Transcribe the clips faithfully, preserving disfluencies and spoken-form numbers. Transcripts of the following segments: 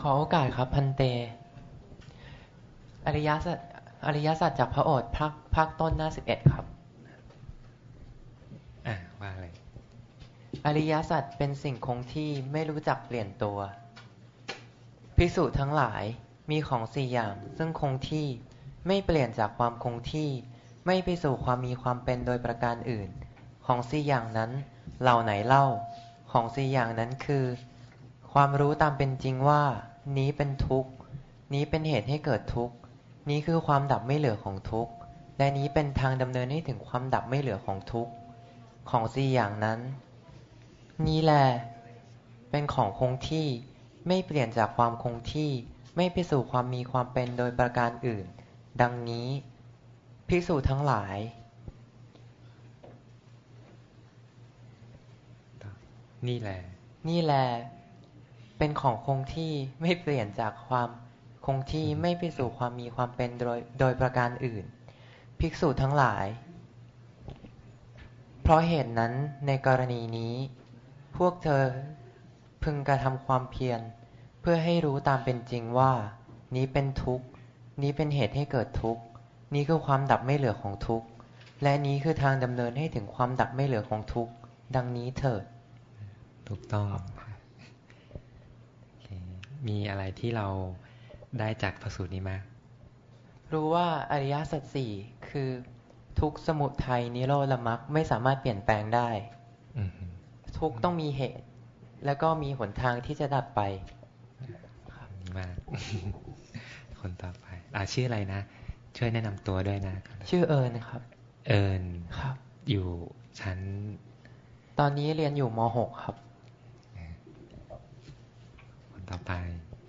ขอโอกาสครับพันเตอริยสัจอริยสัจจากพระโอษฐ์ภาคภาคต้นหน้าสิบเอ็ดครับอ่ะว่าเลยอริยสัจเป็นสิ่งคงที่ไม่รู้จักเปลี่ยนตัวภิกษุทั้งหลายมีของสี่อย่างซึ่งคงที่ไม่เปลี่ยนจากความคงที่ไม่ไปสู่ความมีความเป็นโดยประการอื่นของสี่อย่างนั้นเหล่าไหนเล่าของสี่อย่างนั้นคือความรู้ตามเป็นจริงว่านี้เป็นทุกข์นี้เป็นเหตุให้เกิดทุกข์นี้คือความดับไม่เหลือของทุกข์และนี้เป็นทางดำเนินให้ถึงความดับไม่เหลือของทุกข์ของสี่อย่างนั้นนี้แลเป็นของคงที่ไม่เปลี่ยนจากความคงที่ไม่ไปสู่ความมีความเป็นโดยประการอื่นดังนี้ภิกษุทั้งหลายนี่แหละนี่แลเป็นของคงที่ไม่เปลี่ยนจากความคงที่ไม่ไปสู่ความมีความเป็นโดยโดยประการอื่นภิกษุทั้งหลายเพราะเหตุนั้นในกรณีนี้พวกเธอพึงกระทำความเพียรเพื่อให้รู้ตามเป็นจริงว่านี้เป็นทุกข์นี้เป็นเหตุให้เกิดทุกข์นี้คือความดับไม่เหลือของทุกข์และนี้คือทางดำเนินให้ถึงความดับไม่เหลือของทุกข์ดังนี้เถิดถูกต้องมีอะไรที่เราได้จากพระสูตรนี้มารู้ว่าอริยสัจสี่คือทุกข์สมุทัยนิโรธและมรรคไม่สามารถเปลี่ยนแปลงได้ทุกข์ต้องมีเหตุแล้วก็มีหนทางที่จะดับไปมากคนต่อไปอ่าชื่ออะไรนะช่วยแนะนำตัวด้วยนะชื่อเอิญครับเอิญครับอยู่ชั้นตอนนี้เรียนอยู่ม หก ครับคนต่อไป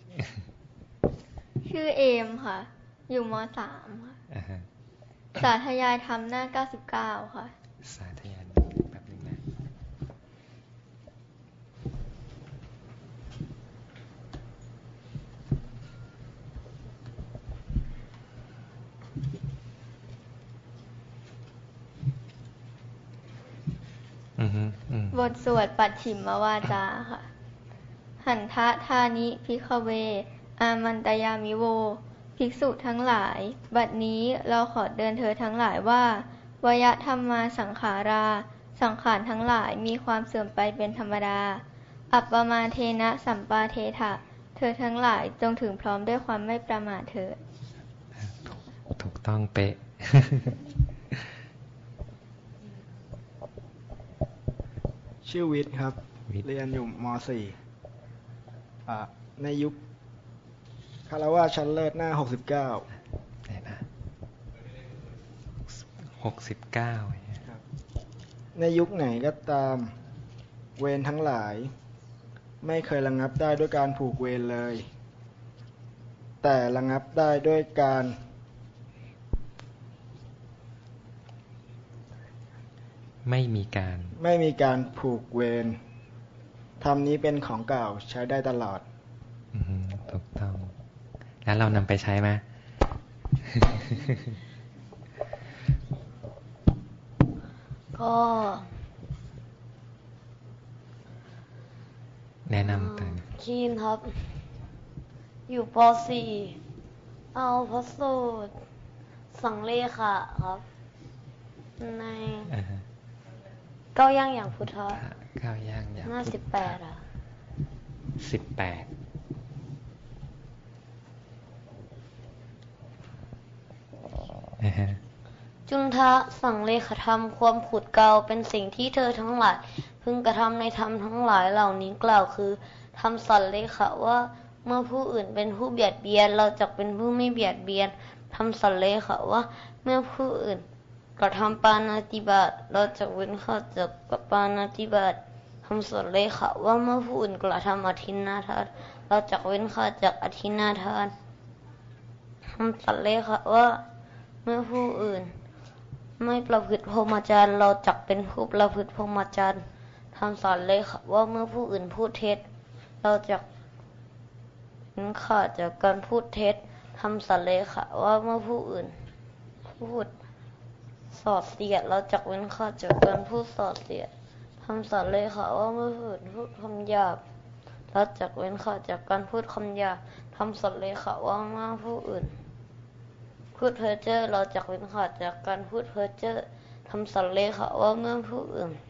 ชื่อเอมค่ะอยู่ม สาม ค่ะสาธยายธรรมหน้าเก้าสิบเก้าค่ะสาธยายแบบนึงนะบทสวดปัจฉิมวาจาค่ะหันทะทานิภิกขเวอามันตยามิโวภิกษุทั้งหลายบัดนี้เราขอเตือนเธอทั้งหลายว่าวยธรรมมาสังขาราสังขารทั้งหลายมีความเสื่อมไปเป็นธรรมดาอัปปมาเทนะสัมปาเทถะเธอทั้งหลายจงถึงพร้อมด้วยความไม่ประมาทเถิดถูกต้องเป๊ะชื่อวิทย์ครับเรียนอยู่ม สี่ ในยุคคารวะชั้นเลิศหน้าหกสิบเก้าไหนนะหกสิบเก้าในยุคไหนก็ตามเวรทั้งหลายไม่เคยระงับได้ด้วยการผูกเวรเลยแต่ระงับได้ด้วยการไม่มีการไม่มีการผูกเวรธรรมนี้เป็นของเก่าใช้ได้ตลอดถูกต้องแล้วเรานำไปใช้ไหมก็แนะนำตัวคีนครับอยู่ป สี่ เอาพระสูตรสังเลขะครับในเก้าย่างอย่างพุทธะเก้าย่างอย่างหน้าสิบแปดอ่ะสิบแปดจุนทะสังเลขธรรมความขุดเกลาเป็นสิ่งที่เธอทั้งหลายพึงกระทำในธรรมทั้งหลายเหล่านี้กล่าวคือทำสันเลขะว่าเมื่อผู้อื่นเป็นผู้เบียดเบียนเราจักเป็นผู้ไม่เบียดเบียนทำสันเลขะว่าเมื่อผู้อื่นกระทำปาณาติบาตเราจักเว้นข้าจากปาณาติบาตทำสันเลขะว่าเมื่อผู้อื่นกระทำอทินนาทานเราจักเว้นข้าจากอทินนาทานทำสันเลขะว่าเมื่อผู้อื่นไม่ประพฤติพรหมจรรย์เราจักเป็นผู้ประพฤติพรหมจรรย์ทำสันเลขะว่าเมื่อผู้อื่นพูดเท็จเราจักเว้นข้าจากการพูดเท็จทำสันเลขะว่าเมื่อผู้อื่นพูดสอดเสียดเราจักเว้นข้าจากการพูดสอดเสียดทำสันเลขะว่าเมื่อผู้อื่นพูดคำหยาบเราจักเว้นขาดจากการพูดคำหยาบทำสัตว์เลขะว่าเมื่อผู้อื่นพูดเพ้อเจ้อเราจักเว้นขาดจากการพูดเพ้อเจ้อทำสัตว์เลขะว่าเมื่อผู้อื่น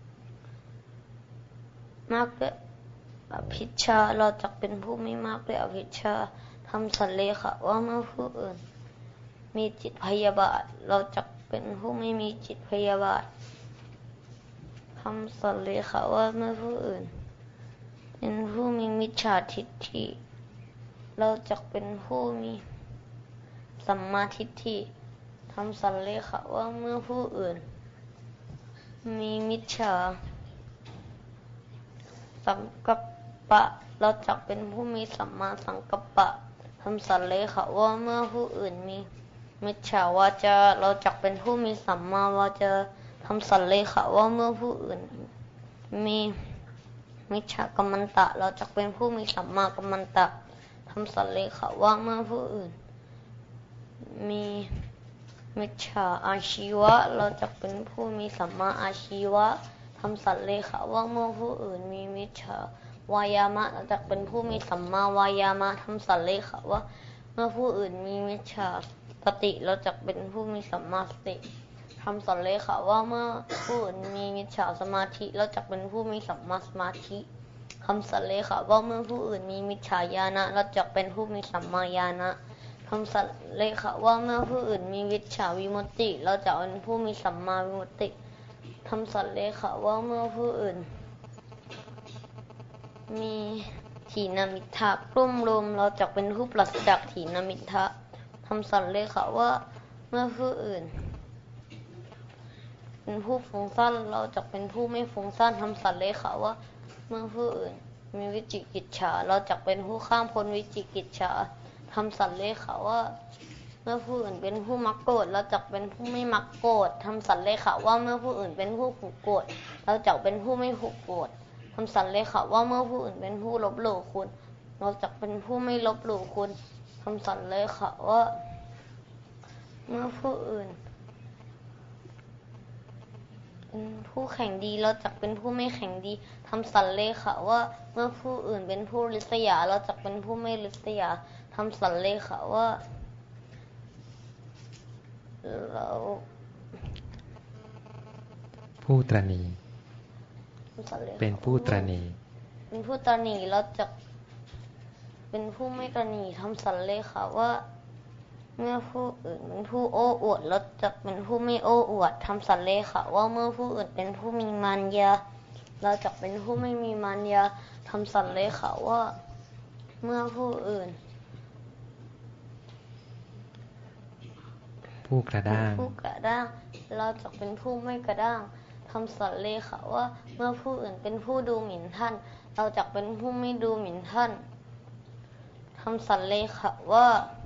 มากด้วยอภิชาเราจักเป็นผู้ไม่มากด้วยอภิชาทำสัตว์เลขะว่าเมื่อผู้อื่นมีจิตพยาบาทเราจักเป็นผู้ไม่มีจิตพยาบาททำสัตว์เลขะว่าเมื่อผู้อื่นเป็นผู้มีมิจฉาทิฏฐิเราจักเป็นผู้มีสัมมาทิฏฐิทำสัตว์เลขะว่าเมื่อผู้อื่นมีมิจฉาสังกัปปะเราจักเป็นผู้มีสัมมาสังกัปปะทำสัตว์เลขะว่าเมื่อผู้อื่นมีมิจฉาวาจาเราจักเป็นผู้มีสัมมาวาจาทำสัตว์เลขะว่าเมื่อผู้อื่นมีมิจฉากัมมันตะเราจักเป็นผู้มีสัมมากัมมันตะทำสัตว์เลขะว่าเมื่อผู้อื่นมีมิจฉาอาชีวะเราจักเป็นผู้มีสัมมาอาชีวะทำสัตว์เลขะว่าเมื่อผู้อื่นมีมิจฉาวายามะเราจักเป็นผู้มีสัมมาวายามะทำสัตว์เลขะว่าเมื่อผู้อื่นมีมิจฉาสติเราจักเป็นผู้มีสัมมาสติทำสัตว์เลขะว่าเมื่อผู้อื่นมีมิจฉาสมาธิเราจักเป็นผู้มีสัมมาสมาธิทำสัตว์เลขะว่าเมื่อผู้อื่นมีมิจฉาญาณะเราจักเป็นผู้มีสัมมาญาณะทำสัตว์เลขะว่าเมื่อผู้อื่นมีวิชชาวิมุตติเราจักเป็นผู้มีสัมมาวิมุตติทำสัตว์เลขะว่าเมื่อผู้อื่นมีถีนมิทธะกลุ่มรวมเราจักเป็นผู้ปราศจากถีนมิทธะทำสัตว์เลขะว่าเมื่อผู้อื่นเป็นผู้ฟุ้งซ่านเราจักเป็นผู้ไม่ฟุ้งซ่านทำสัตว์เลขะว่าเมื่อผู้อื่นมีวิจิกิจฉาเราจักเป็นผู้ข้ามพ้นวิจิกิจฉาทำสัตว์เลขะว่าเมื่อผู้อื่นเป็นผู้มักโกรธเราจักเป็นผู้ไม่มักโกรธทำสัตว์เลขะว่าเมื่อผู้อื่นเป็นผู้ผูกโกรธเราจักเป็นผู้ไม่ผูกโกรธทำสัตว์เลขะว่าเมื่อผู้อื่นเป็นผู้ลบหลู่คุณเราจักเป็นผู้ไม่ลบหลู่คุณทำสัตว์เลขะว่าเมื่อผู้อื่นเป็นผู้แข่งดีเราจักเป็นผู้ไม่แข่งดีทำสัตว์เลขะว่าเมื่อผู้อื่นเป็นผู้ริษยาเราจักเป็นผู้ไม่ริษยาทำสัตว์เลขะว่าเราผู้ตรณีเป็นผู้ตรณีเป็นผู้ตรณีเราจักเป็นผู้ไม่ตรณีทำสัตว์เลขะว่าเมื่อผู้อื่นเป็นผู้โอ้อวดเราจักเป็นผู้ไม่โอ้อวดทำสัตว์เลขะว่าเมื่อผู้อื่นเป็นผู้มีมารยาเราจักเป็นผู้ไม่มีมารยาทำสัตว์เลขะว่าเมื่อผู้อื่นผู้กระด้างผู้กระด้างเราจักเป็นผู้ไม่กระด้างทำสัตว์เลขะว่าเมื่อผู้อื่นเป็นผู้ดูหมิ่นท่านเราจักเป็นผู้ไม่ดูหมิ่นท่านทำสัตว์เลขะว่า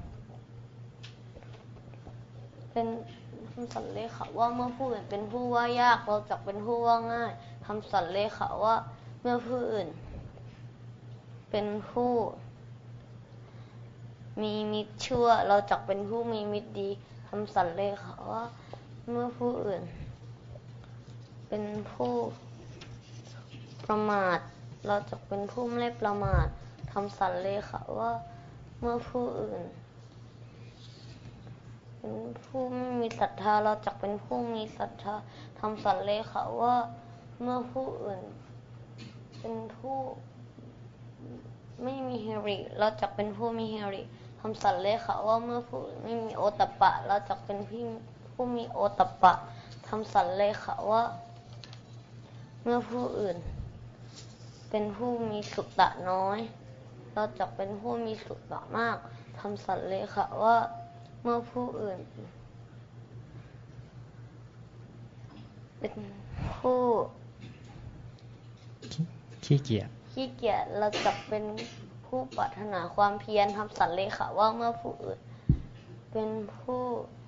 เป็นทำสัตว์เลขะว่าเมื่อผู้อื่นเป็นผู้ว่ายากเราจักเป็นผู้ว่าง่ายทำสัตว์เลขะว่าเมื่อผู้อื่นเป็นผู้มีมิตรชั่วเราจักเป็นผู้มีมิตรดีทำสัตว์เลขะว่าเมื่อผู้อื่นเป็นผู้ประมาทเราจักเป็นผู้ไม่ประมาททำสัตว์เลขะว่าเมื่อผู้อื่นเป็นผู้ไม่มีศรัทธาเราจักเป็นผู้มีศรัทธาทำสัตว์เลขะว่าเมื่อผู้อื่นเป็นผู้ไม่มีฮิริเราจักเป็นผู้มีฮิริทำสัตว์เลขะว่าเมื่อผู้อื่นไม่มีโอตตัปปะเราจักเป็นผู้มีโอตตัปปะทำสัตว์เลขะว่าเมื่อผู้อื่นเป็นผู้มีสุตตะน้อยเราจักเป็นผู้มีสุตตะมากทำสัตว์เลขะว่าเมื่อผู้อื่นเป็นผู้ขี้เกียจขี้เกียจเราจักเป็นผู้ปรารถนาความเพียรทำสัตว์เลขะว่าเมื่อผู้อื่นเป็นผู้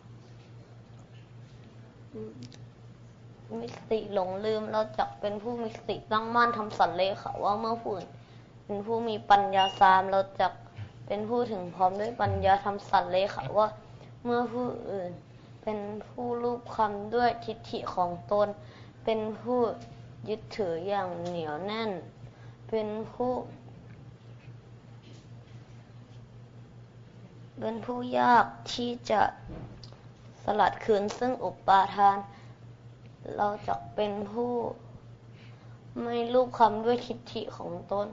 มีสติหลงลืมเราจักเป็นผู้มีสติตั้งมั่นทำสัตว์เลขะว่าเมื่อผู้อื่นเป็นผู้มีปัญญาสามเราจักเป็นผู้ถึงพร้อมด้วยปัญญาทำสัตว์เลขะว่าเมื่อผู้อื่นเป็นผู้รูปคำด้วยทิฏฐิของตนเป็นผู้ยึดถืออย่างเหนียวแน่นเป็นผู้เป็นผู้ยากที่จะสลัดคืนซึ่งอุปาทานเราจะเป็นผู้ไม่รูปคำด้วยทิฏฐิของตน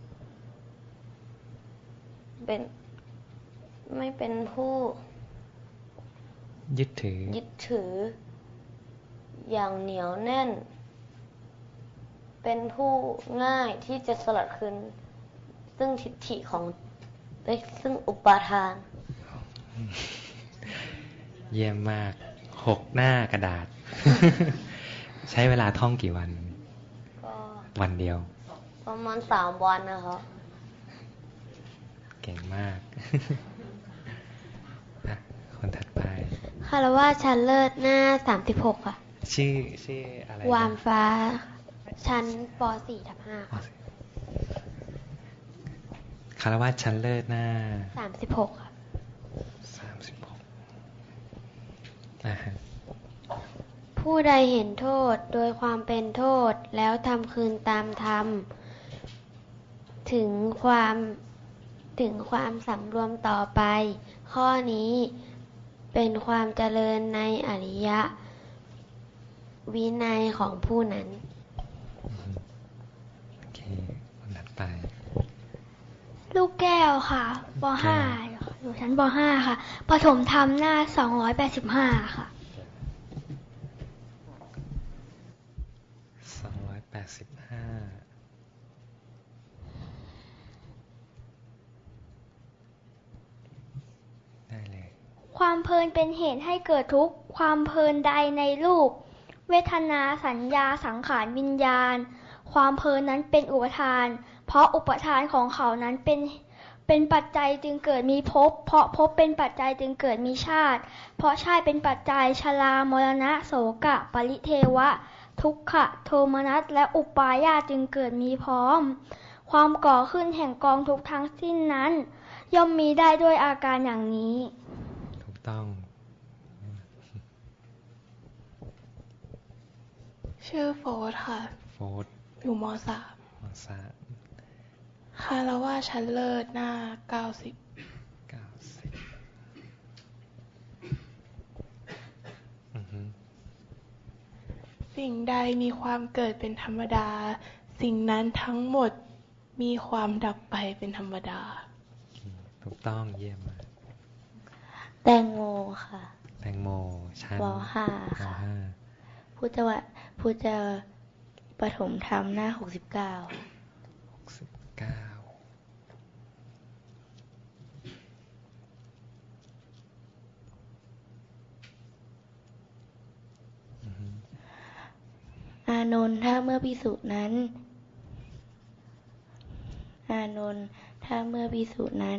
เป็นไม่เป็นผู้ยึดถือยึดถืออย่างเหนียวแน่นเป็นผู้ง่ายที่จะสลัดคืนซึ่งทิฏฐิของซึ่งอุปาทานเยี่ยมมากหกหน้ากระดาษ ใช้เวลาท่องกี่วันก็วันเดียวประมาณสามวันนะคะเก่งมาก คนถัดไปคารวะชั้นเลิศหน้าสามสิบหกค่ะชื่อชื่ออะไรวามฟ้าชั้นป สี่ทับห้าค่ะคารวะชั้นเลิศหน้าสามสิบหกค่ะสามสิบหกอ่าฮะผู้ใดเห็นโทษโดยความเป็นโทษแล้วทำคืนตามธรรมถึงความถึงความสำรวมต่อไปข้อนี้เป็นความเจริญในอริยวินัยของผู้นั้นโอเคคนถัดไปลูกแก้วค่ะป ห้า อยู่ชั้นป ห้า ค่ะประถมธรรมหน้าสองร้อยแปดสิบห้าค่ะสองร้อยแปดสิบห้าได้เลยความเพลินเป็นเหตุให้เกิดทุกข์ความเพลินใดในรูปเวทนาสัญญาสังขารวิญญาณความเพลินนั้นเป็นอุปทานเพราะอุปทานของเขานั้นเป็นเป็นปัจจัยจึงเกิดมีภพเพราะภพเป็นปัจจัยจึงเกิดมีชาติเพราะชาติเป็นปัจจัยชรามรณะโศกะปริเทวะทุกขะโทมนัสและอุปาญาตจึงเกิดมีพร้อมความก่อขึ้นแห่งกองทุกข์ทั้งสิ้นนั้นย่อมมีได้ด้วยอาการอย่างนี้ถูกต้องชื่อโฟร์ค่ะโฟร์อยู่ม.สามม.สามคารวะชั้นเลิศหน้าเก้าสิบเก้าสิบอือฮึสิ่งใดมีความเกิดเป็นธรรมดาสิ่งนั้นทั้งหมดมีความดับไปเป็นธรรมดาถูกต้องเยี่ยมมากแตงโมค่ะแตงโมชั้นป ห้า ค่ะพุทธวะพุทธปฐมธรรมหน้าหกสิบเก้าหกสิบเก้าอานนท์ถ้าเมื่อภิกษุนั้นอานนท์ถ้าเมื่อภิกษุนั้น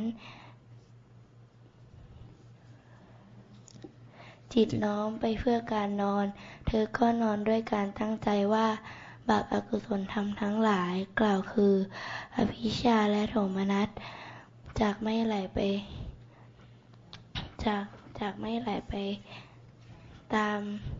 จิตน้อมไปเพื่อการนอนเธอก็นอนด้วยการตั้งใจว่าบาปอกุศลธรรมทั้งหลายกล่าวคืออภิชฌาและโทมนัสจากไม่ไหลไปจากจากไม่ไหลไปตาม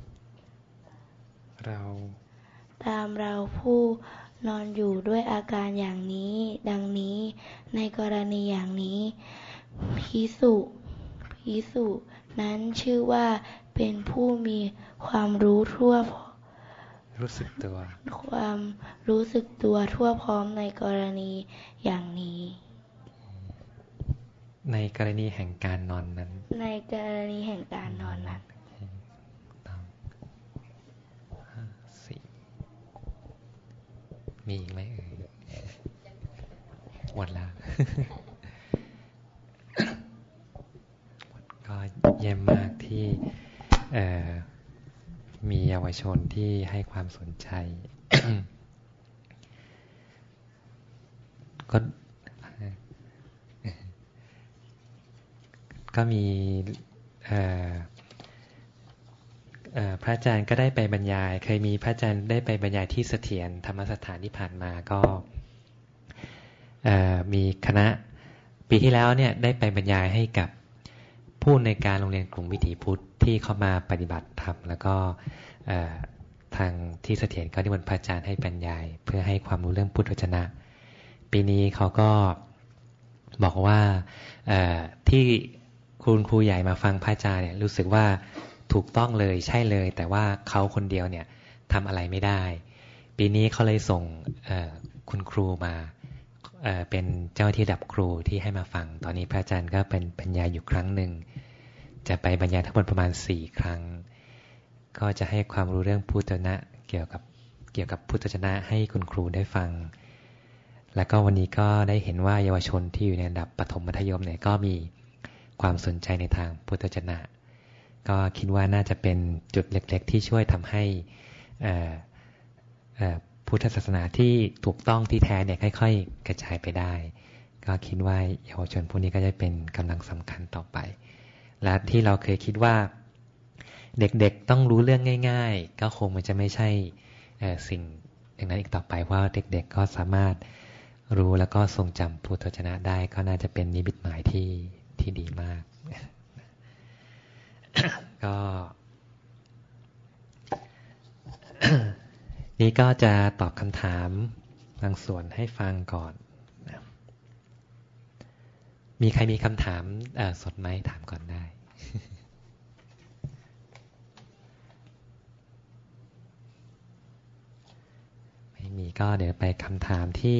เราตามเราผู้นอนอยู่ด้วยอาการอย่างนี้ดังนี้ในกรณีอย่างนี้ภิกษุภิกษุนั้นชื่อว่าเป็นผู้มีความรู้ทั่วรู้สึกตัวความรู้สึกตัวทั่วพร้อมในกรณีอย่างนี้ในกรณีแห่งการนอนนั้นในกรณีแห่งการนอนนั้นมีอีกไหมเอ่ยหมดแล้ว ก็เยี่ยมมากที่มีเยาวชนที่ให้ความสนใจ ก็ก็มีพระอาจารย์ก็ได้ไปบรรยายเคยมีพระอาจารย์ได้ไปบรรยายที่เสถียรธรรมสถานที่ผ่านมาก็มีคณะปีที่แล้วเนี่ยได้ไปบรรยายให้กับผู้ในการโรงเรียนกลุ่มวิถีพุทธที่เข้ามาปฏิบัติธรรมแล้วก็ทางที่เสถียรก็นิมนต์พระอาจารย์ให้บรรยายเพื่อให้ความรู้เรื่องพุทธวจนะปีนี้เขาก็บอกว่าที่คุณครูใหญ่มาฟังพระอาจารย์เนี่ยรู้สึกว่าถูกต้องเลยใช่เลยแต่ว่าเขาคนเดียวเนี่ยทำอะไรไม่ได้ปีนี้เขาเลยส่งคุณครูมาเอ่อเป็นเจ้าที่ดับครูที่ให้มาฟังตอนนี้พระอาจารย์ก็เป็นบรรยายอยู่ครั้งหนึ่งจะไปบรรยายทั้งหมดประมาณสี่ครั้งก็จะให้ความรู้เรื่องพุทธวจนะเกี่ยวกับเกี่ยวกับพุทธวจนะให้คุณครูได้ฟังแล้วก็วันนี้ก็ได้เห็นว่าเยาวชนที่อยู่ในระดับประถมมัธยมเนี่ยก็มีความสนใจในทางพุทธวจนะก็คิดว่าน่าจะเป็นจุดเล็กๆที่ช่วยทำให้เอ่อเอ่อพุทธศาสนาที่ถูกต้องที่แท้เนี่ยค่อยๆกระจายไปได้ก็คิดว่าเยาวชนพวกนี้ก็จะเป็นกำลังสำคัญต่อไปและที่เราเคยคิดว่าเด็กๆต้องรู้เรื่องง่ายๆก็คงมันจะไม่ใช่สิ่งอย่างนั้นอีกต่อไปเพราะเด็กๆก็สามารถรู้แล้วก็ทรงจำพุทธวจนะได้ก็น่าจะเป็นนิมิตหมายที่ที่ดีมาก ก็ นี่ก็จะตอบคำถามบางส่วนให้ฟังก่อนมีใครมีคำถามสดไหมถามก่อนได้ ไม่มีก็เดี๋ยวไปคำถามที่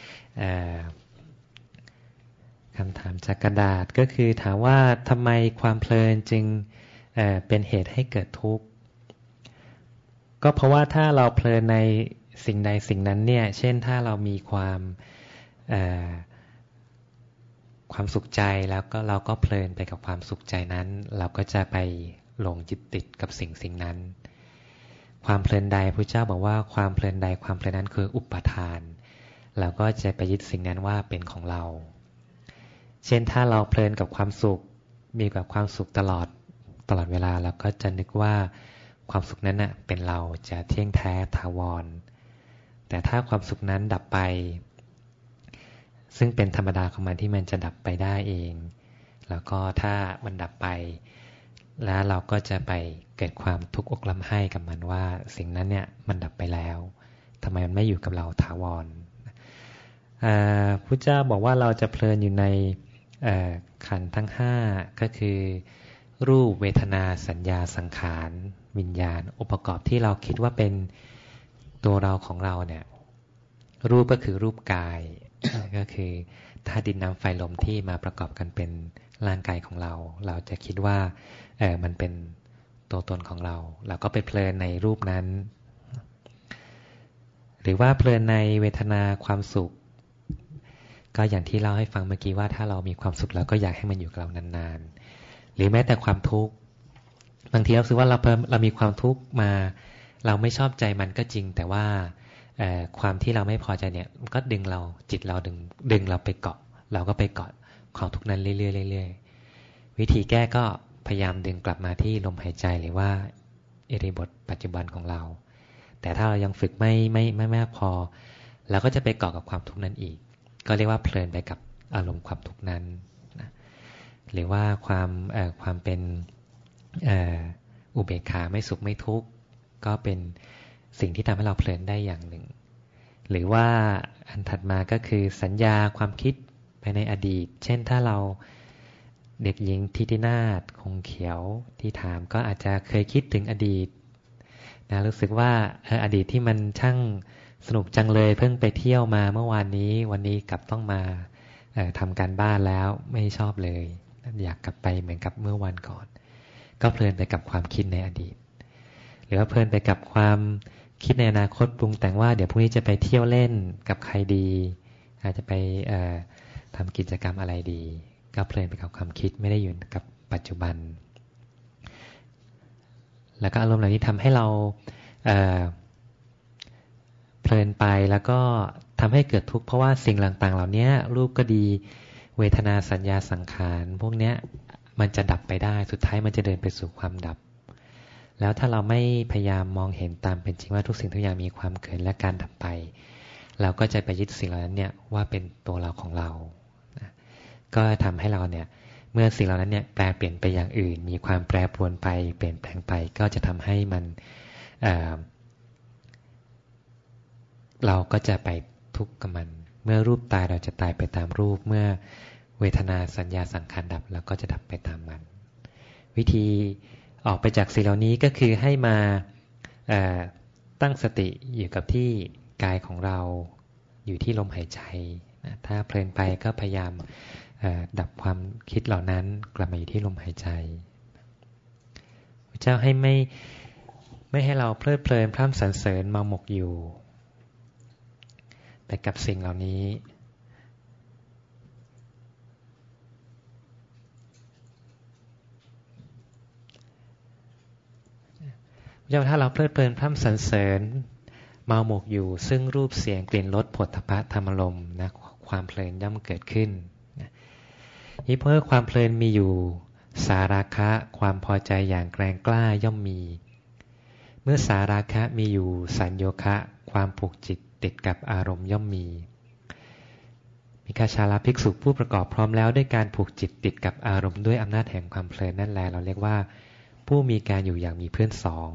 คำถามจากกระดาษก็คือถามว่าทำไมความเพลินจึงเอ่อเป็นเหตุให้เกิดทุกข์ก็เพราะว่าถ้าเราเพลินในสิ่งใดสิ่งนั้นเนี่ยเช่นถ้าเรามีความเอ่อความสุขใจแล้วก็เราก็เพลินไปกับความสุขใจนั้นเราก็จะไปหลงยึดติดกับสิ่งสิ่งนั้นความเพลินใดพระเจ้าบอกว่าความเพลินใดความเพลินนั้นคืออุปทานเราก็จะไปยึดสิ่งนั้นว่าเป็นของเราเช่นถ้าเราเพลินกับความสุขมีกับความสุขตลอดตลอดเวลาเราก็จะนึกว่าความสุขนั้นน่ะเป็นเราจะเที่ยงแท้ถาวรแต่ถ้าความสุขนั้นดับไปซึ่งเป็นธรรมดาของมันที่มันจะดับไปได้เองแล้วก็ถ้ามันดับไปแล้วเราก็จะไปเกิดความทุกข์อกลำไห้กับมันว่าสิ่งนั้นเนี่ยมันดับไปแล้วทำไมมันไม่อยู่กับเราถาวรพุทธเจ้าบอกว่าเราจะเพลินอยู่ในขันธ์ทั้งห้าก็คือรูปเวทนาสัญญาสังขารวิญญาณองค์ประกอบที่เราคิดว่าเป็นตัวเราของเราเนี่ยรูปก็คือรูปกาย ก็คือธาตุดินน้ำไฟลมที่มาประกอบกันเป็นร่างกายของเราเราจะคิดว่าเออมันเป็นตัวตนของเราเราก็ไปเพลินในรูปนั้นหรือว่าเพลินในเวทนาความสุขก็อย่างที่เล่าให้ฟังเมื่อกี้ว่าถ้าเรามีความสุขเราก็อยากให้มันอยู่กับเรานานๆหรือแม้แต่ความทุกข์บางทีเราคิดว่าเราเพิ่มเรามีความทุกข์มาเราไม่ชอบใจมันก็จริงแต่ว่าความที่เราไม่พอใจเนี่ยมันก็ดึงเราจิตเราดึงดึงเราไปเกาะเราก็ไปเกาะความทุกข์นั้นเรื่อยๆเรื่อยๆวิธีแก้ก็พยายามดึงกลับมาที่ลมหายใจหรือว่าอิริยาบถปัจจุบันของเราแต่ถ้าเรายังฝึกไม่ไม่ไม่มากพอเราก็จะไปเกาะกับความทุกข์นั้นอีกก็เรียกว่าเพลินไปกับอารมณ์ความทุกข์นั้นนะหรือว่าความเอ่อความเป็นเอ่ออุเบกขาไม่สุขไม่ทุกข์ก็เป็นสิ่งที่ทำให้เราเพลินได้อย่างหนึ่งหรือว่าอันถัดมาก็คือสัญญาความคิดไปในอดีตเช่นถ้าเราเด็กหญิงทิตินาถคงเขียวที่ถามก็อาจจะเคยคิดถึงอดีตนะรู้สึกว่าอดีตที่มันช่างสนุกจังเลยเพิ่งไปเที่ยวมาเมื่อวานนี้วันนี้กลับต้องมาทำการบ้านแล้วไม่ชอบเลยอยากกลับไปเหมือนกับเมื่อวันก่อนก็เพลินไปกับความคิดในอดีตหรือว่าเพลินไปกับความคิดในอนาคตปรุงแต่งว่าเดี๋ยวพรุ่งนี้จะไปเที่ยวเล่นกับใครดีอาจจะไปทำกิจกรรมอะไรดีก็เพลินไปกับความคิดไม่ได้อยู่กับปัจจุบันแล้วก็อารมณ์เหล่านี้ทำให้เราเเพลินไปแล้วก็ทำให้เกิดทุกข์เพราะว่าสิ่งต่างๆเหล่านี้รูปก็ดีเวทนาสัญญาสังขารพวกนี้มันจะดับไปได้สุดท้ายมันจะเดินไปสู่ความดับแล้วถ้าเราไม่พยายามมองเห็นตามเป็นจริงว่าทุกสิ่งทุกอย่างมีความเกิดและการดับไปเราก็จะไปยึดสิ่งเหล่านั้นเนี่ยว่าเป็นตัวเราของเราก็ทำให้เราเนี่ยเมื่อสิ่งเหล่านั้นเนี่ยแปลเปลี่ยนไปอย่างอื่นมีความแปรปรวนไปเปลี่ยนแปลงไปก็จะทำให้มัน เอ่อ เราก็จะไปทุกข์กับมันเมื่อรูปตายเราจะตายไปตามรูปเมื่อเวทนาสัญญาสังขารดับแล้วก็จะดับไปตามมันวิธีออกไปจากสิ่งเหล่านี้ก็คือให้มาตั้งสติอยู่กับที่กายของเราอยู่ที่ลมหายใจนะถ้าเพลินไปก็พยายามดับความคิดเหล่านั้นกลับมาอยู่ที่ลมหายใจพระเจ้าให้ไม่ไม่ให้เราเพลิดเพลินพร่ำสรรเสริญเมาหมกอยู่ไปกับสิ่งเหล่านี้พระเจ้าถ้าเราเพลิดเพลินพร่ำสรรเสริญเมาหมกอยู่ซึ่งรูปเสียงกลิ่นรสโผฏฐัพพะธรรมารมณ์นะความเพลินย่อมเกิดขึ้นนี่เพราะความเพลินมีอยู่สาราคะความพอใจอย่างแกรงกล้าย่อมมีเมื่อสาราคะมีอยู่สัญโยคะความผูกจิตติดกับอารมณ์ย่อมมีมิคาชาลาภิกษุผู้ประกอบพร้อมแล้วด้วยการผูกจิตติดกับอารมณ์ด้วยอำนาจแห่งความเพลินนั่นแหละเราเรียกว่าผู้มีการอยู่อย่างมีเพื่อนสอง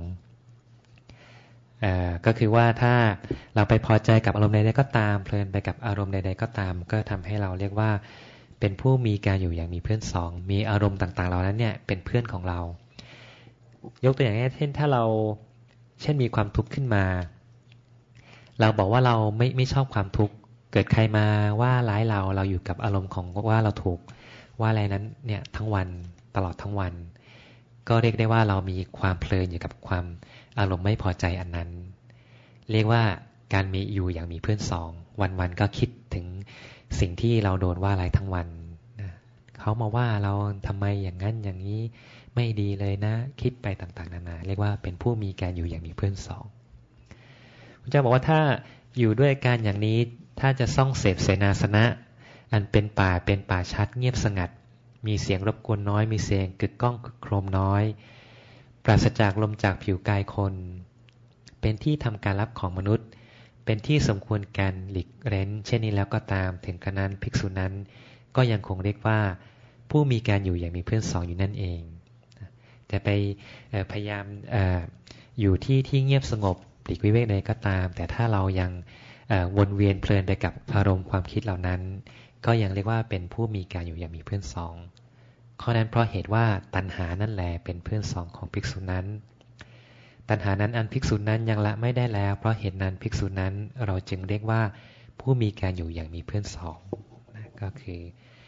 ก็คือว่าถ้าเราไปพอใจกับอารมณ์ใดๆก็ตามเพลินไปกับอารมณ์ใดๆก็ตามก็ทำให้เราเรียกว่าเป็นผู้มีการอยู่อย่างมีเพื่อนสองมีอารมณ์ต่างๆเหล่านั้นเนี่ยเป็นเพื่อนของเรายกตัวอย่างเช่นถ้าเราเช่นมีความทุกข์ขึ้นมาเราบอกว่าเราไม่ไม่ชอบความทุกข์เกิดใครมาว่าร้ายเราเราอยู่กับอารมณ์ของว่าเราถูกว่าอะไรนั้นเนี่ยทั้งวันตลอดทั้งวันก็เรียกได้ว่าเรามีความเพลินอยู่กับความอารมณ์ไม่พอใจอันนั้นเรียกว่าการมีอยู่อย่างมีเพื่อนสองวันๆก็คิดถึงสิ่งที่เราโดนว่าอะไรทั้งวันนะเขามาว่าเราทำไมอย่างนั้นอย่างนี้ไม่ดีเลยนะคิดไปต่างๆนานาเรียกว่าเป็นผู้มีการอยู่อย่างมีเพื่อนสองพระเจ้าบอกว่าถ้าอยู่ด้วยการอย่างนี้ถ้าจะซ่องเสพเสนาสนะอันเป็นป่าเป็นป่าชัดเงียบสงัดมีเสียงรบกวนน้อยมีเสียงกึกก้องกึกโครมน้อยปราศจากลมจากผิวกายคนเป็นที่ทำการรับของมนุษย์เป็นที่สมควรการหลีกเร้นเช่นนี้แล้วก็ตามถึงกระนั้นภิกษุนั้นก็ยังคงเรียกว่าผู้มีการอยู่อย่างมีเพื่อนสองอยู่นั่นเองแต่ไปพยายาม อ, อยู่ที่ที่เงียบสงบปลีกวิเวกใดก็ตามแต่ถ้าเรายังวนเวียนเพลินไปกับอารมณ์ความคิดเหล่านั้นก็ยังเรียกว่าเป็นผู้มีการอยู่อย่างมีเพื่อนสองข้อนั้นเพราะเหตุว่าตัณหานั่นแหละเป็นเพื่อนสองของภิกษุนั้นตัณหานั้นอันภิกษุนั้นยังละไม่ได้แล้วเพราะเหตุนั้นภิกษุนั้นเราจึงเรียกว่าผู้มีการอยู่อย่างมีเพื่อนสองนะก็คือ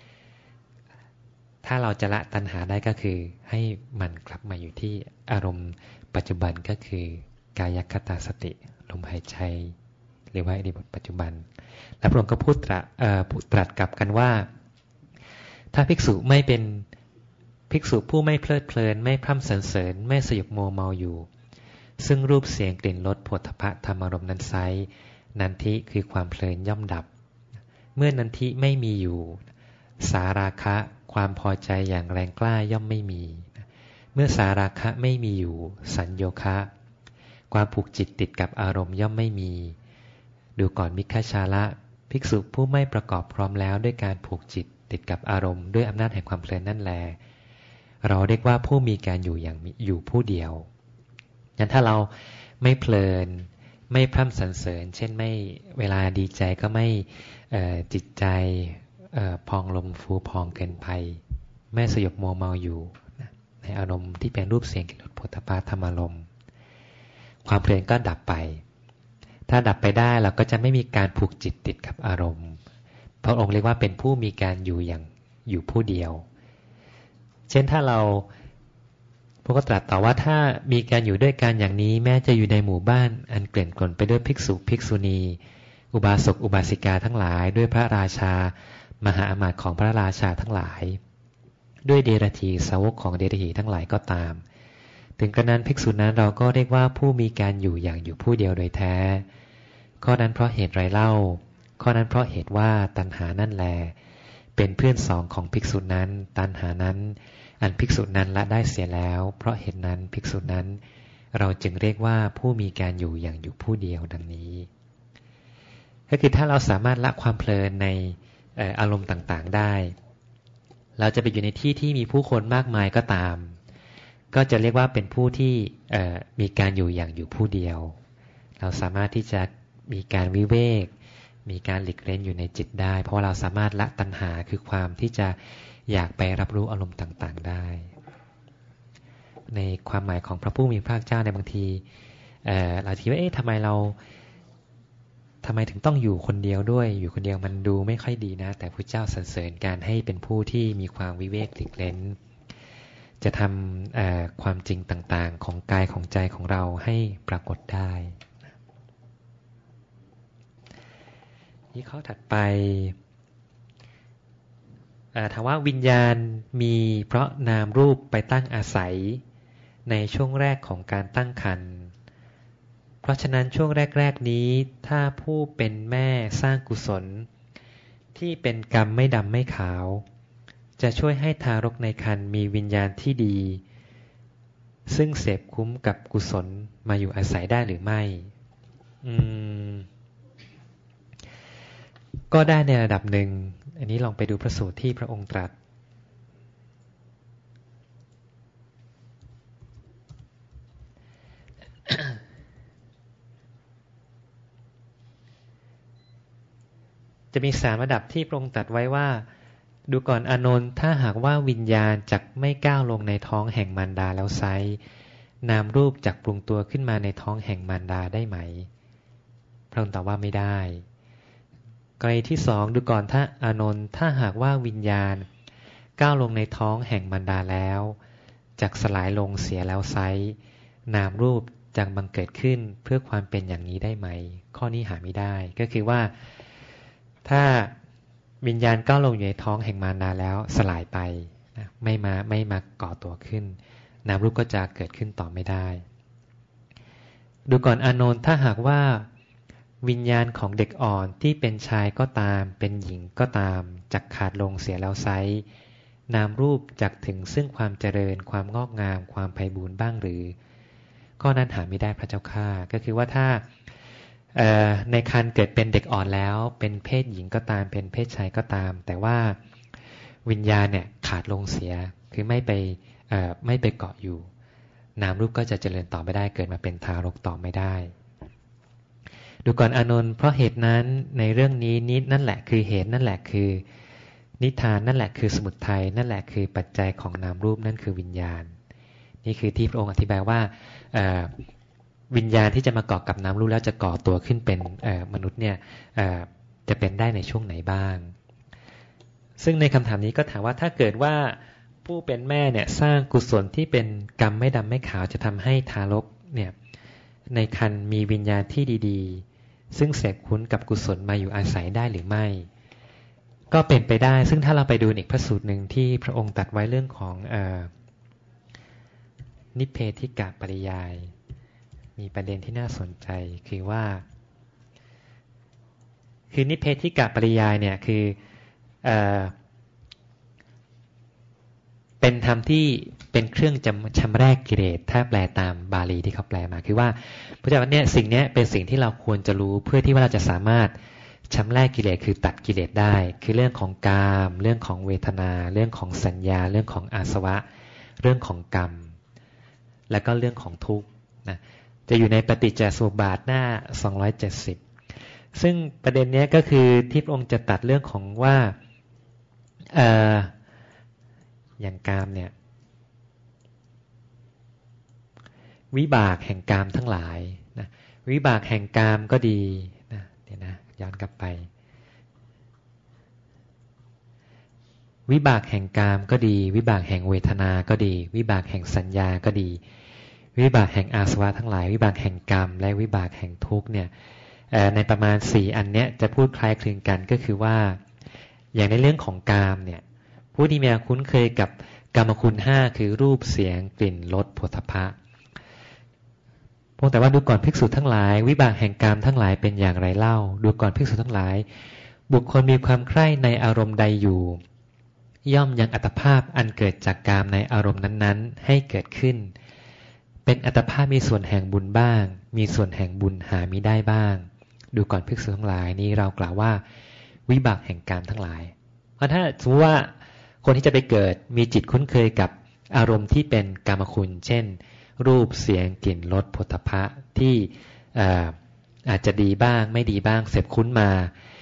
ถ้าเราจะละตัณหาได้ก็คือให้มันกลับมาอยู่ที่อารมณ์ปัจจุบันก็คือกายคตาสติลมหายใจหรือว่าอิริยาบถปัจจุบันและพระองค์ก็พูดตรัสตรัสกลับกันว่าถ้าภิกษุไม่เป็นภิกษุผู้ไม่เพลิดเพลินไม่พร่ำสรรเสริญไม่สยบโมเมาอยู่ซึ่งรูปเสียงกลิ่นรสโผฏฐัพพะธรรมารมณ์นั้นไซร้นันทิคือความเพลินย่อมดับเมื่อนันทิไม่มีอยู่สาราคะความพอใจอย่างแรงกล้าย่อมไม่มีเมื่อสาราคะไม่มีอยู่สัญโยคะความผูกจิตติดกับอารมณ์ย่อมไม่มีดูก่อนมิคคชาละภิกษุผู้ไม่ประกอบพร้อมแล้วด้วยการผูกจิตติดกับอารมณ์ด้วยอำนาจแห่งความเพลินนั่นแลเราเรียกว่าผู้มีการอยู่อย่างอยู่ผู้เดียวงั้นถ้าเราไม่เพลินไม่พร่ำสรรเสริญเช่นไม่เวลาดีใจก็ไม่จิตใจพองลมฟูพองเกินไปไม่สยบโมเมาอยู่ในอารมณ์ที่เป็นรูปเสียงกลิ่นรสโผฏฐัพพะธรรมารมณ์ความเพลินก็ดับไปถ้าดับไปได้เราก็จะไม่มีการผูกจิตติดกับอารมณ์พระองค์เรียกว่าเป็นผู้มีการอยู่อย่างอยู่ผู้เดียวเช่นถ้าเราพระองค์ก็ตรัสต่อว่าถ้ามีการอยู่ด้วยกันอย่างนี้แม้จะอยู่ในหมู่บ้านอันเกลื่อนกล่นไปด้วยภิกษุภิกษุณีอุบาสกอุบาสิกาทั้งหลายด้วยพระราชามหาอมาตย์ของพระราชาทั้งหลายด้วยเดรัจฉีสาวกของเดรัจฉีทั้งหลายก็ตามถึงกระนั้นภิกษุนั้นเราก็เรียกว่าผู้มีการอยู่อย่างอยู่ผู้เดียวโดยแท้ข้อนั้นเพราะเหตุไรเล่าข้อนั้นเพราะเหตุว่าตัณหานั่นแลเป็นเพื่อนสองของภิกษุนั้นตัณหานั้นอันภิกษุนั้นละได้เสียแล้วเพราะเหตุนั้นภิกษุนั้นเราจึงเรียกว่าผู้มีการอยู่อย่างอยู่ผู้เดียวดังนี้ก็คือถ้าเราสามารถละความเพลินในอารมณ์ต่างๆได้เราจะไปอยู่ในที่ที่มีผู้คนมากมายก็ตามก็จะเรียกว่าเป็นผู้ที่มีการอยู่อย่างอยู่ผู้เดียวเราสามารถที่จะมีการวิเวกมีการหลีกเล่นอยู่ในจิตได้เพราะว่าเราสามารถละตัณหาคือความที่จะอยากไปรับรู้อารมณ์ต่างๆได้ในความหมายของพระผู้มีพระภาคเจ้าในบางที เอ่อเราคิดว่าเอ๊ะทำไมเราทำไมถึงต้องอยู่คนเดียวด้วยอยู่คนเดียวมันดูไม่ค่อยดีนะแต่พระเจ้าสรรเสริญการให้เป็นผู้ที่มีความวิเวกหลีกเล่นจะทำความจริงต่างๆของกายของใจของเราให้ปรากฏได้นี่ข้อถัดไปถามว่าวิญญาณมีเพราะนามรูปไปตั้งอาศัยในช่วงแรกของการตั้งครรภ์เพราะฉะนั้นช่วงแรกๆนี้ถ้าผู้เป็นแม่สร้างกุศลที่เป็นกรรมไม่ดำไม่ขาวจะช่วยให้ทารกในครรภ์มีวิญญาณที่ดีซึ่งเสพคุ้มกับกุศลมาอยู่อาศัยได้หรือไม่อืมก็ได้ในระดับหนึ่งอันนี้ลองไปดูพระสูตรที่พระองค์ตรัสจะมีสามระดับที่พระองค์ตรัสไว้ว่าดูก่อนอานนท์ถ้าหากว่าวิญญาณจักไม่ก้าวลงในท้องแห่งมารดาแล้วไซร้นามรูปจักปรุงตัวขึ้นมาในท้องแห่งมารดาได้ไหมพระองค์ตอบว่าไม่ได้กรณีที่สองดูก่อนถ้าอานนท์ถ้าหากว่าวิญญาณก้าวลงในท้องแห่งมารดาแล้วจักสลายลงเสียแล้วไซร้นามรูปจักบังเกิดขึ้นเพื่อความเป็นอย่างนี้ได้ไหมข้อนี้หาไม่ได้ก็คือว่าถ้าวิญญาณก้าวลงอยู่ในท้องแห่งมารดาแล้วสลายไปนะไม่มาไม่มาก่อตัวขึ้นนามรูปก็จะเกิดขึ้นต่อไม่ได้ดูก่อนอานนท์ถ้าหากว่าวิญญาณของเด็กอ่อนที่เป็นชายก็ตามเป็นหญิงก็ตามจักขาดลงเสียแล้วไซร้นามรูปจักถึงซึ่งความเจริญความงอกงามความไพบูรย์บ้างหรือข้อนั้นหาไม่ได้พระเจ้าข้าก็คือว่าถ้าในครรภ์เกิดเป็นเด็กอ่อนแล้วเป็นเพศหญิงก็ตามเป็นเพศชายก็ตามแต่ว่าวิญญาณเนี่ยขาดลงเสียคือไม่ไปไม่ไปเกาะอยู่นามรูปก็จะเจริญต่อไม่ได้เกิดมาเป็นทารกต่อไม่ได้ดูก่อนอานนท์เพราะเหตุนั้นในเรื่องนี้นิดนั่นแหละคือเหตุนั่นแหละคือนิทานนั่นแหละคือสมุทัยนั่นแหละคือปัจจัยของนามรูปนั่นคือวิญญาณนี่คือที่พระองค์อธิบายว่าวิญญาณที่จะมาเกาะกับนามรูปแล้วจะก่อตัวขึ้นเป็นมนุษย์เนี่ยจะเป็นได้ในช่วงไหนบ้างซึ่งในคำถามนี้ก็ถามว่าถ้าเกิดว่าผู้เป็นแม่เนี่ยสร้างกุศลที่เป็นกรรมไม่ดำไม่ขาวจะทำให้ทารกเนี่ยในครรภ์มีวิญญาณที่ดีๆซึ่งเสพคุ้นกับกุศลมาอยู่อาศัยได้หรือไม่ก็เป็นไปได้ซึ่งถ้าเราไปดูอีกพระสูตรหนึ่งที่พระองค์ตรัสไว้เรื่องของเอ่อนิพเพธิกะปริยายมีประเด็นที่น่าสนใจคือว่าคือนิพเพธิกะปริยายเนี่ยคือเอ่อเป็นธรรมที่เป็นเครื่องชำระกิเลสถ้าแปลตามบาลีที่เขาแปลมาคือว่าพระเจ้าว่าเนี่ยสิ่งนี้เป็นสิ่งที่เราควรจะรู้เพื่อที่ว่าเราจะสามารถชำระกิเลสคือตัดกิเลสได้คือเรื่องของกามเรื่องของเวทนาเรื่องของสัญญาเรื่องของอาสวะเรื่องของกรรมแล้วก็เรื่องของทุกข์นะจะอยู่ในปฏิจจสมุปบาทหน้าสองร้อยเจ็ดสิบซึ่งประเด็นนี้ก็คือที่พระองค์จะตัดเรื่องของว่าเอ่ออย่างกามเนี่ยวิบากแห่งกามทั้งหลายนะวิบากแห่งกามก็ดีนะเดี๋ยวนะย้อนกลับไปวิบากแห่งกามก็ดีวิบากแห่งเวทนาก็ดีวิบากแห่งสัญญาก็ดีวิบากแห่งอาสวะทั้งหลายวิบากแห่งกรรมและวิบากแห่งทุกข์เนี่ยในประมาณสี่อันเนี้ยจะพูดคล้ายคลึงกันก็คือว่าอย่างในเรื่องของกามเนี่ยผู้ที่มีคุ้นเคยกับกามคุณห้าคือรูปเสียงกลิ่นรสโผฏฐัพพะพวกแต่ว่าดูก่อนภิกษุทั้งหลายวิบากแห่งกามทั้งหลายเป็นอย่างไรเล่าดูก่อนภิกษุทั้งหลายบุคคลมีความใคร่ในอารมณ์ใดอยู่ย่อมยังอัตภาพอันเกิดจากกามในอารมณ์นั้นๆให้เกิดขึ้นเป็นอัตภาพมีส่วนแห่งบุญบ้างมีส่วนแห่งบุญหามิได้บ้างดูก่อนภิกษุทั้งหลายนี้เรากล่าวว่าวิบากแห่งกามทั้งหลายเพราะถ้าสมมติว่าคนที่จะไปเกิดมีจิตคุ้นเคยกับอารมณ์ที่เป็นกามคุณเช่นรูปเสียงกลิ่นรสโผฏฐัพพะที่อาจจะดีบ้างไม่ดีบ้างเสพคุ้นมา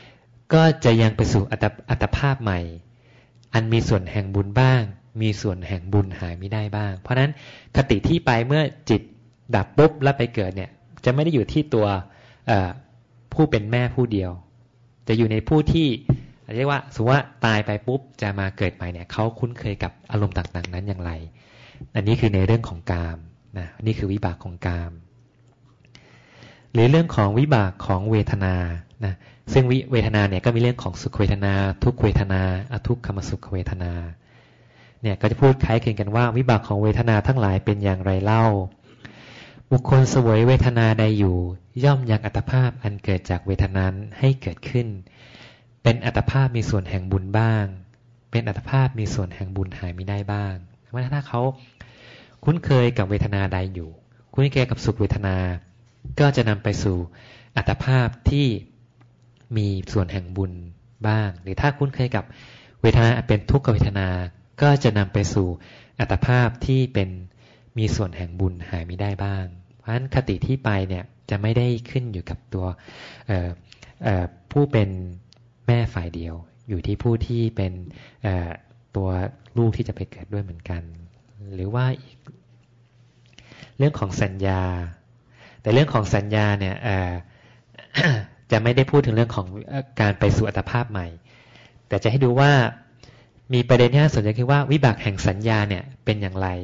ก็จะยังไปสู่อัตอัตภาพใหม่อันมีส่วนแห่งบุญบ้างมีส่วนแห่งบุญหายไม่ได้บ้างเพราะฉะนั้นคติที่ไปเมื่อจิตดับปุ๊บแล้วไปเกิดเนี่ยจะไม่ได้อยู่ที่ตัวผู้เป็นแม่ผู้เดียวจะอยู่ในผู้ที่เรียกว่าสมมติว่าตายไปปุ๊บจะมาเกิดใหม่เนี่ยเขาคุ้นเคยกับอารมณ์ต่างๆนั้นอย่างไรอันนี้คือในเรื่องของกามนะนี่คือวิบากของกามหรือเรื่องของวิบากของเวทนานะซึ่งเวทนาเนี่ยก็มีเรื่องของสุขเวทนาทุกขเวทนาอทุกขมสุขเวทนาเนี่ยก็จะพูดคล้ายคลึงกันว่าวิบากของเวทนาทั้งหลายเป็นอย่างไรเล่าบุคคลเสวยเวทนาใดอยู่ย่อมยังอัตภาพอันเกิดจากเวทนานั้นให้เกิดขึ้นเป็นอัตภาพมีส่วนแห่งบุญบ้างเป็นอัตภาพมีส่วนแห่งบุญหายไม่ได้บ้างเพราะถ้าเขาคุ้นเคยกับเวทนาใดอยู่คุ้นเคยกับสุขเวทนาก็จะนำไปสู่อัตภาพที่มีส่วนแห่งบุญบ้างหรือถ้าคุ้นเคยกับเวทนาเป็นทุกขเวทนาก็จะนำไปสู่อัตภาพที่เป็นมีส่วนแห่งบุญหายไม่ได้บ้างเพราะฉะนั้นคติที่ไปเนี่ยจะไม่ได้ขึ้นอยู่กับตัวเอ่อเอ่อผู้เป็นแม่ฝ่ายเดียวอยู่ที่ผู้ที่เป็นเอ่อตัวลูกที่จะไปเกิดด้วยเหมือนกันหรือว่าอีกเรื่องของสัญญาแต่เรื่องของสัญญาเนี่ยเอ่อ จะไม่ได้พูดถึงเรื่องของการไปสู่อัตภาพใหม่แต่จะให้ดูว่ามีประเด็นที่น่าสนใจคือว่าวิบากแห่งสัญญาเนี่ยเป็นอย่างไร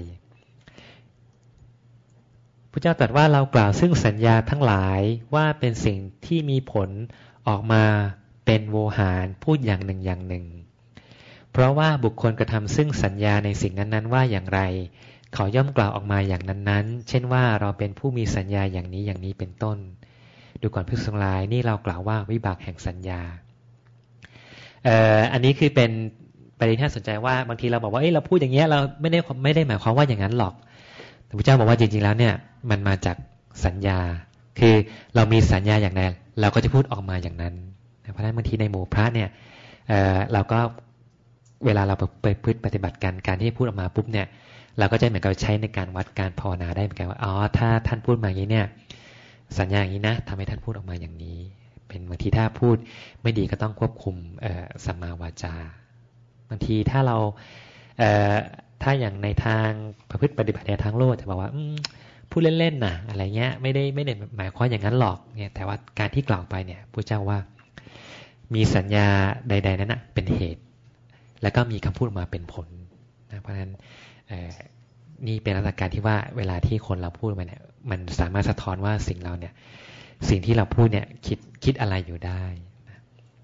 พระเจ้าตรัสว่าเรากล่าวซึ่งสัญญาทั้งหลายว่าเป็นสิ่งที่มีผลออกมาเป็นโวหารพูดอย่างหนึ่งอย่างหนึ่งเพราะว่าบุคคลกระทำซึ่งสัญญาในสิ่งนั้นๆว่าอย่างไรเขาย่อมกล่าวออกมาอย่างนั้นๆเช่นว่าเราเป็นผู้มีสัญญาอย่างนี้อย่างนี้เป็นต้นดูก่อนภิกษุทั้งหลายนี่เรากล่าวว่าวิบากแห่งสัญญาเอ่ออันนี้คือเป็นประเด็นที่น่าสนใจว่าบางทีเราบอกว่าเอ้ยเราพูดอย่างเงี้ยเราไม่ได้ไม่ได้หมายความว่าอย่างนั้นหรอกแต่พระเจ้าบอกว่าจริงๆแล้วเนี่ยมันมาจากสัญญาคือเรามีสัญญาอย่างนั้นเราก็จะพูดออกมาอย่างนั้นเพราะฉะนั้นบางทีในหมู่พระเนี่ย เอ่อเราก็เวลาเราไปพฤติปฏิบัติการการที่พูดออกมาปุ๊บเนี่ยเราก็จะเหมือนกับใช้ในการวัดการภาวนาได้เหมือนกันว่าอ๋อถ้าท่านพูดมาอย่างนี้เนี่ยสัญญาอย่างนี้นะทำให้ท่านพูดออกมาอย่างนี้เป็นบางทีถ้าพูดไม่ดีก็ต้องควบคุมเอ่อสัมมาวาจาบางทีถ้าเราเอ่อถ้าอย่างในทางประพฤติปฏิบัติในทางโลกจะบอกว่าพูดเล่นๆนะอะไรเงี้ยไม่ได้ไม่ได้หมายความอย่างนั้นหรอกเนี่ยแต่ว่าการที่กล่าวไปเนี่ยพระเจ้าว่ามีสัญญาใดๆนั้นนะเป็นเหตุแล้วก็มีคำพูดมาเป็นผลนะเพราะฉะนั้นนี่เป็นลักษณะการที่ว่าเวลาที่คนเราพูดมาเนี่ยมันสามารถสะท้อนว่าสิ่งเราเนี่ยสิ่งที่เราพูดเนี่ยคิดคิดอะไรอยู่ได้นะ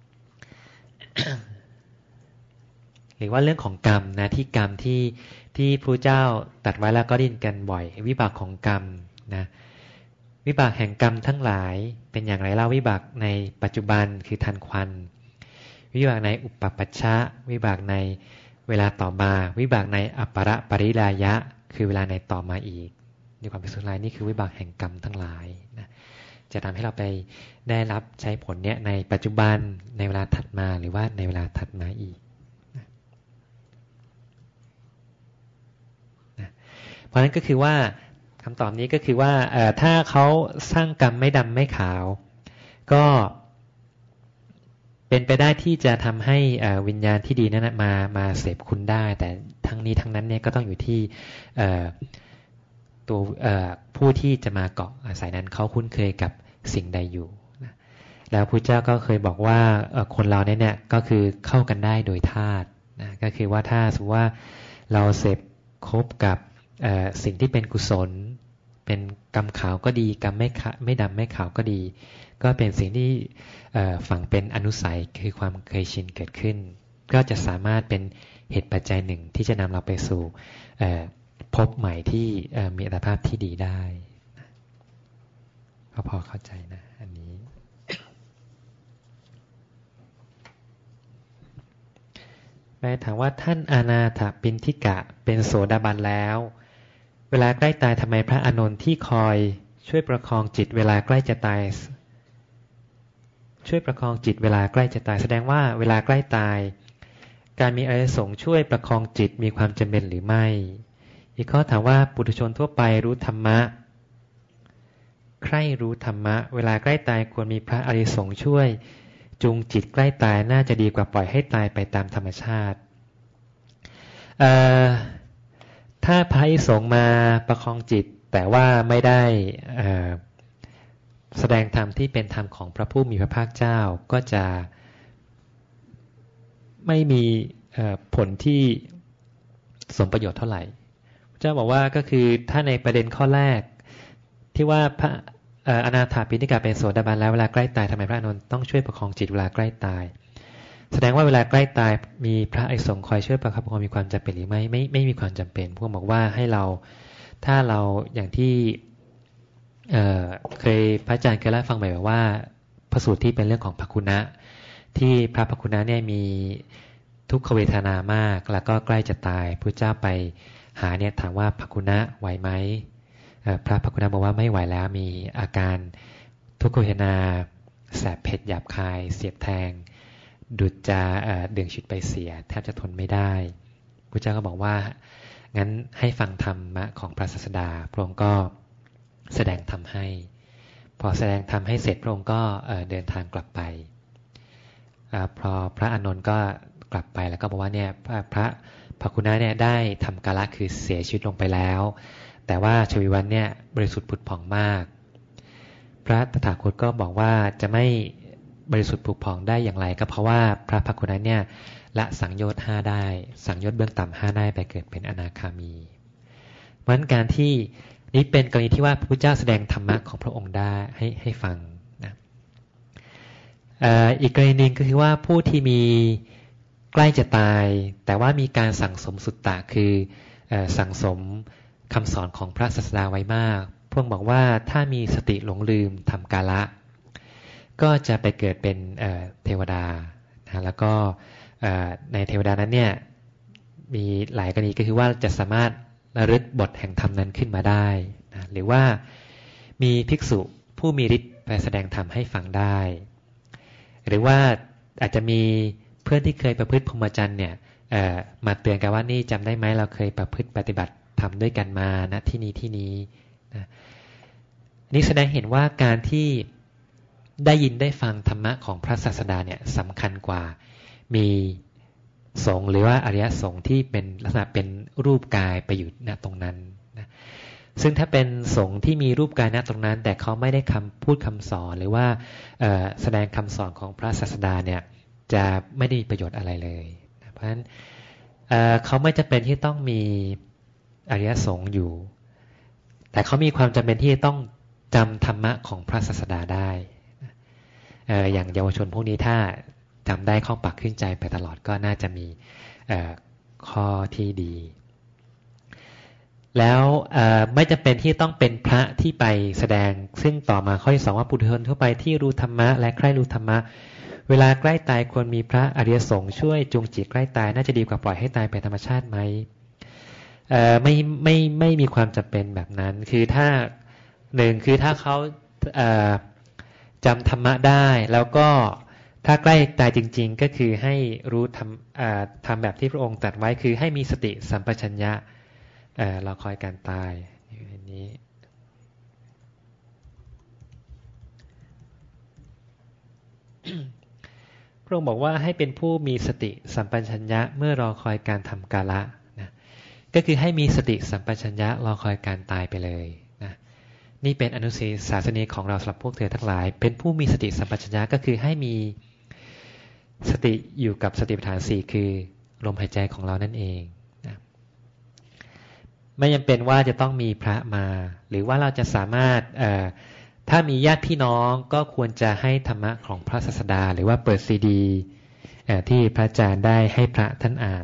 หรือว่าเรื่องของกรรมนะที่กรรมที่ที่พระเจ้าตรัสไว้แล้วก็ได้ยินกันบ่อยวิบากของกรรมนะวิบากแห่งกรรมทั้งหลายเป็นอย่างไรเล่าวิบากในปัจจุบันคือทันควันวิบากในอุปปัชชะวิบากในเวลาต่อมาวิบากในอัปปะปริรายะคือเวลาในต่อมาอีกในความเป็นสุดท้ายนี่คือวิบากแห่งกรรมทั้งหลายนะจะทำให้เราไปได้รับใช้ผลเนี้ยในปัจจุบันในเวลาถัดมาหรือว่าในเวลาถัดมาอีกนะเพราะฉะนั้นก็คือว่าคำตอบนี้ก็คือว่าถ้าเขาสร้างกรรมไม่ดำไม่ขาวก็เป็นไปได้ที่จะทำให้วิญญาณที่ดีนั้นมามาเสพคุณได้แต่ทั้งนี้ทั้งนั้นเนี่ยก็ต้องอยู่ที่ตัวผู้ที่จะมาเกาะอาศัยนั้นเขาคุ้นเคยกับสิ่งใดอยู่แล้วพระเจ้าก็เคยบอกว่าคนเราเนี่ยก็คือเข้ากันได้โดยธาตุนะก็คือว่าถ้าสมมติว่าเราเสพคบกับสิ่งที่เป็นกุศลเป็นกรรมขาวก็ดีกรรมไม่ไม่ดำไม่ขาวก็ดีก็เป็นสิ่งที่ฝังเป็นอนุสัยคือความเคยชินเกิดขึ้นก็จะสามารถเป็นเหตุปัจจัยหนึ่งที่จะนำเราไปสู่ภพใหม่ที่มีอัตภาพที่ดีได้ก็พอเข้าใจนะอันนี้ไปถามว่าท่านอานาถปิณฑิกะเป็นโสดาบันแล้วเวลาใกล้ตายทำไมพระอานนท์ที่คอยช่วยประคองจิตเวลาใกล้จะตายช่วยประคองจิตเวลาใกล้จะตายแสดงว่าเวลาใกล้ตายการมีอานิสงส์ช่วยประคองจิตมีความจำเป็นหรือไม่อีกข้อถามว่าปุถุชนทั่วไปรู้ธรรมะใคร่รู้ธรรมะเวลาใกล้ตายควรมีพระอานิสงส์ช่วยจูงจิตใกล้ตายน่าจะดีกว่าปล่อยให้ตายไปตามธรรมชาติถ้าพระสงฆ์มาประคองจิตแต่ว่าไม่ได้แสดงธรรมที่เป็นธรรมของพระผู้มีพระภาคเจ้าก็จะไม่มีผลที่สมประโยชน์เท่าไหร่พระเจ้าบอกว่าก็คือถ้าในประเด็นข้อแรกที่ว่าพระอนาถาปิณฑิกาเป็นโสดาบันแล้วเวลาใกล้ตายทำไมพระอานนท์ต้องช่วยประคองจิตเวลาใกล้ตายแสดงว่าเวลาใกล้ตายมีพระอริยสงฆ์คอยช่วยประคับประคองมีความจำเป็นหรือไม่ไม่ไม่มีความจำเป็นพวกบอกว่าให้เราถ้าเราอย่างที่เอ่อเคยพระอาจารย์เคยเล่าฟังไปแบบว่าพระสูตรที่เป็นเรื่องของภคุณะที่พระภคุณะเนี่ยมีทุกขเวทนามากแล้วก็ใกล้จะตายพระเจ้าไปหาเนี่ยถามว่าภคุณะไหวไหมพระภคุณะบอกว่าไม่ไหวแล้วมีอาการทุกขเวทนาแสบเผ็ดหยาบคายเสียบแทงดุจจะดึงชีวิตไปเสียแทบจะทนไม่ได้พระเจ้าก็บอกว่างั้นให้ฟังธรรมะของพระศาสดาพระองค์ก็แสดงธรรมให้พอแสดงธรรมให้เสร็จพระองค์ก็เดินทางกลับไปพอพระอานนท์ก็กลับไปแล้วก็บอกว่าเนี่ยพระภคุณะเนี่ยได้ทำกาละคือเสียชีวิตลงไปแล้วแต่ว่าชวีวันเนี่ยบริสุทธิ์ผุดผ่องมากพระตถาคตก็บอกว่าจะไม่บริสุทธิ์ผุดผ่องได้อย่างไรก็เพราะว่าพระภคุณะเนี่ยละสังโยชน์ห้าได้สังโยชน์เบื้องต่ำห้าได้ไปเกิดเป็นอนาคามีเพราะฉะนั้นการที่นี้เป็นกรณีที่ว่าพระพุทธเจ้าแสดงธรรมะของพระองค์ได้ให้ให้ฟังนะอีกกรณีหนึ่งก็คือว่าผู้ที่มีใกล้จะตายแต่ว่ามีการสั่งสมสุตตะคือสั่งสมคำสอนของพระศาสดาไว้มากพวกบอกว่าถ้ามีสติหลงลืมทำกาละก็จะไปเกิดเป็นเทวดานะแล้วก็ในเทวดานั้นเนี่ยมีหลายกรณีก็คือว่าจะสามารถระลึกบทแห่งธรรมนั้นขึ้นมาได้นะหรือว่ามีภิกษุผู้มีฤทธิ์ไปแสดงธรรมให้ฟังได้หรือว่าอาจจะมีเพื่อนที่เคยประพฤติพรหมจรรย์เนี่ยมาเตือนกันว่านี่จำได้ไหมเราเคยประพฤติปฏิบัติทำด้วยกันมานะที่นี้ที่นี้นะนี่แสดงเห็นว่าการที่ได้ยินได้ฟังธรรมะของพระศาสดาเนี่ยสำคัญกว่ามีสงฆ์หรือว่าอริยสงฆ์ที่เป็นลักษณะเป็นรูปกายไปอยู่ณตรงนั้นนะซึ่งถ้าเป็นสงฆ์ที่มีรูปกายณตรงนั้นแต่เขาไม่ได้คำพูดคำสอนหรือว่าแสดงคำสอนของพระศาสดาเนี่ยจะไม่ได้มีประโยชน์อะไรเลยนะเพราะฉะนั้นเอ่อเขาไม่จำเป็นที่ต้องมีอริยสงฆ์อยู่แต่เขามีความจำเป็นที่จะต้องจำธรรมะของพระศาสดาได้เอ่ออย่างเยาวชนพวกนี้ถ้าจำได้ข้องปากขึ้นใจไปตลอดก็น่าจะมีข้อที่ดีแล้วไม่จำเป็นที่ต้องเป็นพระที่ไปแสดงซึ่งต่อมาข้อที่สองว่าปุถุชนทั่วไปที่รู้ธรรมะและใคร่รู้ธรรมะเวลาใกล้ตายควรมีพระอริยสงฆ์ช่วยจูงจิตใกล้ตายน่าจะดีกว่าปล่อยให้ตายเป็นธรรมชาติไหมไม่ไม่ไม่มีความจำเป็นแบบนั้นคือถ้าหนึ่งคือถ้าเขาจำธรรมะได้แล้วก็ถ้าใกล้ตายจริงๆก็คือให้รู้ทำทำแบบที่พระองค์ตรัสไว้คือให้มีสติสัมปชัญญะเราคอยการตายอย่างนี้พระองค์บอกว่าให้เป็นผู้มีสติสัมปชัญญะเมื่อรอคอยการทำกาละนะก็คือให้มีสติสัมปชัญญะรอคอยการตายไปเลยนะนี่เป็นอนุสีศาสนีของเราสำหรับพวกเธอทั้งหลายเป็นผู้มีสติสัมปชัญญะก็คือให้มีสติอยู่กับสติปัฏฐานสี่คือลมหายใจของเรานั่นเองนะไม่จำเป็นว่าจะต้องมีพระมาหรือว่าเราจะสามารถถ้ามีญาติพี่น้องก็ควรจะให้ธรรมะของพระศาสดาหรือว่าเปิดซีดีที่พระอาจารย์ได้ให้พระท่านอ่าน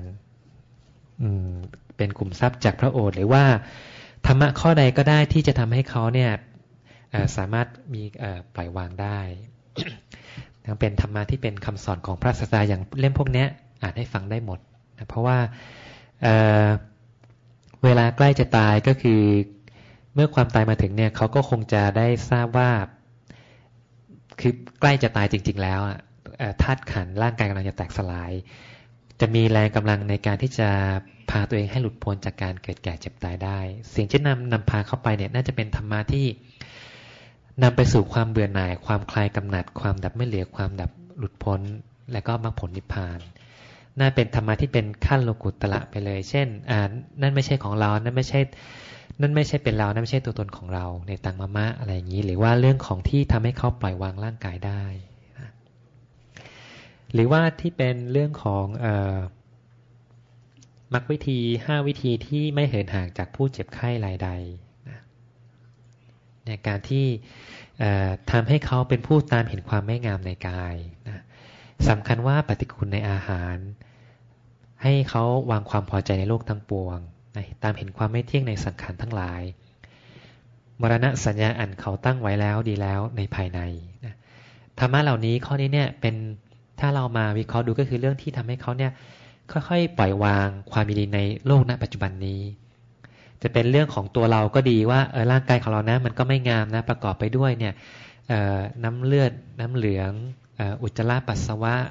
เป็นขุมทรัพย์จากพระโอษฐ์หรือว่าธรรมะข้อใดก็ได้ที่จะทำให้เขาเนี่ยสามารถมีปล่อยวางได้ทั้งเป็นธรรมะที่เป็นคำสอนของพระศาสดาอย่างเล่มพวกนี้อ่านให้ฟังได้หมดนะเพราะว่า เ, เวลาใกล้จะตายก็คือเมื่อความตายมาถึงเนี่ยเขาก็คงจะได้ทราบว่าคือใกล้จะตายจริงๆแล้วธาตุขันธ์ร่างกายกำลังจะแตกสลายจะมีแรงกำลังในการที่จะพาตัวเองให้หลุดพ้นจากการเกิดแก่เจ็บตายได้สิ่งที่นำนำพาเข้าไปเนี่ยน่าจะเป็นธรรมะที่นำไปสู่ความเบื่อหน่ายความคลายกำหนัดความดับไม่เหลือความดับหลุดพ้นและก็มรรคผลนิพพานน่าเป็นธรรมะที่เป็นขั้นโลกุตระไปเลยเช่นอ่านั่นไม่ใช่ของเรานั่นไม่ใช่นั่นไม่ใช่เป็นเรานั่นไม่ใช่ตัวตนของเราในตังมะมะอะไรอย่างนี้หรือว่าเรื่องของที่ทำให้เขาปล่อยวางร่างกายได้นะหรือว่าที่เป็นเรื่องของเอ่อมรรควิธีห้าวิธีที่ไม่เหินห่างจากผู้เจ็บไข้รายใดนะในการที่ทำให้เขาเป็นผู้ตามเห็นความไม่งามในกายนะสำคัญว่าปฏิกูลในอาหารให้เขาวางความพอใจในโลกทั้งปวงนะตามเห็นความไม่เที่ยงในสังขารทั้งหลายมรณะสัญญาอันเขาตั้งไว้แล้วดีแล้วในภายในนะธรรมะเหล่านี้ข้อนี้เนี่ยเป็นถ้าเรามาวิเคราะห์ดูก็คือเรื่องที่ทำให้เขาเนี่ยค่อยๆปล่อยวางความยินดีในโลกณปัจจุบันนี้จะเป็นเรื่องของตัวเราก็ดีว่าเออร่างกายของเรานะมันก็ไม่งามนะประกอบไปด้วยเนี่ยน้ำเลือดน้ำเหลืองอุจจาระปัสสาวะ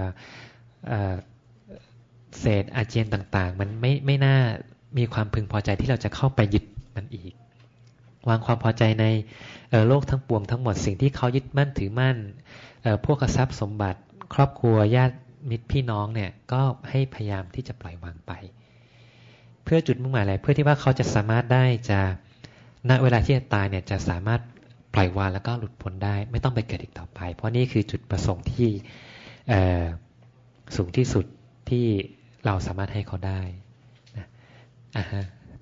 เศษอาเจียนต่างๆมันไม่ไม่น่ามีความพึงพอใจที่เราจะเข้าไปยึดมันอีกวางความพอใจในโลกทั้งปวงทั้งหมดสิ่งที่เขายึดมั่นถือมั่นพวกทรัพย์สมบัติครอบครัวญาติมิตรพี่น้องเนี่ยก็ให้พยายามที่จะปล่อยวางไปเพื่อจุดมุ่งหมายอะไรเพื่อที่ว่าเขาจะสามารถได้จะณเวลาที่จะตายเนี่ยจะสามารถปล่อยวางแล้วก็หลุดพ้นได้ไม่ต้องไปเกิดอีกต่อไปเพราะนี่คือจุดประสงค์ที่สูงที่สุดที่เราสามารถให้เขาได้นะอ่าฮะ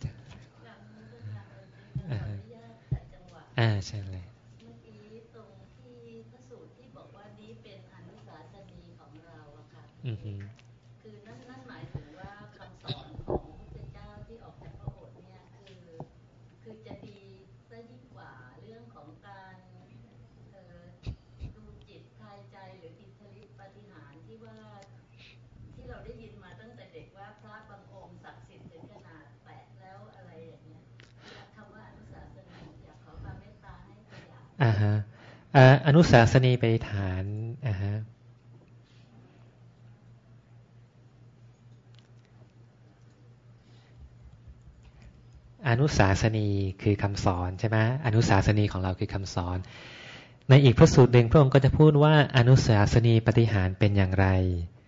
อ่าฮะอ่าใช่เลยอือฮึคือนั่นนั่นหมายถึงว่าคำสอนของพระพุทธเจ้าที่ออกจากพระโอษฐ์เนี่ยคือคือจะดีซะยิ่งกว่าเรื่องของการเอ่อดูจิตทายใจหรืออิทธิฤทธิปาฏิหาริย์ที่ว่าที่เราได้ยินมาตั้งแต่เด็กว่าพระบางองค์ศักดิ์สิทธิ์ถึงขนาดแปะแล้วอะไรอย่างเงี้ยคำว่าอนุสาสนีอยากขอความเมตตาให้ขยายอ่าฮะอ่าอนุสาสนีไปฐานอ่าฮะอนุสาสนีคือคำสอนใช่ไหมอนุสาสนีของเราคือคำสอนในอีกพระสูตรหนึ่งพระองค์ก็จะพูดว่าอนุสาสนีปฏิหารเป็นอย่างไร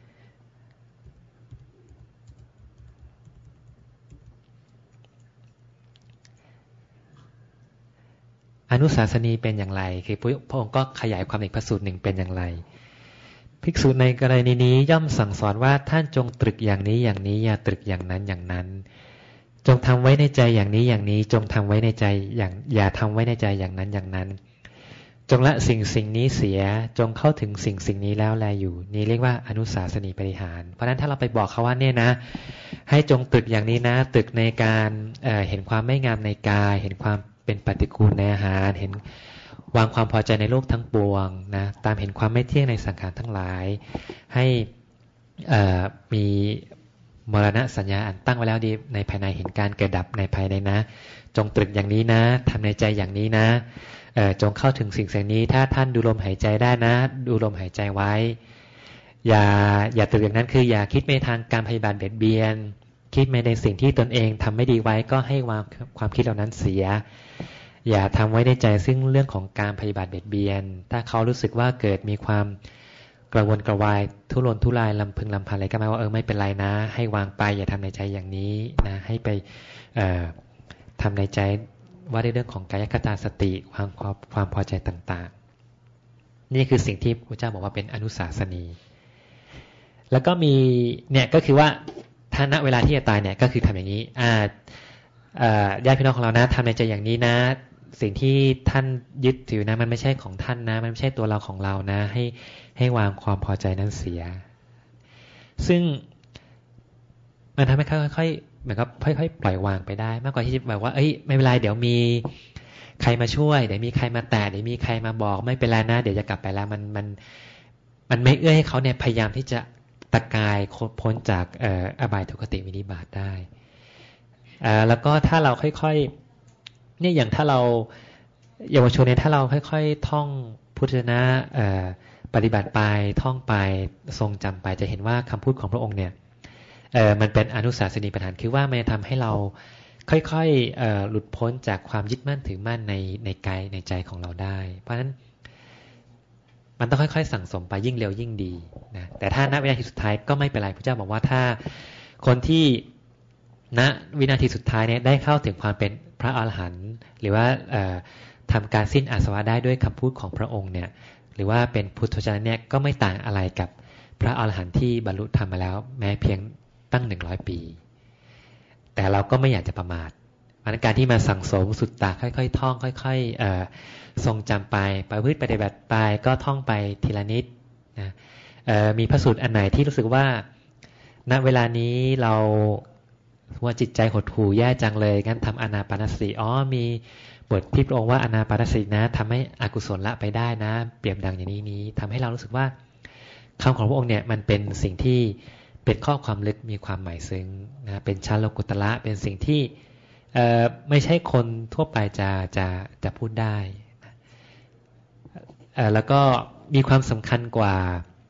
อนุสาสนีเป็นอย่างไรคือพระองค์ก็ขยายความอีกพระสูตรหนึ่งเป็นอย่างไรภิกษุในกรณีนี้ย่อมสั่งสอนว่าท่านจงตรึกอย่างนี้อย่างนี้อย่าตรึกอย่างนั้นอย่างนั้นจงทำไว้ในใจอย่างนี้อย่างนี้จงทำไว้ในใจอย่างอย่าทำไว้ในใจอย่างนั้นอย่างนั้นจงละสิ่งสิ่งนี้เสียจงเข้าถึงสิ่งสิ่งนี้แล้วแลอยู่นี่เรียกว่าอนุสาสนีปฏิหารเพราะฉะนั้นถ้าเราไปบอกเขาว่าเนี่ยนะให้จงตรึกอย่างนี้นะตรึกในการเอ่อเห็นความไม่งามในกายเห็นความเป็นปฏิกูลในอาหารเห็นวางความพอใจในโลกทั้งปวงนะตามเห็นความไม่เที่ยงในสังขารทั้งหลายให้เอ่อมีมรณะสัญญาอันตั้งไว้แล้วดีในภายในเห็นการเกิดดับในภายในนะจงตรึกอย่างนี้นะทำในใจอย่างนี้นะจงเข้าถึงสิ่งสิ่งนี้ถ้าท่านดูลมหายใจได้นะดูลมหายใจไว้อย่าอย่าตรึกอย่างนั้นคืออย่าคิดไปทางการพยาบาทเบียดเบียนคิดไปในสิ่งที่ตนเองทำไม่ดีไว้ก็ให้วางความคิดเหล่านั้นเสียอย่าทำไว้ในใจซึ่งเรื่องของการพยาบาทเบียดเบียนถ้าเขารู้สึกว่าเกิดมีความกระวนกระวายทุรนทุรายลำพึงลำพันอะไรก็หมายว่าเออไม่เป็นไรนะให้วางไปอย่าทำในใจอย่างนี้นะให้ไปเอ่อทำในใจว่าในเรื่องของกายคตาสติความความความพอใจต่างๆนี่คือสิ่งที่พระเจ้าบอกว่าเป็นอนุสาสนีแล้วก็มีเนี่ยก็คือว่าถ้าณเวลาที่จะตายเนี่ยก็คือทำอย่างนี้อ่าญาติพี่น้องของเรานะทำในใจอย่างนี้นะสิ่งที่ท่านยึดถือนะมันไม่ใช่ของท่านนะมันไม่ใช่ตัวเราของเรานะให้ให้วางความพอใจนั้นเสียซึ่งมันทำให้ค่อยๆเหมือนกับค่อยๆปล่อยวางไปได้มากกว่าที่จะแบบว่าเอ้ยไม่เป็นไรเดี๋ยวมีใครมาช่วยเดี๋ยวมีใครมาแตะเดี๋ยวมีใครมาบอกไม่เป็นไรนะเดี๋ยวจะกลับไปแล้วมันมันมันไม่เอื้อให้เขาเนี่ยพยายามที่จะตะกายพ้นจากเอ่ออบายทุกขติวินิบาตได้อ่าแล้วก็ถ้าเราค่อยๆเนี่ยอย่างถ้าเราเยาวชนเนี่ยถ้าเราค่อยๆท่องพุทธนะเอ่อปฏิบัติไปท่องไปทรงจำไปจะเห็นว่าคำพูดของพระองค์เนี่ยเอ่อมันเป็นอนุสาสนีปฏิหารคือว่ามันจะทำให้เราค่อยๆเอ่อหลุดพ้นจากความยึดมั่นถือมั่นในในกายในใจของเราได้เพราะฉะนั้นมันต้องค่อยๆสั่งสมไปยิ่งเร็วยิ่งดีนะแต่ถ้าณวินาทีสุดท้ายก็ไม่เป็นไรพระเจ้าบอกว่าถ้าคนที่ณวินาทีสุดท้ายเนี่ยได้เข้าถึงความเป็นพระอรหันต์หรือว่าทำการสิ้นอาสวะได้ด้วยคำพูดของพระองค์เนี่ยหรือว่าเป็นพุทธชนเนี่ยก็ไม่ต่างอะไรกับพระอรหันต์ที่บรรลุธรรมมาแล้วแม้เพียงตั้งหนึ่งร้อยปีแต่เราก็ไม่อยากจะประมาทเพราะนั้นการที่มาสั่งสมสุตตะค่อยๆท่องค่อยๆทรงจำไปประพฤติปฏิบัติไปก็ท่องไปทีละนิดนะมีพระสูตรอันไหนที่รู้สึกว่าณเวลานี้เราว่าจิตใจหดหู่แย่จังเลยงั้นทำอานาปานสติอ๋อมีบทที่พระองค์ว่าอานาปานสตินะทำให้อกุศลละไปได้นะเปรียบดังอย่างนี้นี้ทำให้เรารู้สึกว่าคำของพระองค์เนี่ยมันเป็นสิ่งที่เป็นข้อความลึกมีความหมายซึ้งนะเป็นชั้นโลกุตละเป็นสิ่งที่ไม่ใช่คนทั่วไปจะจะจะพูดได้นะแล้วก็มีความสำคัญกว่า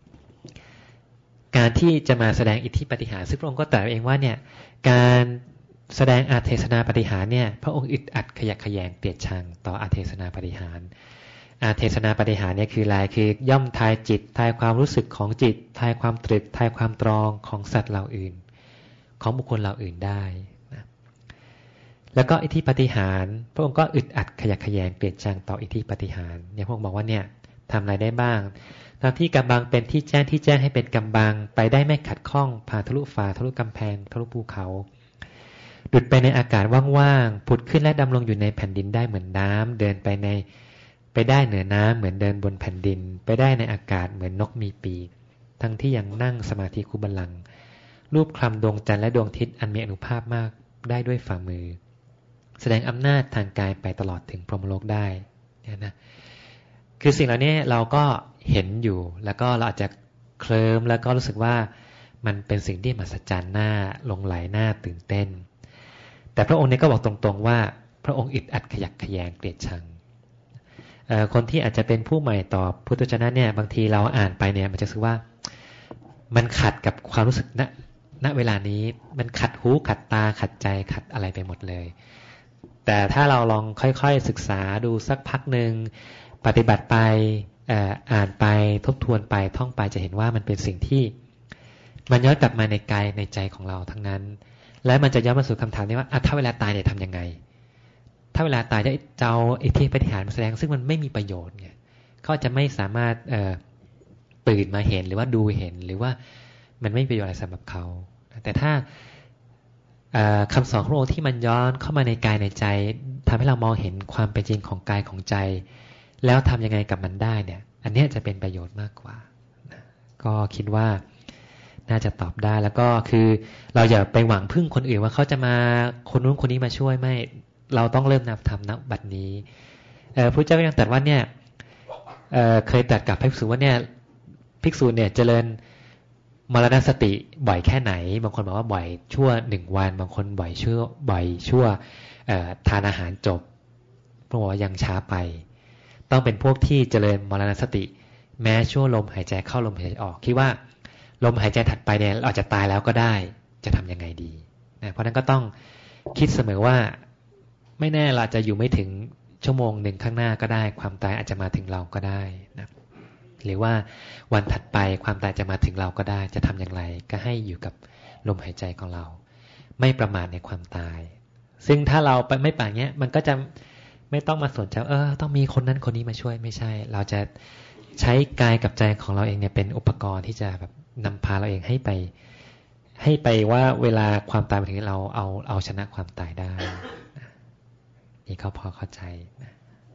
การที่จะมาแสดงอิทธิปาฏิหาริย์ซึ่งพระองค์ก็ตรัสเองว่าเนี่ยการแสดงอาเทศนาปาฏิหาริย์เนี่ยพระองค์อึดอัดขยักขยงเกลียดชังต่ออาเทศนาปาฏิหาริย์อาเทศนาปาฏิหาริย์เนี่ยคืออะไรคือย่อมทายจิตทายความรู้สึกของจิตทายความตรึกทายความตรองของสัตว์เหล่าอื่นของบุคคลเหล่าอื่นได้นะแล้วก็อิทธิปาฏิหาริย์พระองค์ก็อึดอัดขยักขยงเกลียดชังต่ออิทธิปาฏิหาริย์เนี่ยพระองค์บอกว่าเนี่ยทำอะไรได้บ้างตามที่กำบังเป็นที่แจ้งที่แจ้งให้เป็นกำบังไปได้ไม่ขัดข้องผ่านทะลุฟ้าทะลุกำแพงทะลุภูเขาดุจไปในอากาศว่างๆผุดขึ้นและดำลงอยู่ในแผ่นดินได้เหมือนน้ำเดินไปในไปได้เหนือน้ำเหมือนเดินบนแผ่นดินไปได้ในอากาศเหมือนนกมีปีกทั้งที่ยังนั่งสมาธิคู่บัลลังก์รูปคลำดวงจันทร์และดวงอาทิตย์อันมีอานุภาพมากได้ด้วยฝ่ามือแสดงอำนาจทางกายไปตลอดถึงพรหมโลกได้เนี่ยนะคือสิ่งเหล่านี้เราก็เห็นอยู่แล้วก็เราอาจจะเคลิ้มแล้วก็รู้สึกว่ามันเป็นสิ่งที่มหัศจรรย์น่าหลงไหลน่าตื่นเต้นแต่พระองค์นี้ก็บอกตรงๆว่าพระองค์อึดอัดขยักขยงเกลียดชังคนที่อาจจะเป็นผู้ใหม่ต่อพุทธวจนะเนี่ยบางทีเราอ่านไปเนี่ยมันจะรู้สึกว่ามันขัดกับความรู้สึกณณเวลานี้มันขัดหูขัดตาขัดใจขัดอะไรไปหมดเลยแต่ถ้าเราลองค่อยๆศึกษาดูสักพักหนึ่งปฏิบัติไปอ่านไปทบทวนไปท่องไปจะเห็นว่ามันเป็นสิ่งที่มันย้อนกลับมาในกายในใจของเราทั้งนั้นและมันจะย้อนมาสู่คำถามนี้ว่าถ้าเวลาตายเนี่ยทำยังไงถ้าเวลาตายจะเอาอิทธิปาฏิหาริย์มาแสดงซึ่งมันไม่มีประโยชน์ไงเขาจะไม่สามารถตื่นมาเห็นหรือว่าดูเห็นหรือว่ามันไม่มีประโยชน์อะไรสำหรับเขาแต่ถ้าคำสอนของพระองค์ที่มันย้อนเข้ามาในกายในใจทำให้เรามองเห็นความเป็นจริงของกายของใจแล้วทำยังไงกับมันได้เนี่ยอันนี้จะเป็นประโยชน์มากกว่านะก็คิดว่าน่าจะตอบได้แล้วก็คือเราอย่าไปหวังพึ่งคนอื่นว่าเขาจะมาคนนู้นคนนี้มาช่วยไม่เราต้องเริ่มนำทำณบัดนี้พระเจ้าก็ยังตรัสว่าเนี่ย เ, เคยตรัสกับภิกษุว่าเนี่ยภิกษุเนี่ยเจริญมรณสติบ่อยแค่ไหนบางคนบอกว่าบ่อยชั่วหนึ่งวันบางคนบ่อยชั่วบ่อยชั่วทานอาหารจบพระบอกว่ายังช้าไปต้องเป็นพวกที่เจริญมรณสติแม้ชั่วลมหายใจเข้าลมหายใจออกคิดว่าลมหายใจถัดไปเนี่ยเราจะตายแล้วก็ได้จะทำยังไงดีนะเพราะนั้นก็ต้องคิดเสมอว่าไม่แน่เราจะอยู่ไม่ถึงชั่วโมงหนึ่งข้างหน้าก็ได้ความตายอาจจะมาถึงเราก็ได้นะหรือว่าวันถัดไปความตายจะมาถึงเราก็ได้จะทำอย่างไรก็ให้อยู่กับลมหายใจของเราไม่ประมาทในความตายซึ่งถ้าเราไปไม่ป่าเงี้ยมันก็จะไม่ต้องมาสนใจเออต้องมีคนนั้นคนนี้มาช่วยไม่ใช่เราจะใช้กายกับใจของเราเองเนี่ยเป็นอุปกรณ์ที่จะแบบนำพาเราเองให้ไปให้ไปว่าเวลาความตายมาถึงเราเอาเอาชนะความตายได้นี่เขาพอเข้าใจนะ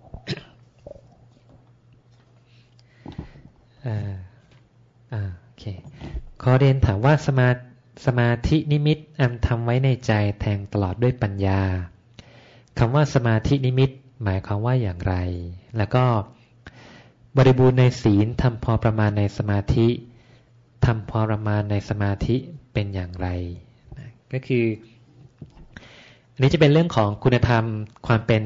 อ่าอ่าโอเคขอเรียนถามว่าสมาสมาธินิมิตอันทำไว้ในใจแทงตลอดด้วยปัญญาคำว่าสมาธินิมิตหมายความว่าอย่างไรแล้วก็บริบูรณ์ในศีลทำพอประมาณในสมาธิทำพอประมาณในสมาธิเป็นอย่างไรนะก็คืออันนี้จะเป็นเรื่องของคุณธรรมความเป็น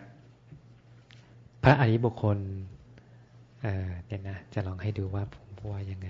พระอริยบุคคลเอ่อเดี๋ยวนะจะลองให้ดูว่าผมพูดว่ายังไง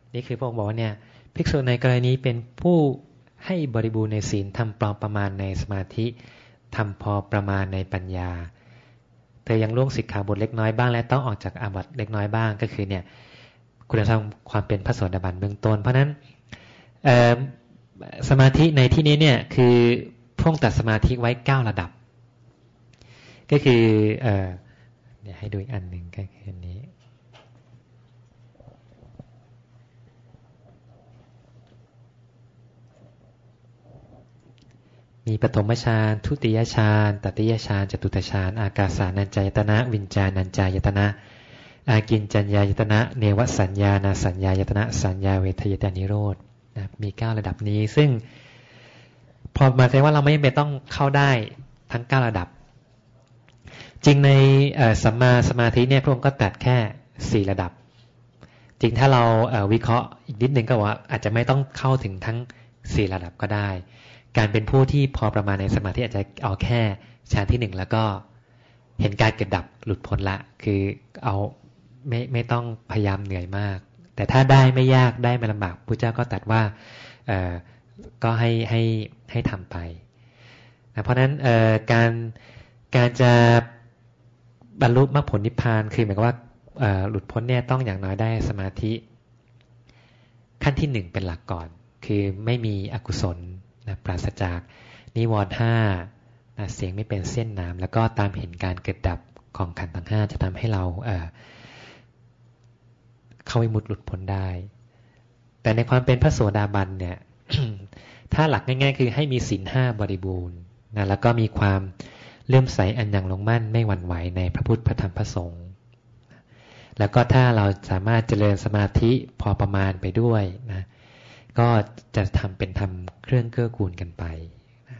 นี่คือพระองค์บอกว่าเนี่ยภิกษุในกรณีเป็นผู้ให้บริบูรณ์ในศีลทำปลอมประมาณในสมาธิทำพอประมาณในปัญญาเธอยังล่วงสิกขาบทเล็กน้อยบ้างและต้องออกจากอาบัติเล็กน้อยบ้างก็คือเนี่ยคุณธรรมความเป็นพระโสดาบันเบื้องต้นเพราะนั้นสมาธิในที่นี้เนี่ยคือพระองค์ตัดสมาธิไว้เก้าระดับก็คือเอ่อเดี๋ยวให้ดูอีกอันหนึ่งก็คืออันนี้มีปฐมฌานทุติยฌานตติยฌานจตุตฌานอากาสานัญจายตนะวิญญาณัญจายตนะอากินจัญญายตนะเนวสัญญานาสัญญายตนะสัญญาเวทยตานิโรธนะมีเก้าระดับนี้ซึ่งพอมาแสดงว่าเราไม่จำเป็นต้องเข้าได้ทั้งเก้าระดับจริงในสัมมาสมาธิเนี่ยพระองค์ก็ตัดแค่สี่ระดับจริงถ้าเราวิเคราะห์อีกนิดนึงก็ว่าอาจจะไม่ต้องเข้าถึงทั้งสี่ระดับก็ได้การเป็นผู้ที่พอประมาณในสมาธิอาจจะเอาแค่ฌานที่หนึ่งแล้วก็เห็นการเกิดดับหลุดพ้นละคือเอาไม่ไม่ต้องพยายามเหนื่อยมากแต่ถ้าได้ไม่ยากได้ไม่ลำบากพุทธเจ้าก็ตรัสว่าเอ่อก็ให้ให้ให้ทำไปนะเพราะฉะนั้นเอ่อการการจะบรรลุมรรคผลนิพพานคือหมายความว่าเอ่อหลุดพ้นเนี่ยต้องอย่างน้อยได้สมาธิขั้นที่หนึ่งเป็นหลักก่อนคือไม่มีอกุศลนะปราศจากนิวรณ์ห้านะเสียงไม่เป็นเส้นน้ำแล้วก็ตามเห็นการเกิดดับของขันธ์ทั้งห้าจะทำให้เราเอ่อเข้าวิมุตติหลุดพ้นได้แต่ในความเป็นพระโสดาบันเนี่ย ถ้าหลักง่ายๆคือให้มีศีลห้าบริบูรณ์นะแล้วก็มีความเลื่อมใสอันยังลงมั่นไม่หวั่นไหวในพระพุทธพระธรรมพระสงฆ์แล้วก็ถ้าเราสามารถเจริญสมาธิพอประมาณไปด้วยนะก็จะทำเป็นทำเครื่องเกื้อกูลกันไปนะ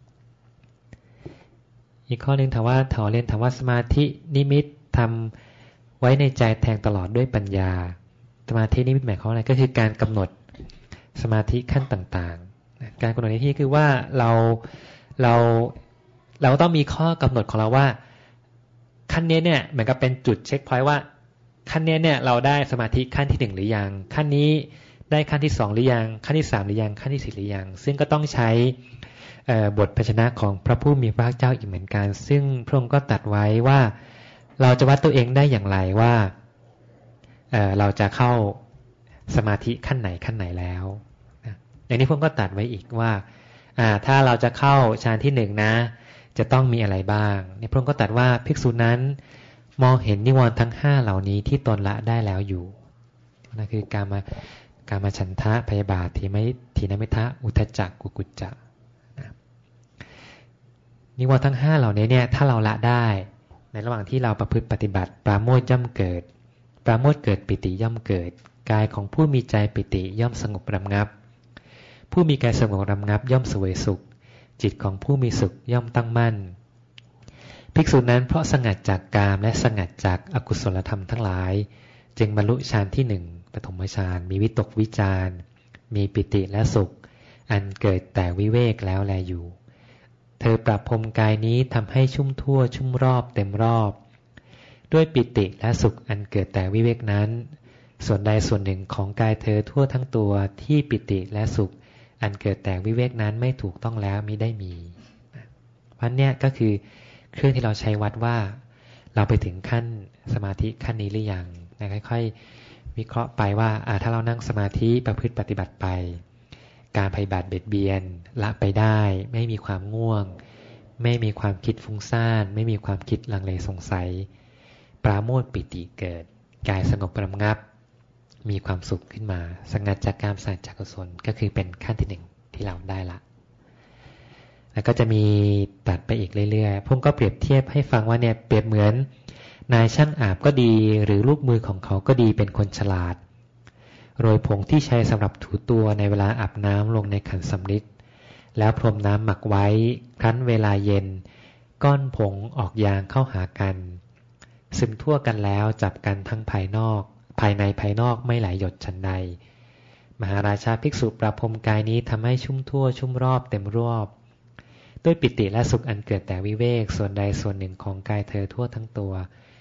อีกข้อหนึ่งถามว่าถอเรียนถามว่าสมาธินิมิตทำไว้ในใจแทงตลอดด้วยปัญญาสมาธินิมิตหมายความอะไรก็คือการกำหนดสมาธิขั้นต่างๆการกำหนดในที่คือว่าเราเราเราต้องมีข้อกำหนดของเราว่าขั้นนี้เนี่ยเหมือนกับเป็นจุดเช็คพอยต์ว่าขั้นนี้เนี่ยเราได้สมาธิขั้นที่หนึ่งหรือยังขั้นนี้ได้ขั้นที่สองหรือยังขั้นที่สามหรือยังขั้นที่สี่หรือยังซึ่งก็ต้องใช้บทพยัญชนะของพระผู้มีพระภาคเจ้าอีกเหมือนกันซึ่งพระองค์ก็ตรัสไว้ว่าเราจะวัดตัวเองได้อย่างไรว่าเอ่อเราจะเข้าสมาธิขั้นไหนขั้นไหนแล้วนะอย่างนี้พระองค์ก็ตรัสไว้อีกว่าอ่าถ้าเราจะเข้าฌานที่หนึ่งนะจะต้องมีอะไรบ้างในพระองค์ก็ตรัสว่าภิกษุนั้นมองเห็นนิวรณ์ทั้งห้าเหล่านี้ที่ตนละได้แล้วอยู่นั่นคือการมาการมาฉันทะพยาบาททีไม่ทีนมิทะอุทธัจจะกุกุจจะนะนิวรณ์ทั้งห้าเหล่านี้เนี่ยถ้าเราละได้ในระหว่างที่เราประพฤติปฏิบัติปราโมทย์ย่อมเกิดปราโมทย์เกิดปิติย่อมเกิดกายของผู้มีใจปิติย่อมสงบระงับผู้มีกายสงบระงับย่อมเสวยสุขจิตของผู้มีสุขย่อมตั้งมั่นภิกษุนั้นเพราะสงัดจากกามและสงัดจากอกุศลธรรมทั้งหลายจึงบรรลุฌานที่หนึ่งปฐมฌานมีวิตกวิจารมีปิติและสุขอันเกิดแต่วิเวกแล้วแลอยู่เธอปรับพรมกายนี้ทำให้ชุ่มทั่วชุ่มรอบเต็มรอบด้วยปิติและสุขอันเกิดแต่วิเวกนั้นส่วนใดส่วนหนึ่งของกายเธอทั่วทั้งตัวที่ปิติและสุขอันเกิดแต่วิเวกนั้นไม่ถูกต้องแล้วมิได้มีเพราะเนี่ยก็คือเครื่องที่เราใช้วัดว่าเราไปถึงขั้นสมาธิขั้นนี้หรือยังนะค่อยๆวิเคราะห์ไปว่าถ้าเรานั่งสมาธิประพฤติปฏิบัติไปการปฏิบัติเบียดเบียนละไปได้ไม่มีความง่วงไม่มีความคิดฟุ้งซ่านไม่มีความคิดลังเลสงสัยปราโมทย์ปิติเกิดกายสงบระงับมีความสุขขึ้นมาสงัดจากกามสงัดจากกุศลก็คือเป็นขั้นที่หนึ่งที่เราได้ละแล้วก็จะมีตัดไปอีกเรื่อยๆผมก็เปรียบเทียบให้ฟังว่าเนี่ยเปรียบเหมือนนายช่างอาบก็ดีหรือลูกมือของเขาก็ดีเป็นคนฉลาดโรยผงที่ใช้สำหรับถูตัวในเวลาอาบน้ำลงในขันสำริดแล้วพรมน้ำหมักไว้ครั้นเวลาเย็นก้อนผงออกยางเข้าหากันซึมทั่วกันแล้วจับกันทั้งภายนอกภายในภายนอกไม่ไหลหยดฉันใดมหาราชาภิกษุประพรมกายนี้ทำให้ชุ่มทั่วชุ่มรอบเต็มรอบด้วยปิติและสุขอันเกิดแต่วิเวกส่วนใดส่วนหนึ่งของกายเธอทั่วทั้งตัว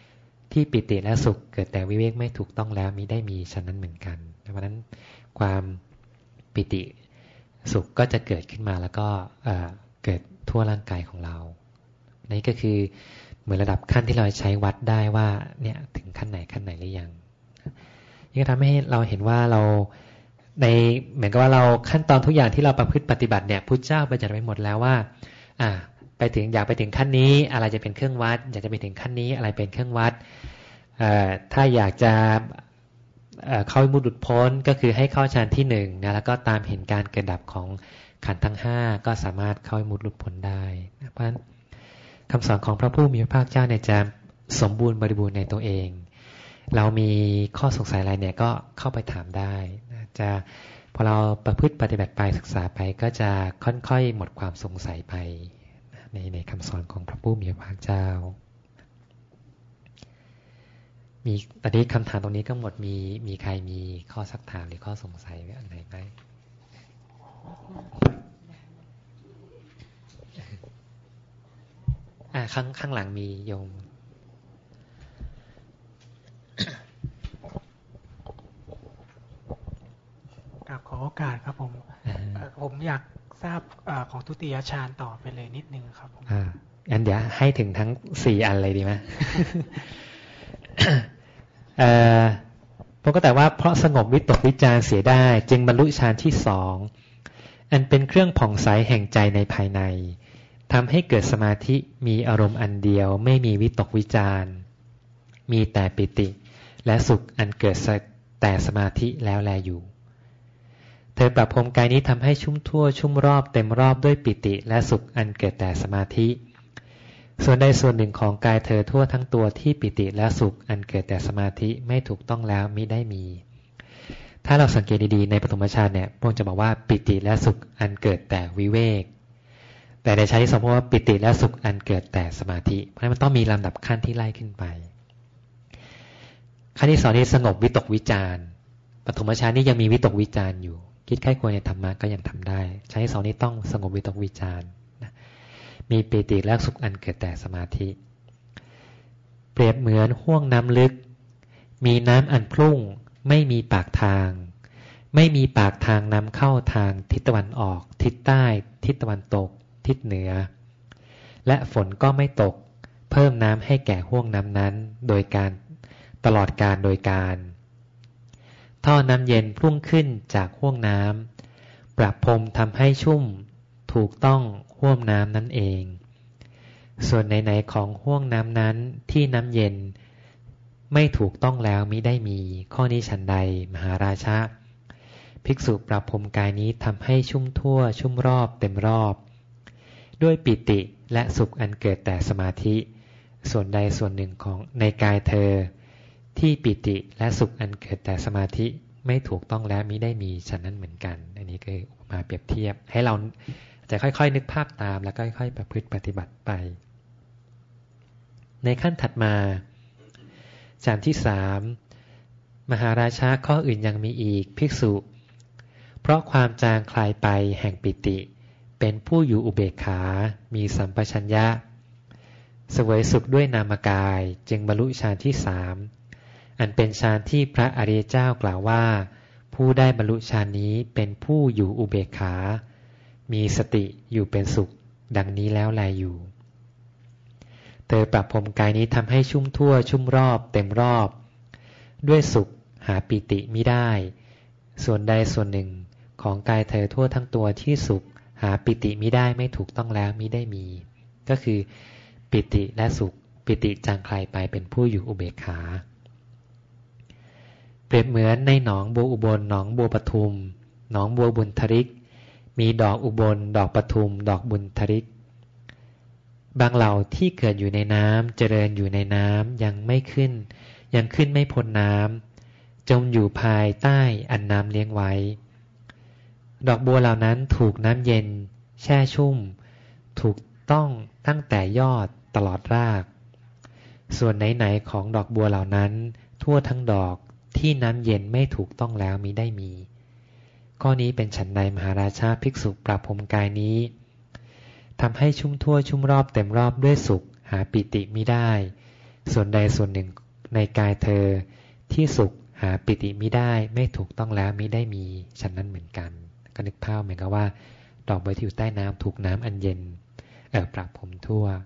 ที่ปิติและสุขเกิดแต่วิเวกไม่ถูกต้องแล้วมิได้มีฉะนั้นเหมือนกันเพราะฉะนั้นความปิติสุขก็จะเกิดขึ้นมาแล้วก็เกิดทั่วร่างกายของเรานี่ก็คือเหมือนระดับขั้นที่เราใช้วัดได้ว่าเนี่ยถึงขั้นไหนขั้นไหนหรือยังนี่ก็ทำให้เราเห็นว่าเราในเหมือนกับว่าเราขั้นตอนทุกอย่างที่เราประพฤติปฏิบัติเนี่ยพุทธเจ้าบัญญัติไว้หมดแล้วว่าอ่าไปถึงอยากไปถึงขั้นนี้อะไรจะเป็นเครื่องวัดอยากจะไปถึงขั้นนี้อะไรเป็นเครื่องวัดถ้าอยากจะเข้าวิมุตติหลุดพ้นก็คือให้เข้าฌานที่หนึ่งนะแล้วก็ตามเห็นการเกิดดับของขันธ์ทั้งห้าก็สามารถเข้าวิมุตติหลุดพ้นได้เพราะฉะนั้นคำสอนของพระผู้มีพระภาคเจ้าเนี่ยจะสมบูรณ์บริบูรณ์ในตัวเองเรามีข้อสงสัยอะไรเนี่ยก็เข้าไปถามได้จะพอเราประพฤติปฏิบัติไปศึกษาไปก็จะค่อยๆหมดความสงสัยไปในในคำสอนของพระผู้มีพระภาคเจ้ามีตอนนี้คำถามตรงนี้ก็หมดมีมีใครมีข้อสักถามหรือข้อสงสัยอะไรไหมอ่าข้างข้างหลังมีโยมกับขอโอกาสครับผมผมอยากทราบของทุติยฌานต่อไปเลยนิดนึงครับผมอ่างั้นเดี๋ยวให้ถึงทั้งสี่อันเลยดีไหม เอ่อผมก็แต่ว่าเพราะสงบวิตกวิจารเสียได้จึงบรรลุฌานที่สองอันเป็นเครื่องผ่องใสแห่งใจในภายในทำให้เกิดสมาธิมีอารมณ์อันเดียวไม่มีวิตกวิจารมีแต่ปิติและสุขอันเกิดแต่สมาธิแล้วแลอยู่เธอปรับพรมกายนี้ทำให้ชุ่มทั่วชุ่มรอบเต็มรอบด้วยปิติและสุขอันเกิดแต่สมาธิส่วนใดส่วนหนึ่งของกายเธอทั่วทั้งตัวที่ปิติและสุขอันเกิดแต่สมาธิไม่ถูกต้องแล้วมิได้มีถ้าเราสังเกตดีๆในปฐมฌานเนี่ยพระองค์จะบอกว่าปิติและสุขอันเกิดแต่วิเวกแต่ในฌานที่สองพระองค์ว่าปิติและสุขอันเกิดแต่สมาธิเพราะฉะนั้นมันต้องมีลำดับขั้นที่ไล่ขึ้นไปขั้นที่สองนี้สงบวิตกวิจารปฐมฌานนี้ยังมีวิตกวิจารอยู่คิดใคร่ควรในธรรมะก็ยังทำได้ฌานที่สองนี้ต้องสงบวิตกวิจารมีปิติและสุขอันเกิดแต่สมาธิเปรียบเหมือนห้วงน้ำลึกมีน้ำอันพุ่งไม่มีปากทางไม่มีปากทางนำเข้าทางทิศตะวันออกทิศใต้ทิศตะวันตกทิศเหนือและฝนก็ไม่ตกเพิ่มน้ำให้แก่ห้วงน้ำนั้นโดยการตลอดการโดยการท่อน้ำเย็นพุ่งขึ้นจากห้วงน้ำประพรมทำให้ชุ่มถูกต้องห้วงน้ำนั่นเองส่วนไหนๆของห้วงน้ำนั้นที่น้ำเย็นไม่ถูกต้องแล้วมิได้มีข้อนี้ฉันใดมหาราชะภิกษุประพรมกายนี้ทำให้ชุ่มทั่วชุ่มรอบเต็มรอบด้วยปิติและสุขอันเกิดแต่สมาธิส่วนใดส่วนหนึ่งของในกายเธอที่ปิติและสุขอันเกิดแต่สมาธิไม่ถูกต้องแล้วมิได้มีฉะนั้นเหมือนกันอันนี้คืออุปมาเปรียบเทียบให้เราจะค่อยๆนึกภาพตามแล้วก็ค่อยๆประพฤติปฏิบัติไปในขั้นถัดมาฌานที่สามมหาราชาข้ออื่นยังมีอีกภิกษุเพราะความจางคลายไปแห่งปิติเป็นผู้อยู่อุเบกขามีสัมปชัญญะเสวยสุขด้วยนามกายจึงบรรลุฌานที่สามอันเป็นฌานที่พระอริยเจ้ากล่าวว่าผู้ได้บรรลุฌานนี้เป็นผู้อยู่อุเบกขามีสติอยู่เป็นสุขดังนี้แล้วแลอยู่เธอปรับพรมกายนี้ทำให้ชุ่มทั่วชุ่มรอบเต็มรอบด้วยสุขหาปิติมิได้ส่วนใดส่วนหนึ่งของกายเธอทั่วทั้งตัวที่สุขหาปิติมิได้ไม่ถูกต้องแล้วมิได้มีก็คือปิติและสุขปิติจางคลายไปเป็นผู้อยู่อุเบกขาเปรียบเหมือนในหนองบัวอุบลหนองบัวปทุมหนองบัวบุญทริกมีดอกอุบลดอกปทุมดอกบุญทริกบางเหล่าที่เกิดอยู่ในน้ำเจริญอยู่ในน้ำยังไม่ขึ้นยังขึ้นไม่พ้นน้ำจมอยู่ภายใต้อันน้ำเลี้ยงไว้ดอกบัวเหล่านั้นถูกน้ำเย็นแช่ชุ่มถูกต้องตั้งแต่ยอดตลอดรากส่วนไหนๆของดอกบัวเหล่านั้นทั่วทั้งดอกที่น้ำเย็นไม่ถูกต้องแล้วมิได้มีข้อนี้เป็นฉันใดมหาราชาภิกษุปรับพรมกายนี้ทำให้ชุ่มทั่วชุ่มรอบเต็มรอบด้วยสุขหาปิติมิได้ส่วนใดส่วนหนึ่งในกายเธอที่สุขหาปิติมิได้ไม่ถูกต้องแล้วมิได้มีฉันนั้นเหมือนกันก็นึกภาพเหมือนกับว่าดอกบัวที่อยู่ใต้น้ำถูกน้ำอันเย็นเอ่อประพรมทั่ว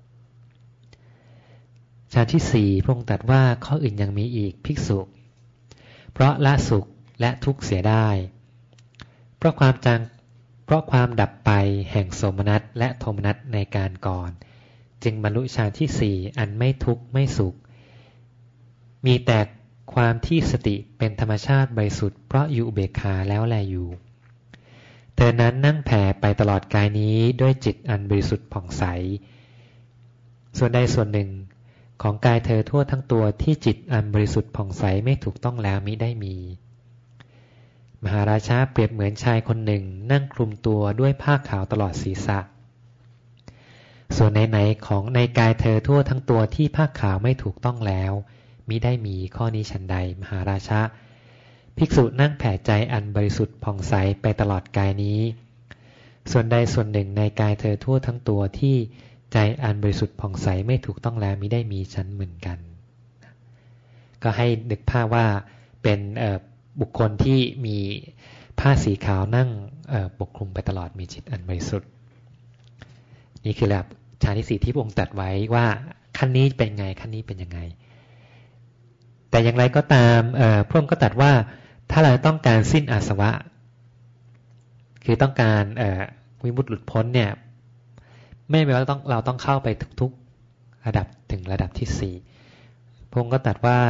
ฌานที่สี่พระองค์ตรัสว่าข้ออื่นยังมีอีกภิกษุเพราะละสุขและทุกข์เสียได้เพราะความจางเพราะความดับไปแห่งโสมนัสและโทมนัสในการก่อนจึงบรรลุฌานที่สี่อันไม่ทุกข์ไม่สุขมีแต่ความที่สติเป็นธรรมชาติบริสุทธิ์เพราะอยู่อุเบกขาแล้วแลอยู่เธอนั้นนั่งแผ่ไปตลอดกายนี้ด้วยจิตอันบริสุทธิ์ผ่องใสส่วนใดส่วนหนึ่งของกายเธอทั่วทั้งตัวที่จิตอันบริสุทธิ์ผ่องใสไม่ถูกต้องแล้วมิได้มีมหาราชาเปรียบเหมือนชายคนหนึ่งนั่งคลุมตัวด้วยผ้าขาวตลอดศีรษะส่วนไหนๆของในกายเธอทั่วทั้งตัวที่ผ้าขาวไม่ถูกต้องแล้วมิได้มีข้อนี้ฉันใดมหาราชาภิกษุนั่งแผ่ใจอันบริสุทธิ์ผ่องใสไปตลอดกายนี้ส่วนใดส่วนหนึ่งในกายเธอทั่วทั้งตัวที่ใจอันบริสุทธิ์ผ่องใสไม่ถูกต้องแล้วมิได้มีฉันเหมือนกันก็ให้นึกภาพว่าเป็นบุคคลที่มีผ้าสีขาวนั่งปกคลุมไปตลอดมีจิตอันบริสุทธิ์นี่คือแบบฌานที่สี่ที่พระองค์ตรัสไว้ว่าขั้นนี้เป็นไงขั้นนี้เป็นยังไงแต่อย่างไรก็ตามพระองค์ก็ตรัสว่าถ้าเราต้องการสิ้นอาสวะคือต้องการวิมุตติหลุดพ้นเนี่ยไม่แปลว่าต้องเราต้องเข้าไปทุกๆระดับถึงระดับที่สี่พระองค์ก็ตรัสว่า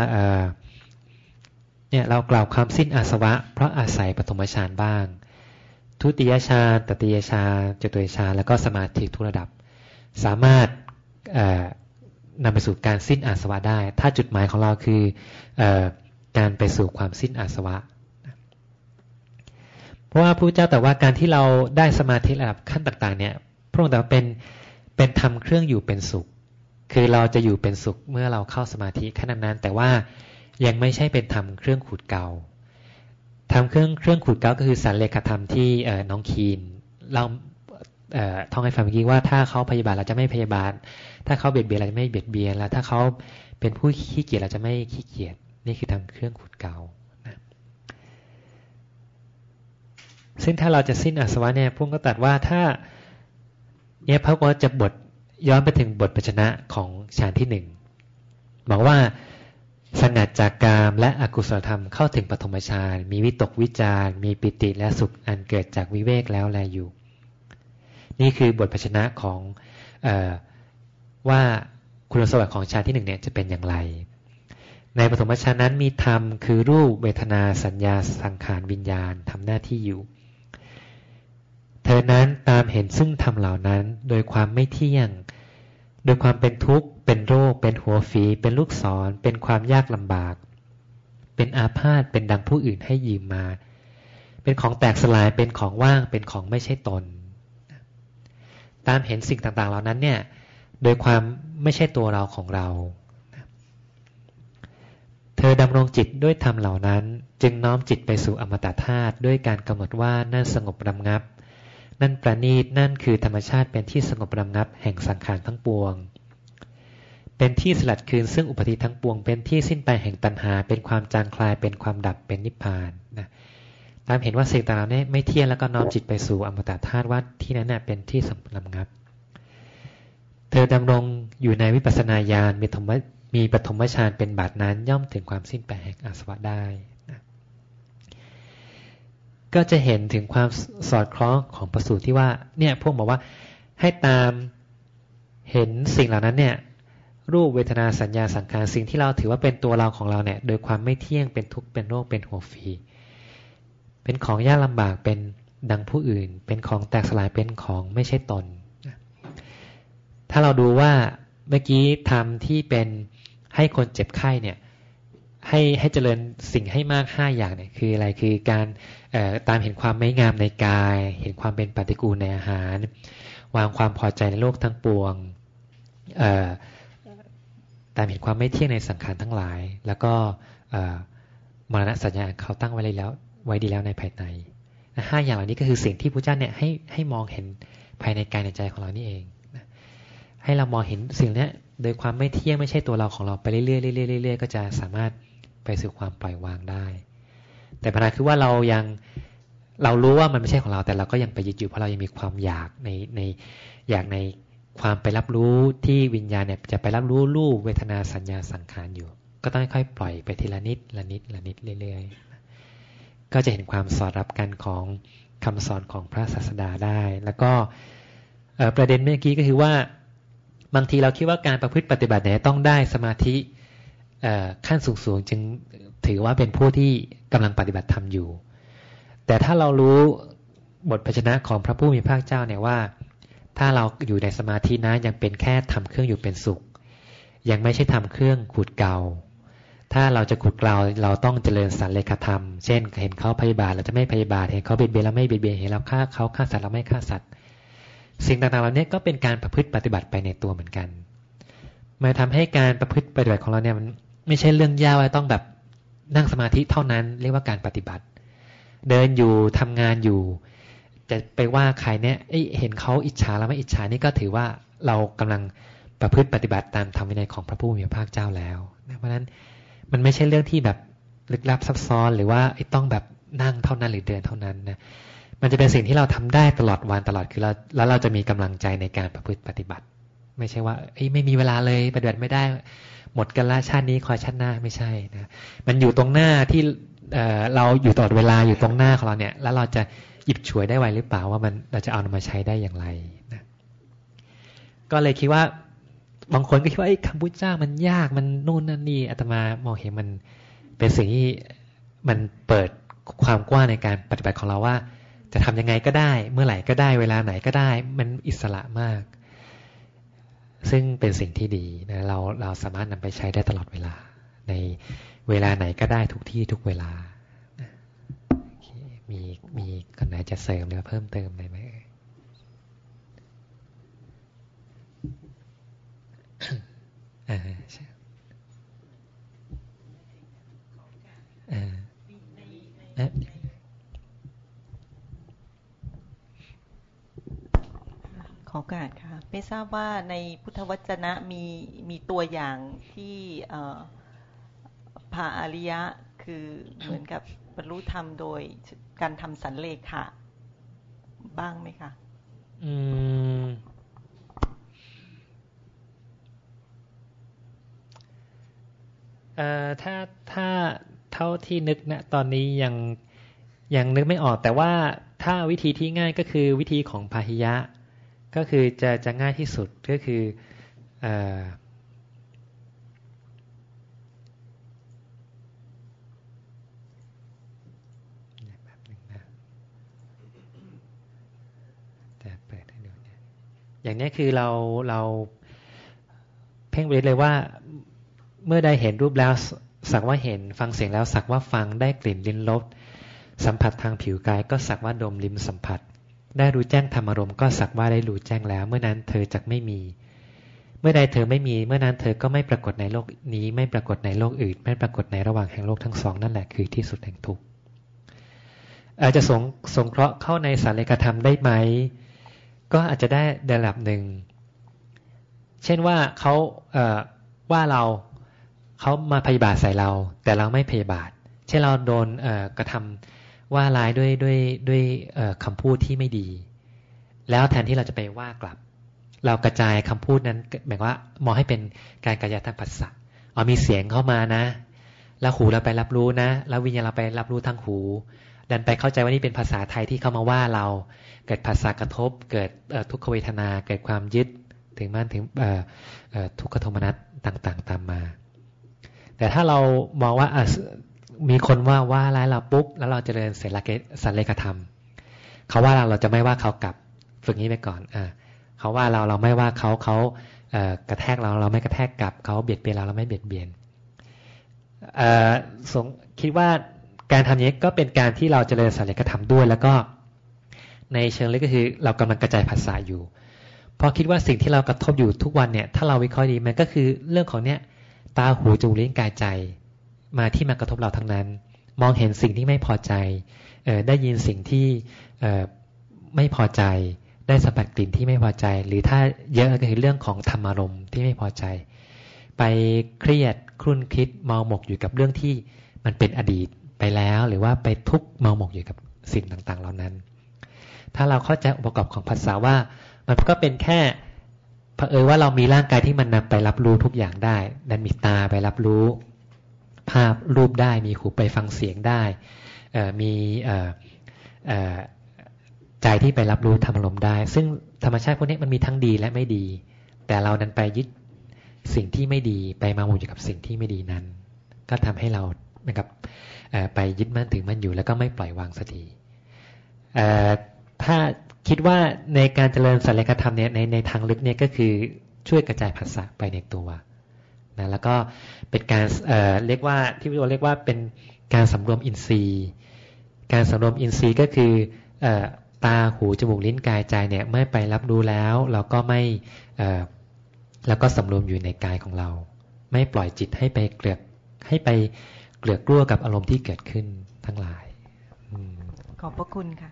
เนี่ยเรากล่าวความสิ้นอาสวะเพราะอาศัยปฐมฌานบ้างทุติยฌานตติยฌานจตุตฌานแล้วก็สมาธิทุกระดับสามารถนำไปสู่การสิ้นอาสวะได้ถ้าจุดหมายของเราคือการไปสู่ความสิ้นอาสวะเพราะว่าพระพุทธเจ้าแต่ว่าการที่เราได้สมาธิระดับขั้นต่างๆเนี่ยพระองค์แต่ว่าเป็นเป็นธรรมเครื่องอยู่เป็นสุขคือเราจะอยู่เป็นสุขเมื่อเราเข้าสมาธิขั้นนั้นแต่ว่ายังไม่ใช่เป็นธรรมเครื่องขูดเกลาธรรมเครื่องเครื่องขูดเกลาก็คือสันเลขธรรมที่น้องคีนเราท่องให้ฟังเมื่อกี้ว่าถ้าเขาพยาบาทเราจะไม่พยาบาทถ้าเขาเบียดเบียนเราจะไม่เบียดเบียนแล้วถ้าเขาเป็นผู้ขี้เกียจเราจะไม่ขี้เกียจนี่คือทำเครื่องขูดเกลานะซึ่งถ้าเราจะสิ้นอาสวะเนี่ยพระองค์ก็ตรัสว่าถ้าเนี่ยพระองค์จะบทย้อนไปถึงบทปัจจนะของฌานที่หนึ่งบอกว่าสงัดจากกามและอกุศลธรรมเข้าถึงปฐมฌานมีวิตกวิจารมีปิติและสุขอันเกิดจากวิเวกแล้วแลอยู่นี่คือบทพยัญชนะของเอ่อว่าคุณสมบัติของฌานที่หนึ่งเนี่ยจะเป็นอย่างไรในปฐมฌานนั้นมีธรรมคือรูปเวทนาสัญญาสังขารวิญญาณทำหน้าที่อยู่เธอนั้นตามเห็นซึ่งธรรมเหล่านั้นโดยความไม่เที่ยงโดยความเป็นทุกข์เป็นโรคเป็นหัวฝีเป็นลูกศรเป็นความยากลำบากเป็นอาพาธเป็นดังผู้อื่นให้ยืมมาเป็นของแตกสลายเป็นของว่างเป็นของไม่ใช่ตนตามเห็นสิ่งต่างๆเหล่านั้นเนี่ยโดยความไม่ใช่ตัวเราของเราเธอดำรงจิตด้วยธรรมเหล่านั้นจึงน้อมจิตไปสู่อมตะธาตุด้วยการกำหนดว่านั่นสงบระงับนั่นประณีตนั่นคือธรรมชาติเป็นที่สงบระงับแห่งสังขารทั้งปวงเป็นที่สลัดคืนซึ่งอุปาทิทั้งปวงเป็นที่สิ้นไปแห่งตัณหาเป็นความจางคลายเป็นความดับเป็นนิพพานนะตามเห็นว่าสิ่งต่างๆนี้ไม่เที่ยงแล้วก็น้อมจิตไปสู่อมตะธาตุว่าที่นั้นเป็นที่สงบระงับเธอดำรงอยู่ในวิปัสสนาญาณมีธรรมมีปฐมฌานเป็นบาทนั้นย่อมถึงความสิ้นไปแห่งอาสวะได้นะก็จะเห็นถึงความสอดคล้องของประสูตรที่ว่าเนี่ยพวกบอกว่าให้ตามเห็นสิ่งเหล่านั้นเนี่ยรูปเวทนาสัญญาสังขารสิ่งที่เราถือว่าเป็นตัวเราของเราเนี่ยโดยความไม่เที่ยงเป็นทุกข์เป็นโรคเป็นหัวฝีเป็นของยากลำบากเป็นดังผู้อื่นเป็นของแตกสลายเป็นของไม่ใช่ตนถ้าเราดูว่าเมื่อกี้ทำที่เป็นให้คนเจ็บไข้เนี่ยให้ให้เจริญสิ่งให้มากห้าอย่างเนี่ยคืออะไรคือการตามเห็นความไม่งามในกายเห็นความเป็นปฏิกูลในอาหารวางความพอใจในโลกทั้งปวงตามเห็นความไม่เที่ยงในสังขารทั้งหลายแล้วก็มรณะสัญญาเขาตั้งไว้เลยแล้วไว้ดีแล้วในภายในห้าอย่างเหล่านี้ก็คือสิ่งที่พระเจ้าเนี่ยให้ให้มองเห็นภายในกายในใจของเรานี่เองให้เรามองเห็นสิ่งนี้โดยความไม่เที่ยงไม่ใช่ตัวเราของเราไปเรื่อยๆเรื่อยๆเรื่อยๆก็จะสามารถไปสู่ความปล่อยวางได้แต่ปัญหาคือว่าเรายังเรารู้ว่ามันไม่ใช่ของเราแต่เราก็ยังไปยึดอยู่เพราะเรายังมีความอยากในในอยากในความไปรับรู้ที่วิญญาณเนี่ยจะไปรับรู้รูปเวทนาสัญญาสังขารอยู่ก็ต้องค่อยๆปล่อยไปทีละนิดละนิดละนิดเรื่อยๆก็จะเห็นความสอดรับกันของคำสอนของพระศาสดาได้แล้วก็ประเด็นเมื่อกี้ก็คือว่าบางทีเราคิดว่าการประพฤติปฏิบัติเนี่ยต้องได้สมาธิขั้นสูงๆจึงถือว่าเป็นผู้ที่กำลังปฏิบัติธรรมอยู่แต่ถ้าเรารู้บทพยัญชนะของพระผู้มีพระภาคเจ้าเนี่ยว่าถ้าเราอยู่ในสมาธินะยังเป็นแค่ทำเครื่องอยู่เป็นสุขยังไม่ใช่ทำเครื่องขูดเกลาถ้าเราจะขูดเกลาเราต้องเจริญสันเลขธรรมเช่นเห็นเขาพยาบาทเราจะไม่พยาบาทเห็นเขาเบียดเบียนเราไม่เบียดเบียนเห็นเราฆ่าเขาฆ่าสัตว์เราไม่ฆ่าสัตว์สิ่งต่างๆเหล่านี้ก็เป็นการประพฤติปฏิบัติไปในตัวเหมือนกันมาทำให้การประพฤติปฏิบัติของเราเนี่ยมันไม่ใช่เรื่องยากว่าต้องแบบนั่งสมาธิเท่านั้นเรียกว่าการปฏิบัติเดินอยู่ทำงานอยู่จะไปว่าใครเนี่ยเห็นเขาอิจฉาเราไม่อิจฉานี่ก็ถือว่าเรากำลังประพฤติปฏิบัติตามธรรมวินัยของพระผู้มีพระภาคเจ้าแล้วเพราะฉะนั้นมันไม่ใช่เรื่องที่แบบลึกลับซับซ้อนหรือว่าต้องแบบนั่งเท่านั้นหรือเดินเท่านั้นนะมันจะเป็นสิ่งที่เราทำได้ตลอดวันตลอดคือเราแล้วเราจะมีกำลังใจในการประพฤติปฏิบัติไม่ใช่ว่าไม่มีเวลาเลยปฏิบัติไม่ได้หมดกันละชาตินี้คอยชาติหน้าไม่ใช่นะมันอยู่ตรงหน้าที่เอ่อเราอยู่ตลอดเวลาอยู่ตรงหน้าของเราเนี่ยแล้วเราจะหยิบฉวยได้ไวหรือเปล่าว่ามันเราจะเอามาใช้ได้อย่างไรนะก็เลยคิดว่าบางคนก็คิดว่าไอ้คำพุทธเจ้ามันยากมันนู่นนั่นนี่อาตมามองเห็นมันเป็นสิ่งที่มันเปิดความกว้างในการปฏิบัติของเราว่าจะทำยังไงก็ได้เมื่อไหร่ก็ได้เวลาไหนก็ได้มันอิสระมากซึ่งเป็นสิ่งที่ดีนะเราเราสามารถนำไปใช้ได้ตลอดเวลาในเวลาไหนก็ได้ทุกที่ทุกเวลามีมีคนไหนจะเสริมหรือเพิ่มเติมอะไรไหมอ่าใช่อ่านะขอโอกาสค่ะไม่ทราบว่าในพุทธวจนะมีมีตัวอย่างที่พระอริยะคือเหมือนกับบรรลุธรรมโดยการทำสันเลขะบ้างไหมคะอืมเอ่อถ้าถ้าเท่าที่นึกนะตอนนี้ยังยังนึกไม่ออกแต่ว่าถ้าวิธีที่ง่ายก็คือวิธีของพาหิยะก็คือจะจะง่ายที่สุดก็คือเอ่อแบบนึงนะแต่เปิดให้ดูเนี่ยอย่างนี้คือเราเราเพ่งไว้เลยว่าเมื่อใดเห็นรูปแล้วสักว่าเห็นฟังเสียงแล้วสักว่าฟังได้กลิ่นลิ้มรสสัมผัสทางผิวกายก็สักว่าดมลิ้มสัมผัสได้รู้แจ้งธรรมารมณ์ก็สักว่าได้รู้แจ้งแล้วเมื่อนั้นเธอจักไม่มีเมื่อใดเธอไม่มีเมื่อนั้นเธอก็ไม่ปรากฏในโลกนี้ไม่ปรากฏในโลกอื่นไม่ปรากฏในระหว่างแห่งโลกทั้งสองนั่นแหละคือที่สุดแห่งทุกข์อาจจะสงสงเคราะห์เข้าในสันเลขธรรมได้ไหมก็อาจจะได้ระดับหนึ่งเช่นว่าเขาเอ่อว่าเราเขามาพยาบาทใส่เราแต่เราไม่พยาบาทเช่นเราโดนเอ่อกระทำว่าร้ายด้วยด้วยด้วยเอ่อคำพูดที่ไม่ดีแล้วแทนที่เราจะไปว่ากลับเรากระจายคำพูดนั้นหมายว่ามองให้เป็นการกระจายทางภาษาอ๋อมีเสียงเข้ามานะแล้วหูเราไปรับรู้นะแล้ววิญญาณเราไปรับรู้ทางหูดันไปเข้าใจว่านี่เป็นภาษาไทยที่เข้ามาว่าเราเกิดภาษากระทบเกิดทุกขเวทนาเกิดความยึดถึงมั่นถึงทุกขโทมนัสต่างๆตามมาแต่ถ้าเรามองว่ามีคนว่าว่าร้ายเราปุ๊บแล้วเราเจริญเสรสันเลขธรรมเขาว่าเราเราจะไม่ว่าเขากลับฝึกนี้ไปก่อนอ่าเขาว่าเราเราไม่ว่าเขาเขาเอ่อกระแทกเราเราไม่กระแทกกลับเขาเบียดเบียนเราเราไม่เบียดเบียนเอ่อสงคิดว่าการทำอย่างนี้ก็เป็นการที่เราเจริญสันเลขธรรมด้วยแล้วก็ในเชิงลึกก็คือเรากำลังกระจายภาษาอยู่เพราะคิดว่าสิ่งที่เรากระทบอยู่ทุกวันเนี่ยถ้าเราวิเคราะห์ดีมันก็คือเรื่องของเนี้ยตาหูจมูกลิ้นกายใจมาที่มากระทบเราทั้งนั้นมองเห็นสิ่งที่ไม่พอใจเอ่อได้ยินสิ่งที่เอ่อไม่พอใจได้สัมผัสกลิ่นที่ไม่พอใจหรือถ้าเยอะก็คือเรื่องของธรรมารมณ์ที่ไม่พอใจไปเครียดครุ่นคิดเมาหมกอยู่กับเรื่องที่มันเป็นอดีตไปแล้วหรือว่าไปทุกข์เมาหมกอยู่กับสิ่งต่างๆเหล่านั้นถ้าเราเข้าใจองค์ประกอบของภาษาว่ามันก็เป็นแค่เผอิญว่าเรามีร่างกายที่มันนำไปรับรู้ทุกอย่างได้ดันมีตาไปรับรู้ภาพรูปได้มีหูไปฟังเสียงได้มีใจที่ไปรับรู้ธรรมารมณ์ได้ซึ่งธรรมชาติพวกนี้มันมีทั้งดีและไม่ดีแต่เราดันไปยึดสิ่งที่ไม่ดีไปมาหมกอยู่กับสิ่งที่ไม่ดีนั้นก็ทำให้เราเหมือนกับไปยึดมั่นถือมั่นอยู่แล้วก็ไม่ปล่อยวางสักทีถ้าคิดว่าในการเจริญสัจเลขธรรมเนี่ยในในทางลึกเนี่ยก็คือช่วยกระจายภาษาไปในตัวนะแล้วก็เป็นการเอ่อเรียกว่าที่เราเรียกว่าเป็นการสำรวมอินทรีย์การสำรวมอินทรีย์ก็คือเอ่อตาหูจมูกลิ้นกายใจเนี่ยเมื่อไปรับรู้แล้วเราก็ไม่เอ่อแล้วก็สำรวมอยู่ในกายของเราไม่ปล่อยจิตให้ไปเกลือกให้ไปเกลือกกลัวกับอารมณ์ที่เกิดขึ้นทั้งหลายขอบพระคุณค่ะ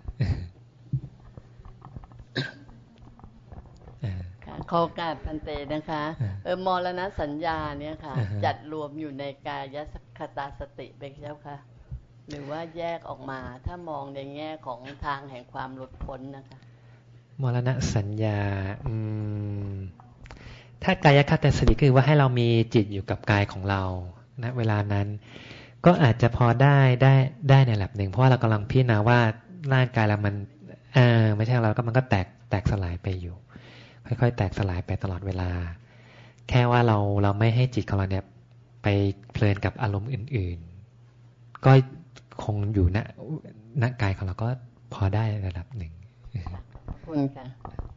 ขอโอกาสพันเตนะคะเออมรณสัญญาเนี่ยค่ะจัดรวมอยู่ในกายคตาสติไปเจ้าค่ะหรือว่าแยกออกมาถ้ามองในแง่ของทางแห่งความหลุดพ้นนะคะมรณสัญญาถ้ากายคตาสติคือว่าให้เรามีจิตอยู่กับกายของเราณเวลานั้นก็อาจจะพอได้ได้ได้ในระดับหนึ่งเพราะว่าเรากำลังพิจารณาว่าร่างกายเรามันเออไม่ใช่เราก็มันก็แตกแตกสลายไปอยู่ค่อยๆแตกสลายไปตลอดเวลาแค่ว่าเราเราไม่ให้จิตของเราเนี่ยไปเพลินกับอารมณ์อื่นๆก็คงอยู่ณณกายของเราก็พอได้ระดับหนึ่งขอบคุณค่ะ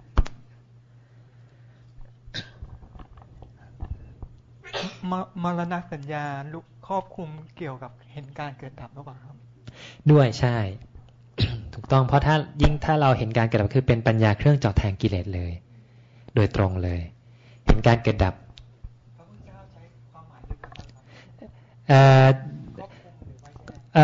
มรณสัญญาครอบคลุมเกี่ยวกับเห็นการเกิดดับหรือเปล่าครับด้วยใช่ ถูกต้องเพราะถ้ายิ่งถ้าเราเห็นการเกิดดับคือเป็นปัญญาเครื่องเจาะแทงกิเลสเลยโดยตรงเลยเห็นการเกิดดับเอ่อเอ่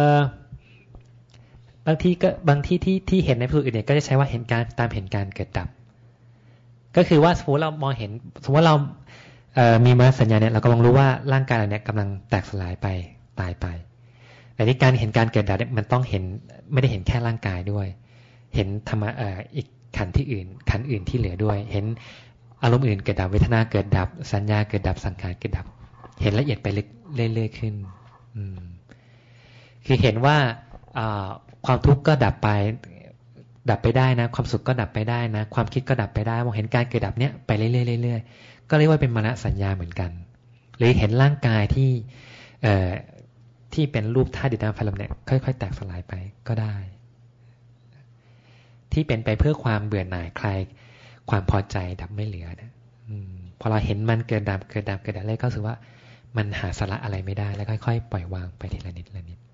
อบางทีก็บางที่ที่ที่เห็นในผู้อื่นเนี่ยก็จะใช้ว่าเห็นการตามเห็นการเกิดดับก็คือว่าสมมติเรามองเห็นสมมติว่าเราเอ่อมีมรณสัญญาเนี่ยเรากำลังรู้ว่าร่างกายเราเนี่ยกำลังแตกสลายไปตายไปแต่ที่การเห็นการเกิดดับเนี่ยมันต้องเห็นไม่ได้เห็นแค่ร่างกายด้วยเห็นธรรมะเอ่ออีกขันธ์ที่อื่นขันธ์อื่นที่เหลือด้วยเห็นอารมณ์อื่นเกิดดับเวทนาเกิดดับสัญญาเกิดดับสังขารเกิดดับเห็นละเอียดไปลึกเรื่อยๆขึ้นอืมคือเห็นว่าความทุกข์ก็ดับไปดับไปได้นะความสุขก็ดับไปได้นะความคิดก็ดับไปได้มองเห็นการเกิดดับเนี้ยไปเรื่อยๆเรื่อยๆก็เรียกว่าเป็นมรณสัญญาเหมือนกันหรือเห็นร่างกายที่เอ่อที่เป็นรูปธาตุดินน้ำไฟลมเนี่ยค่อยๆแตกสลายไปก็ได้ที่เป็นไปเพื่อความเบื่อหน่ายคลายความพอใจดับไม่เหลือนะอืมพอเราเห็นมันเกิดดับเกิดดับเกิดดับเลยก็รู้สึกว่ามันหาสาระอะไรไม่ได้แล้วค่อยๆปล่อยวางไปทีละนิดละนิด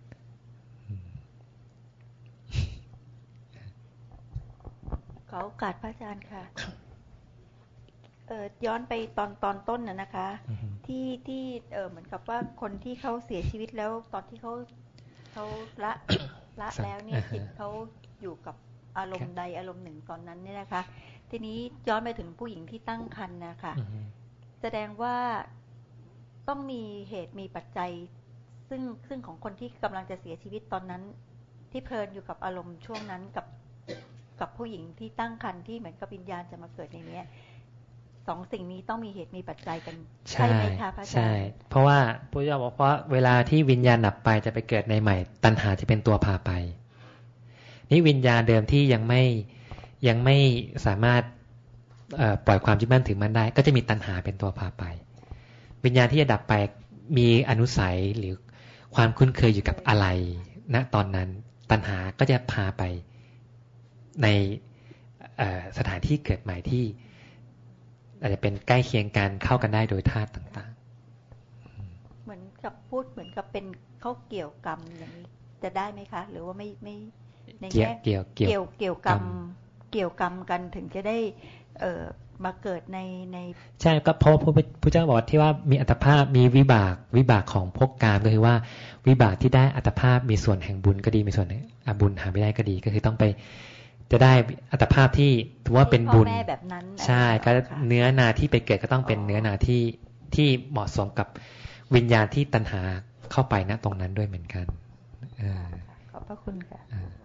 ขอโอกาสพระอาจารย์ค่ะเอ่อย้อนไปตอนตอนต้นน่ะนะคะที่ที่เอ่อเหมือนกับว่าคนที่เขาเสียชีวิตแล้วตอนที่เขาเขาละละแล้วเนี่ยจิตเขาอยู่กับอารมณ์ใดอารมณ์หนึ่งตอนนั้นเนี่ยนะคะทีนี้ย้อนไปถึงผู้หญิงที่ตั้งครรภ์นะคะแสดงว่าต้องมีเหตุมีปัจจัยซึ่งซึ่งของคนที่กำลังจะเสียชีวิตตอนนั้นที่เพลินอยู่กับอารมณ์ช่วงนั้นกับกับผู้หญิงที่ตั้งครรภ์ที่เหมือนกับวิญญาณจะมาเกิดในนี้สองสิ่งนี้ต้องมีเหตุมีปัจจัยกันใช่ไหมคะพระอาจารย์ใช่เพราะว่าพระเจ้าบอกว่าเวลาที่วิญญาณดับไปจะไปเกิดในใหม่ตัณหาจะเป็นตัวพาไปนี่วิญญาณเดิมที่ยังไม่ยังไม่สามารถปล่อยความยึดมั่นถือมั่นได้ก็จะมีตัณหาเป็นตัวพาไปวิญญาณที่จะดับไปมีอนุสัยหรือความคุ้นเคยอยู่กับอะไรณตอนนั้นตัณหาก็จะพาไปในสถานที่เกิดใหม่ที่อาจจะเป็นใกล้เคียงกันเข้ากันได้โดยธาตุต่างๆเหมือนกับพูดเหมือนกับเป็นเข้าเกี่ยวกรรมอย่างนี้จะได้ไหมคะหรือว่าไม่ไม่ในแง่เกี่ยวเกี่ยวเกี่ยวกรรมเกี่ยวกรรมกันถึงจะได้เอ่อมาเกิดในในใช่ก็เพราะพระพุทธเจ้าบอกที่ว่ามีอัตภาพมีวิบากวิบากของพวกกามก็คือว่าวิบากที่ได้อัตภาพมีส่วนแห่งบุญก็ดีมีส่วนแห่งอบุญหาไม่ได้ก็ดีก็คือต้องไปจะได้อัตภาพที่ถือว่าเป็นบุญแบบนั้นใช่ก็เนื้อนาที่ไปเกิดก็ต้องเป็นเนื้อนาที่ที่เหมาะสมกับวิญญาณที่ตัณหาเข้าไปณตรงนั้นด้วยเหมือนกันขอบพระคุณค่ะ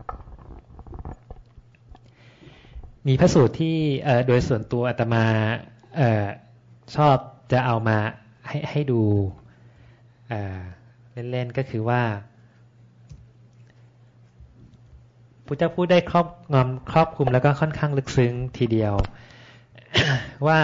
มีพระสูตรที่โดยส่วนตัวอาตมาชอบจะเอามาให้ให้ดูเล่นๆก็คือว่าพระเจ้าพูดได้ครอบงำครอบคลุมแล้วก็ค่อนข้างลึกซึ้งทีเดียว ว่า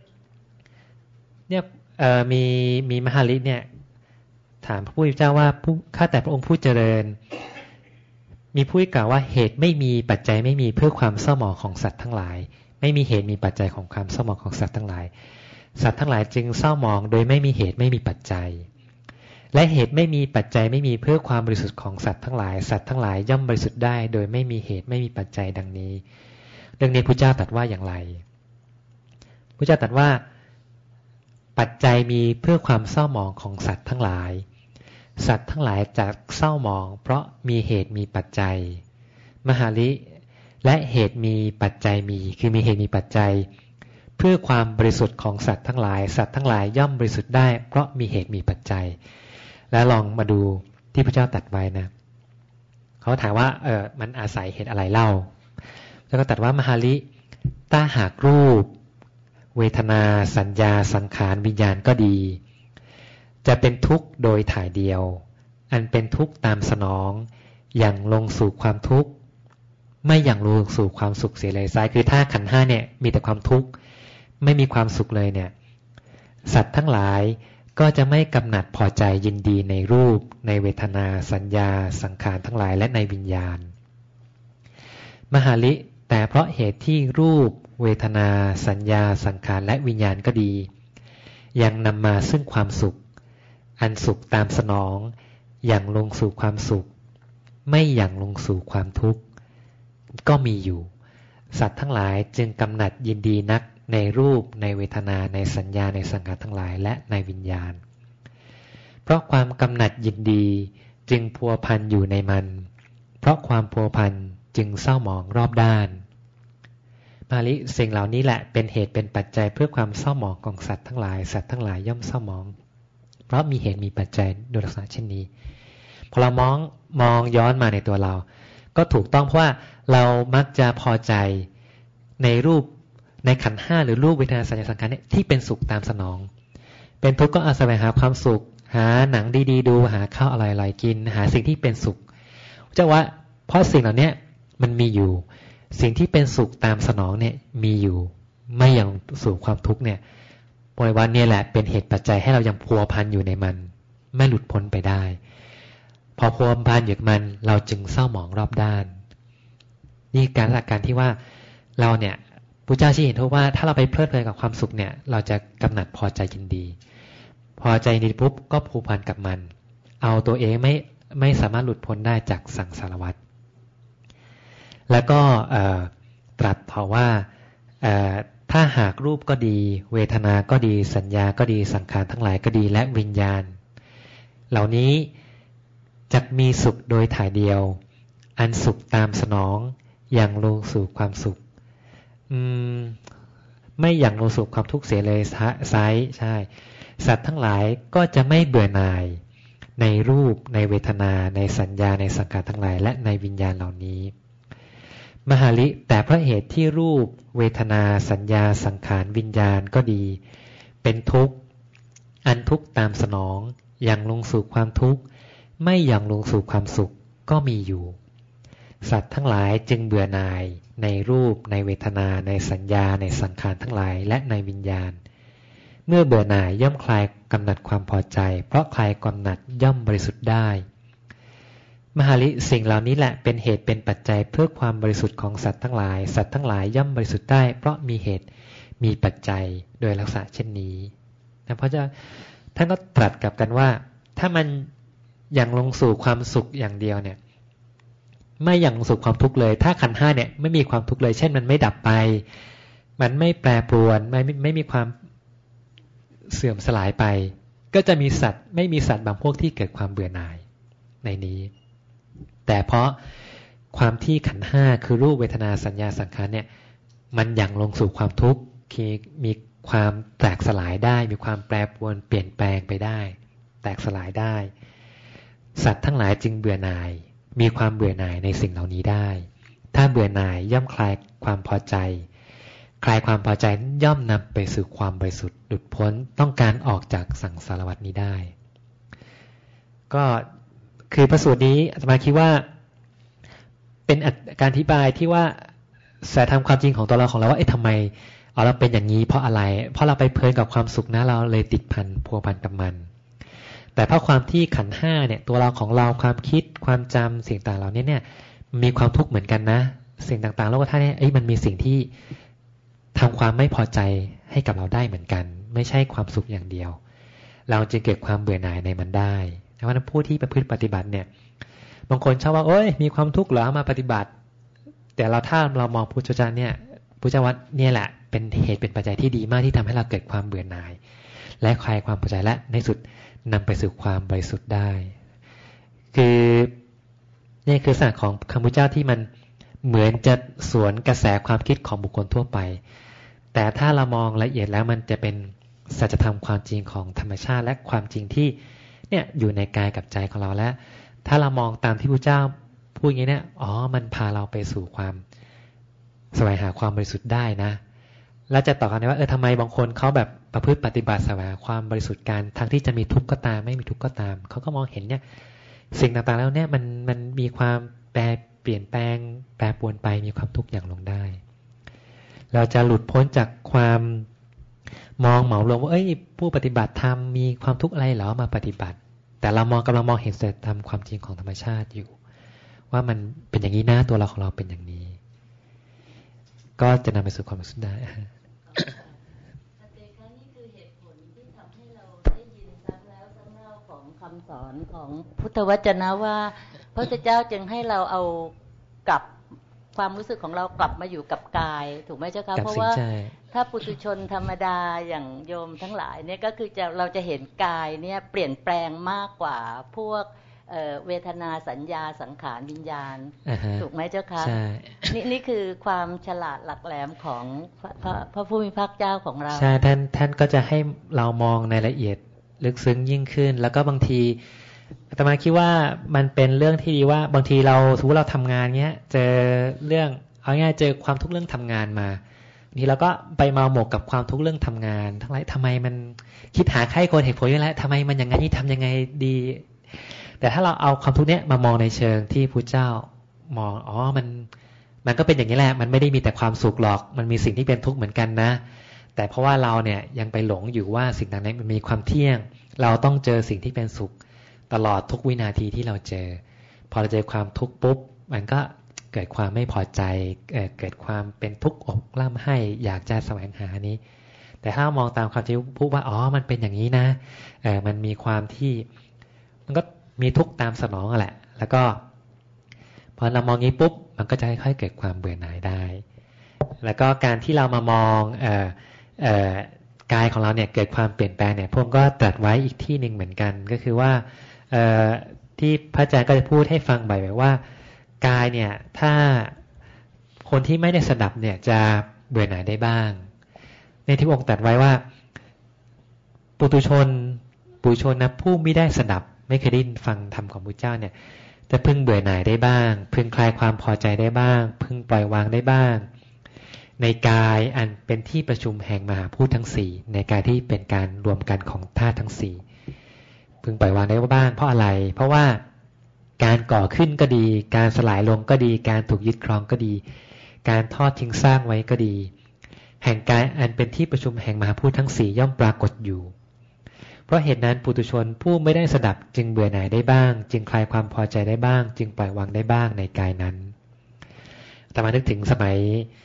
เนี่ยมีมีมหาลิเนี่ยถามพระพุทธเจ้าว่าผู้ข้าแต่พระองค์ผู้เจริญมีผู้กล่าวว่าเหตุไม่มีปัจจัยไม่มีเพื่อความเศร้าหมองของสัตว์ทั้งหลายไม่มีเหตุมีปัจจัยของความเศร้าหมองของสัตว์ทั้งหลายสัตว์ทั้งหลายจึงเศร้าหมองโดยไม่มีเหตุไม่มีปัจจัยและเหตุไม่มีปัจจัยไม่มีเพื่อความบริสุทธิ์ของสัตว์ทั้งหลายสัตว์ทั้งหลายย่อมบริสุทธิ์ได้โดยไม่มีเหตุไม่มีปัจจัยดังนี้เรื่องนี้พระเจ้าตรัสว่าอย่างไรพระเจ้าตรัสว่าปัจจัยมีเพื่อความเศร้าหมองของสัตว์ทั้งหลายสัตว์ทั้งหลายจะเศร้าหมองเพราะมีเหตุมีปัจจัยมหาลิและเหตุมีปัจจัยมีคือมีเหตุมีปัจจัยเพื่อความบริสุทธิ์ของสัตว์ทั้งหลายสัตว์ทั้งหลายย่อมบริสุทธิ์ได้เพราะมีเหตุมีปัจจัยแล้วลองมาดูที่พระเจ้าตรัสไว้นะเขาถามว่าเออมันอาศัยเหตุอะไรเล่าแล้วก็ตรัสว่ามหาลิถ้าหากรูปเวทนาสัญญาสังขารวิญญาณก็ดีจะเป็นทุกข์โดยถ่ายเดียวอันเป็นทุกข์ตามสนองอย่างลงสู่ความทุกข์ไม่อย่างลงสู่ความสุขเสียเลยซ้ายคือถ้าขันธ์ห้าเนี่ยมีแต่ความทุกข์ไม่มีความสุขเลยเนี่ยสัตว์ทั้งหลายก็จะไม่กำหนัดพอใจยินดีในรูปในเวทนาสัญญาสังขารทั้งหลายและในวิญญาณมหาลิแต่เพราะเหตุที่รูปเวทนาสัญญาสังขารและวิญญาณก็ดียังนำมาซึ่งความสุขอันสุขตามสนองอย่างลงสู่ความสุขไม่อย่างลงสู่ความทุกข์ก็มีอยู่สัตว์ทั้งหลายจึงกำหนัดยินดีนักในรูปในเวทนาในสัญญาในสังขารทั้งหลายและในวิญญาณเพราะความกำหนัดยินดีจึงพัวพันอยู่ในมันเพราะความพัวพันจึงเศร้าหมองรอบด้านมาลิสิ่งเหล่านี้แหละเป็นเหตุเป็นปัจจัยเพื่อความเศร้าหมองของสัตว์ทั้งหลายสัตว์ทั้งหลายย่อมเศร้าหมองเพราะมีเหตุมีปัจจัยโดยลักษณะเช่นนี้พอเรามองมองย้อนมาในตัวเราก็ถูกต้องเพราะว่าเรามักจะพอใจในรูปในขันธ์ห้าหรือรูปเวทนาสัญญาสังขารเนี่ยที่เป็นสุขตามสนองเป็นทุกข์ก็อาศัยหาความสุขหาหนังดีๆดูหาข้าวอร่อยๆกินหาสิ่งที่เป็นสุขจะว่าเพราะสิ่งเหล่านี้มันมีอยู่สิ่งที่เป็นสุขตามสนองเนี่ยมีอยู่ไม่อย่างสู่ความทุกข์เนี่ยปล่อยว่าเนี่ยแหละเป็นเหตุปัจจัยให้เรายังพัวพันอยู่ในมันไม่หลุดพ้นไปได้พอพัวพันอยู่กับมันเราจึงเศร้าหมองรอบด้านนี่การหลักการที่ว่าเราเนี่ยพระเจ้าชี้เห็นทุกว่าถ้าเราไปเพลิดเพลินกับความสุขเนี่ยเราจะกำหนัดพอใจยินดีพอใจยินดีปุ๊บก็ผูกพันกับมันเอาตัวเองไม่ไม่สามารถหลุดพ้นได้จากสังสารวัฏแล้วก็ตรัสต่อว่าถ้าหากรูปก็ดีเวทนาก็ดีสัญญาก็ดีสังขารทั้งหลายก็ดีและวิญญาณเหล่านี้จะมีสุขโดยถ่ายเดียวอันสุขตามสนองอย่างลงสู่ความสุขไม่อย่างลงสู่ความทุกข์เสียเลยไซส์ใช่สัตว์ทั้งหลายก็จะไม่เบื่อหน่ายในรูปในเวทนาในสัญญาในสังขารทั้งหลายและในวิญญาณเหล่านี้มหาลิแต่เพราะเหตุที่รูปเวทนาสัญญาสังขารวิญญาณก็ดีเป็นทุกข์อันทุกข์ตามสนองอย่างลงสู่ความทุกข์ไม่อย่างลงสู่ความสุขก็มีอยู่สัตว์ทั้งหลายจึงเบื่อหน่ายในรูปในเวทนาในสัญญาในสังขารทั้งหลายและในวิญญาณเมื่อเบื่อหน่ายย่อมคลายกำหนัดความพอใจเพราะคลายกำหนัดย่อมบริสุทธิ์ได้มหาลิสิ่งเหล่านี้แหละเป็นเหตุเป็นปัจจัยเพื่อความบริสุทธิ์ของสัตว์ทั้งหลายสัตว์ทั้งหลายย่อมบริสุทธิ์ได้เพราะมีเหตุมีปัจจัยโดยลักษณะเช่นนี้นะเพราะจะท่านก็ตรัสกลับกันว่าถ้ามันอย่างลงสู่ความสุขอย่างเดียวเนี่ยไม่อย่างลงสู่ความทุกข์เลยถ้าขันธ์ห้าเนี่ยไม่มีความทุกข์เลยเช่นมันไม่ดับไปมันไม่แปรปรวนไม่ไม่มีความเสื่อมสลายไปก็จะมีสัตว์ไม่มีสัตว์บางพวกที่เกิดความเบื่อหน่ายในนี้แต่เพราะความที่ขันธ์ห้าคือรูปเวทนาสัญญาสังขารเนี่ยมันหยั่งลงสู่ความทุกข์มีความแตกสลายได้มีความแปรปรวนเปลี่ยนแปลงไปได้แตกสลายได้สัตว์ทั้งหลายจึงเบื่อหน่ายมีความเบื่อหน่ายในสิ่งเหล่านี้ได้ถ้าเบื่อหน่ายย่อมคลายความพอใจคลายความพอใจย่อมนำไปสู่ความบริสุทธิ์หลุดพ้นต้องการออกจากสังสารวัฏนี้ได้ก็คือพระสูตรนี้อาตมาคิดว่าเป็นการอธิบายที่ว่าแสดงความจริงของตัวเราของเราว่าเอ๊ะทำไมเอาเราเป็นอย่างนี้เพราะอะไรเพราะเราไปเพลินกับความสุขนะเราเลยติดพันพัวพันกับมันแต่เพราะความที่ขันธ์ห้าเนี่ยตัวเราของเราความคิดความจำสิ่งต่างเหล่านี้เนี่ยมีความทุกข์เหมือนกันนะสิ่งต่างๆโลกธาตุเนี่ยเอ้ยมันมีสิ่งที่ทำความไม่พอใจให้กับเราได้เหมือนกันไม่ใช่ความสุขอย่างเดียวเราจึงเกิดความเบื่อหน่ายในมันได้เพราะฉะนั้นผู้ที่ประพฤติปฏิบัติเนี่ยบางคนชอบว่าโอ้ยมีความทุกข์เหรอมาปฏิบัติแต่เราถ้าเรามองพุทธเจ้าเนี่ยพุทธเจ้าว่าเนี่ยแหละเป็นเหตุเป็นปัจจัยที่ดีมากที่ทำให้เราเกิดความเบื่อหน่ายและคลายความพอใจและในสุดนำไปสู่ความบริสุทธิ์ได้คือนี่คือลักษณะของคำพุทธเจ้าที่มันเหมือนจะสวนกระแสความคิดของบุคคลทั่วไปแต่ถ้าเรามองละเอียดแล้วมันจะเป็นสัจธรรมความจริงของธรรมชาติและความจริงที่เนี่ยอยู่ในกายกับใจของเราและถ้าเรามองตามที่พระเจ้าพูดอย่างนี้เนี่ยอ๋อมันพาเราไปสู่ความแสวงหาความบริสุทธิ์ได้นะแล้วจะต่อกันว่าเออทำไมบางคนเขาแบบประพฤติปฏิบัติแสวงหาความบริสุทธิ์กันทั้งที่จะมีทุกข์ก็ตามไม่มีทุกข์ก็ตามเขาก็มองเห็นเนี่ยสิ่งต่างๆแล้วเนี่ยมันมันมีความแปรเปลี่ยนแปลงแปรปรวนไปมีความทุกข์อย่างลงได้เราจะหลุดพ้นจากความมองเหมารวมว่าเอ้ยผู้ปฏิบัติธรรมมีความทุกข์อะไรเหรอมาปฏิบัติแต่เรามองกำลังมองเห็นสัจธรรมความจริงของธรรมชาติอยู่ว่ามันเป็นอย่างนี้นะตัวเราของเราเป็นอย่างนี้ก็จะนำไปสู่ความบริสุทธิ์ได้คำสอนของพุทธวจนะว่าพระพุทธเจ้าจึงให้เราเอากลับความรู้สึกของเรากลับมาอยู่กับกายถูกไหมเจ้าคะเพราะว่าถ้าปุถุชนธรรมดาอย่างโยมทั้งหลายเนี่ยก็คือจะเราจะเห็นกายเนี่ยเปลี่ยนแปลงมากกว่าพวกเอ่อเวทนาสัญญาสังขารวิญญาณ uh-huh. ถูกไหมเจ้าคะนี่นี่คือความฉลาดหลักแหลมของพระพระผู้มีพระเจ้าของเราใช่ท่านท่านก็จะให้เรามองในละเอียดลึกซึ้งยิ่งขึ้นแล้วก็บางทีอาตมาคิดว่ามันเป็นเรื่องที่ดีว่าบางทีเราสมมติเราทำงานเงี้ยเจอเรื่องเอาง่ายเจอความทุกข์เรื่องทำงานมาบางทีเราก็ไปเมาหมกกับความทุกข์เรื่องทำงานทั้งหลายทำไมมันคิดหาใครคนเหตุผลอยู่แล้วทำไมมันอย่างนั้นนี่ทำยังไงดีแต่ถ้าเราเอาความทุกข์เนี้ยมามองในเชิงที่พุทธเจ้ามองอ๋อมันมันก็เป็นอย่างนี้แหละมันไม่ได้มีแต่ความสุขหรอกมันมีสิ่งที่เป็นทุกข์เหมือนกันนะแต่เพราะว่าเราเนี่ยยังไปหลงอยู่ว่าสิ่งต่างๆมันมีความเที่ยงเราต้องเจอสิ่งที่เป็นสุขตลอดทุกวินาทีที่เราเจอพอเราเจอความทุกข์ปุ๊บมันก็เกิดความไม่พอใจ เ, เกิดความเป็นทุกข์อกล่ำให้อยากจะแสวงหานี้แต่ถ้ามองตามความจริงพูดว่าอ๋อมันเป็นอย่างนี้นะเออมันมีความที่มันก็มีทุกข์ตามสนองแหละแล้วก็พอเรามองงี้ปุ๊บมันก็จะค่อยๆเกิดความเบื่อหน่ายได้แล้วก็การที่เรามามองเอ่อเอ่อกายของเราเนี่ยเกิดความเปลี่ยนแปลงเนี่ยพวกก็ตรัสไว้อีกที่หนึ่งเหมือนกันก็คือว่าเอ่อที่พระอาจารย์ก็จะพูดให้ฟังบ่อยๆว่ากายเนี่ยถ้าคนที่ไม่ได้สดับเนี่ยจะเบื่อหน่ายได้บ้างในที่องค์ตรัสไว้ว่าปุถุชนปุถุชนนะผู้ไม่ได้สดับไม่เคยได้ฟังธรรมของพระเจ้าเนี่ยจะพึงเบื่อหน่ายได้บ้างพึงคลายความพอใจได้บ้างพึงปล่อยวางได้บ้างในกายอันเป็นที่ประชุมแห่งมหาพูดทั้งสี่ในกายที่เป็นการรวมกันของธาตุทั้งสี่พึงปล่อยวางได้บ้างเพราะอะไรเพราะว่าการก่อขึ้นก็ดีการสลายลงก็ดีการถูกยึดครองก็ดีการทอดทิ้งสร้างไว้ก็ดีแห่งกายอันเป็นที่ประชุมแห่งมหาพูดทั้งสี่ย่อมปรากฏอยู่เพราะเหตุนั้นปุถุชนผู้ไม่ได้สดับจึงเบื่อหน่ายได้บ้างจึงคลายความพอใจได้บ้างจึงปล่อยวางได้บ้างในกายนั้นแต่มานึกถึงสมัย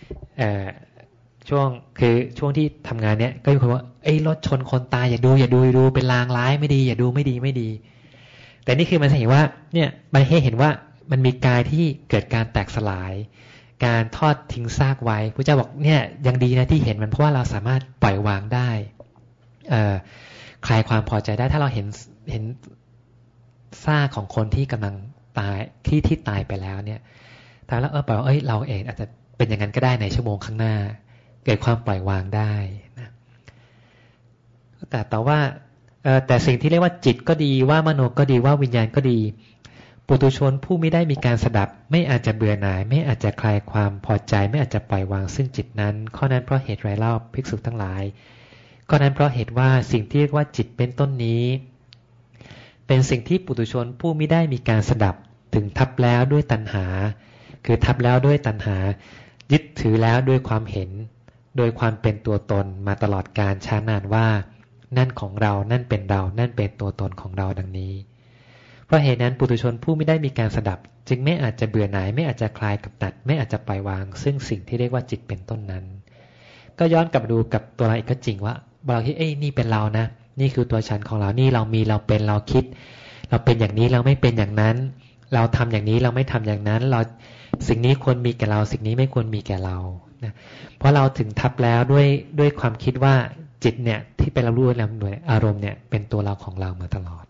ช่วงคือช่วงที่ทำงานเนี้ยก็มีคนว่าไอ้รถชนคนตายอย่าดูอย่าดูอย่าดูเป็นลางร้ายไม่ดีอย่าดูไม่ดีไม่ดีแต่นี่คือมันเห็นว่าเนี่ยมันให้เห็นว่ามันมีกายที่เกิดการแตกสลายการทอดทิ้งซากไว้พระเจ้าบอกเนี่ยยังดีนะที่เห็นมันเพราะว่าเราสามารถปล่อยวางได้เอ่อคลายความพอใจได้ถ้าเราเห็นเห็นซากของคนที่กำลังตายที่ที่ตายไปแล้วเนี่ยแต่แล้วเออแปลว่าเอ้ยเราเองอาจจะเป็นอย่างนั้นก็ได้ในชั่วโมงข้างหน้าเกิดความปล่อยวางได้นะแต่แต่ว่าแต่สิ่งที่เรียกว่าจิตก็ดีว่ามโนก็ดีว่าวิญญาณก็ดีปุถุชนผู้ไม่ได้มีการสดับไม่อาจจะเบื่อหน่ายไม่อาจจะคลายความพอใจไม่อาจจะปล่อยวางซึ่งจิตนั้นข้อนั้นเพราะเหตุไรเล่าภิกษุทั้งหลายข้อนั้นเพราะเหตุว่าสิ่งที่เรียกว่าจิตเป็นต้นนี้เป็นสิ่งที่ปุถุชนผู้ไม่ได้มีการสดับถึงทับแล้วด้วยตัณหาคือทับแล้วด้วยตัณหายึดถือแล้วด้วยความเห็นโดยความเป็นตัวตนมาตลอดกาลช้านานว่านั่นของเรานั่นเป็นเรานั่นเป็นตัวตนของเราดังนี้เพราะเหตุนั้นปุถุชนผู้ไม่ได้มีการสดับจึงไม่อาจจะเบื่อหน่ายไม่อาจจะคลายกับตัดไม่อาจจะปล่อยวางซึ่งสิ่งที่เรียกว่าจิตเป็นต้นนั้นก็ย้อนกลับดูกับตัวเราอีกก็จริงว่าเราคิดเอ้ยนี่เป็นเรานะนี่คือตัวฉันของเรานี่เรามีเราเป็นเราคิดเราเป็นอย่างนี้เราไม่เป็นอย่างนั้นเราทำอย่างนี้เราไม่ทำอย่างนั้นเราสิ่งนี้ควรมีแก่เราสิ่งนี้ไม่ควรมีแก่เรานะเพราะเราถึงทับแล้วด้วยด้วยความคิดว่าจิตเนี่ยที่เป็นเรารู้แล้วหน่วยอารมณ์เนี่ยเป็นตัวเราของเรามาตลอด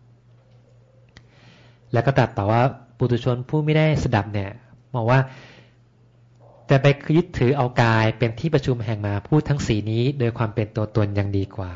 แล้วก็ตัดต่อว่าปุถุชนผู้ไม่ได้สดับเนี่ยบอกว่าแต่ไปยึดถือเอากายเป็นที่ประชุมแห่งมาพูดทั้งสี่นี้โดยความเป็นตัวตนยังดีกว่า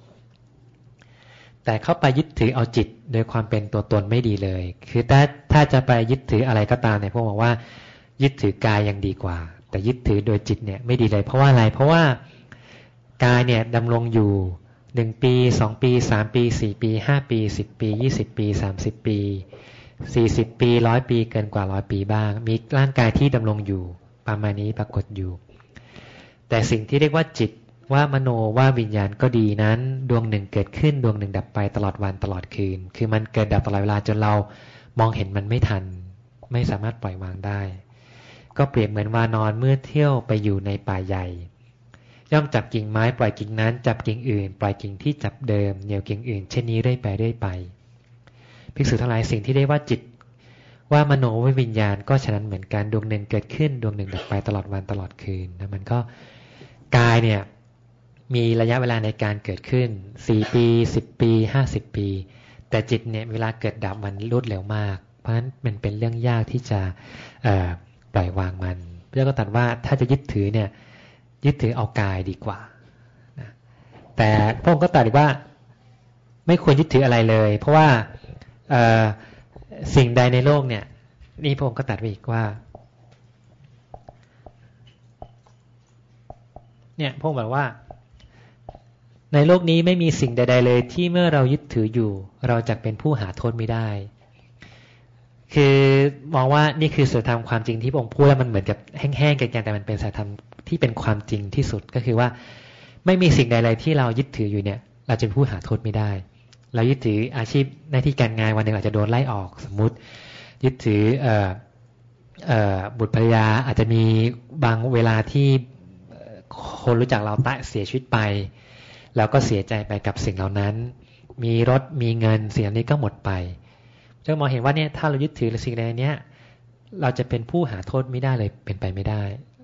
แต่เข้าไปยึดถือเอาจิตโดยความเป็นตัวตนไม่ดีเลยคือถ้าถ้าจะไปยึดถืออะไรก็ตามเนี่ยพวกบอกว่ายึดถือกายยังดีกว่าแต่ยึดถือโดยจิตเนี่ยไม่ดีเลยเพราะว่าอะไรเพราะว่ากายเนี่ยดำรงอยู่หนึ่งปีสองปีสามปีสี่ปีห้าปีสิบปียี่สิบปีสามสิบปีสี่สิบปีร้อยปีเกินกว่าร้อยปีบ้างมีร่างกายที่ดำรงอยู่ประมาณนี้ปรากฏอยู่แต่สิ่งที่เรียกว่าจิตว่ามโนว่าวิญญาณก็ดีนั้นดวงหนึ่งเกิดขึ้นดวงหนึ่งดับไปตลอดวันตลอดคืนคือมันเกิดดับตลอดเวลาจนเรามองเห็นมันไม่ทันไม่สามารถปล่อยวางได้ก็เปรียบเหมือนวานอนเมื่อเที่ยวไปอยู่ในป่าใหญ่ย่อมจับกิ่งไม้ปล่อยกิ่งนั้นจับกิ่งอื่นปล่อยกิ่งที่จับเดิมเหนี่ยวกิ่งอื่นเช่นนี้เรื่อยไปเรื่อยไปภิกษุทั้งหลายสิ่งที่เรียกว่าจิตว่ามโนว่าวิญญาณก็ฉะนั้นเหมือนกันดวงหนึ่งเกิดขึ้นดวงหนึ่งดับไปตลอดวันตลอดคืนนะมันก็กายเนี่ยมีระยะเวลาในการเกิดขึ้นสี่ปีสิบปีห้าสิบปีแต่จิตเนี่ยเวลาเกิดดับมันรวดเร็วมากเพราะฉะนั้นมันเป็นเรื่องยากที่จะปล่อยวางมันพระเจ้าก็ตรัสว่าถ้าจะยึดถือเนี่ยยึดถือเอากายดีกว่านะแต่พระองค์ก็ตรัสว่าไม่ควรยึดถืออะไรเลยเพราะว่าสิ่งใดในโลกเนี่ยนี่พระองค์ก็ตรัสไว้อีกว่าเนี่ยพระองค์บอกว่าในโลกนี้ไม่มีสิ่งใดๆเลยที่เมื่อเรายึดถืออยู่เราจะเป็นผู้หาโทษไม่ได้คือมองว่านี่คือสัจธรรมความจริงที่พระองค์พูดแล้วมันเหมือนกับแห้งๆแกงๆแต่มันเป็นสัจธรรมที่เป็นความจริงที่สุดก็คือว่าไม่มีสิ่งใดเลยที่เรายึดถืออยู่เนี่ยเราจะเป็นผู้หาโทษไม่ได้เรายึดถืออาชีพหน้าที่การงานวันหนึ่งอาจจะโดนไล่ออกสมมุติยึดถือเอ่อเอ่อบุตรภรรยาอาจจะมีบางเวลาที่คนรู้จักเราตายเสียชีวิตไปเราก็เสียใจไปกับสิ่งเหล่านั้นมีรถมีเงินสิ่งนี้ก็หมดไปจะมองเห็นว่าเนี่ยถ้าเรายึดถือสิ่งใดนี้เราจะเป็นผู้หาโทษไม่ได้เลยเป็นไปไม่ได้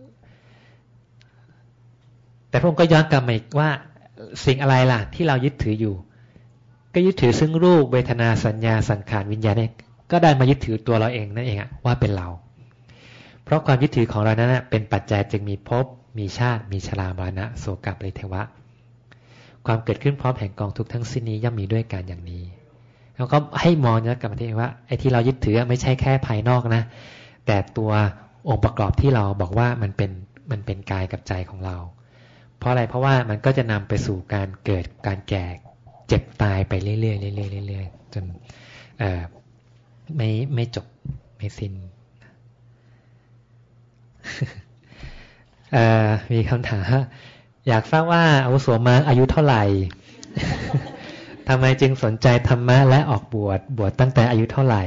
แต่พระองค์ก็ย้อนกลับมาอีกว่าสิ่งอะไรล่ะที่เรายึดถืออยู่ก็ยึดถือซึ่งรูปเวทนาสัญญาสังขารวิญญาณเนี่ยก็ได้มายึดถือตัวเราเองนั่นเองอะว่าเป็นเราเพราะความยึดถือของเรานั้นเป็นปัจจัยจึงมีภพมีชาติมีชรามรณะโศกปริเทวะความเกิดขึ้นพร้อมแห่งกองทุกข์ทั้งสิ้นนี้ย่อมมีด้วยกันอย่างนี้แล้วก็ให้มองย้อนกลับมาที่ว่าไอ้ที่เรายึดถือไม่ใช่แค่ภายนอกนะแต่ตัวองค์ประกอบที่เราบอกว่ามันเป็นมันเป็นกายกับใจของเราเพราะอะไรเพราะว่ามันก็จะนำไปสู่การเกิดการแก่เจ็บตายไปเรื่อยๆเรื่อยๆเรื่อยๆจนเอ่อไม่ไม่จบไม่สิ้นเอ่อมีคำถามอยากทราบว่าอาวุโสมากอายุเท่าไหร่ทำไมจึงสนใจธรรมะและออกบวชบวชตั้งแต่อายุเท่าไหร่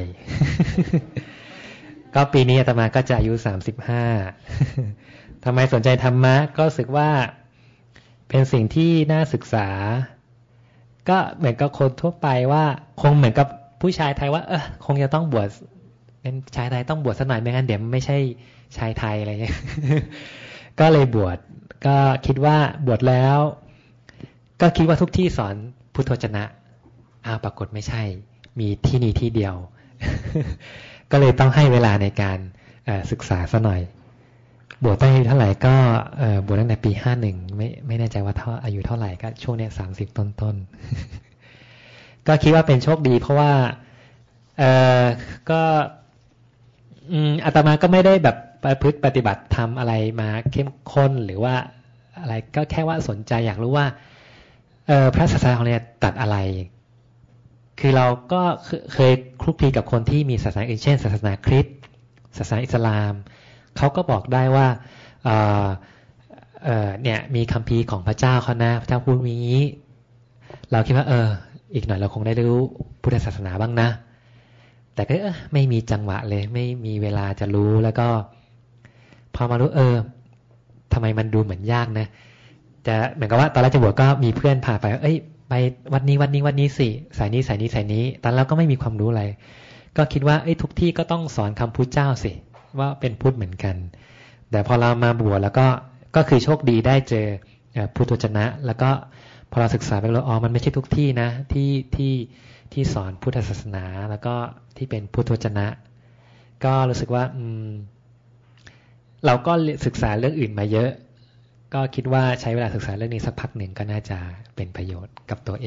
ก็ปีนี้อาตมาก็จะอายุสามสิบห้าทำไมสนใจธรรมะก็รู้สึกว่าเป็นสิ่งที่น่าศึกษาก็เหมือนกับคนทั่วไปว่าคงเหมือนกับผู้ชายไทยว่าเออคงจะต้องบวชเป็นชายไทยต้องบวชสักหน่อยไม่งั้นเดี๋ยวไม่ใช่ชายไทยอะไรเงี้ย ก็เลยบวชก็คิดว่าบวชแล้วก็คิดว่าทุกที่สอนพุทธวจนะอ้าวปรากฏไม่ใช่มีที่นี่ที่เดียว ก็เลยต้องให้เวลาในการศึกษาซะหน่อยบวชตั้งอายุเท่าไหร่ก็บวชตั้งแต่ปีห้าหนึ่งไม่ไม่แน่ใจว่าเท่าอายุเท่าไหร่ก็ช่วงนี้สามสิบต้นๆ ก็คิดว่าเป็นโชคดีเพราะว่าเออก็อาตมาก็ไม่ได้แบบประพฤติปฏิบัติทำอะไรมาเข้มข้นหรือว่าอะไรก็แค่ว่าสนใจอยากรู้ว่าเออพระศาสนาของเราตัดอะไรคือเราก็เคยคลุกคลีกับคนที่มีศาสนาอื่นเช่นศาสนาคริสต์ศาสนาอิสลามเขาก็บอกได้ว่าเออเออเนี่ยมีคัมภีร์ของพระเจ้าเขานะพระเจ้าพูดอย่างนี้เราคิดว่าเอออีกหน่อยเราคงได้รู้พุทธศาสนาบ้างนะแต่ก็เออไม่มีจังหวะเลยไม่มีเวลาจะรู้แล้วก็พอมารู้เออทำไมมันดูเหมือนยากนะจะเหมือนกับว่าตอนแรกจะบวชก็มีเพื่อนพาไปเอ้ยไปวัดนี้วัดนี้วัดนี้สิสายนี้สายนี้สายนี้ตอนเราก็ไม่มีความรู้อะไรก็คิดว่าเอ้ยทุกที่ก็ต้องสอนคำพุทธเจ้าสิว่าเป็นพุทธเหมือนกันแต่พอเรามาบวชแล้วก็ก็คือโชคดีได้เจอพุทธวจนะแล้วก็พอเราศึกษาไปแล้วอ๋อมันไม่ใช่ทุกที่นะที่ที่ที่สอนพุทธศาสนาแล้วก็ที่เป็นพุทธวจนะก็รู้สึกว่าอืมเราก็ศึกษาเรื่องอื่นมาเยอะก็คิดว่าใช้เวลาศึกษาเรื่องนี้สักพักหนึ่งก็น่าจะเป็นประโยชน์กับตัวเอง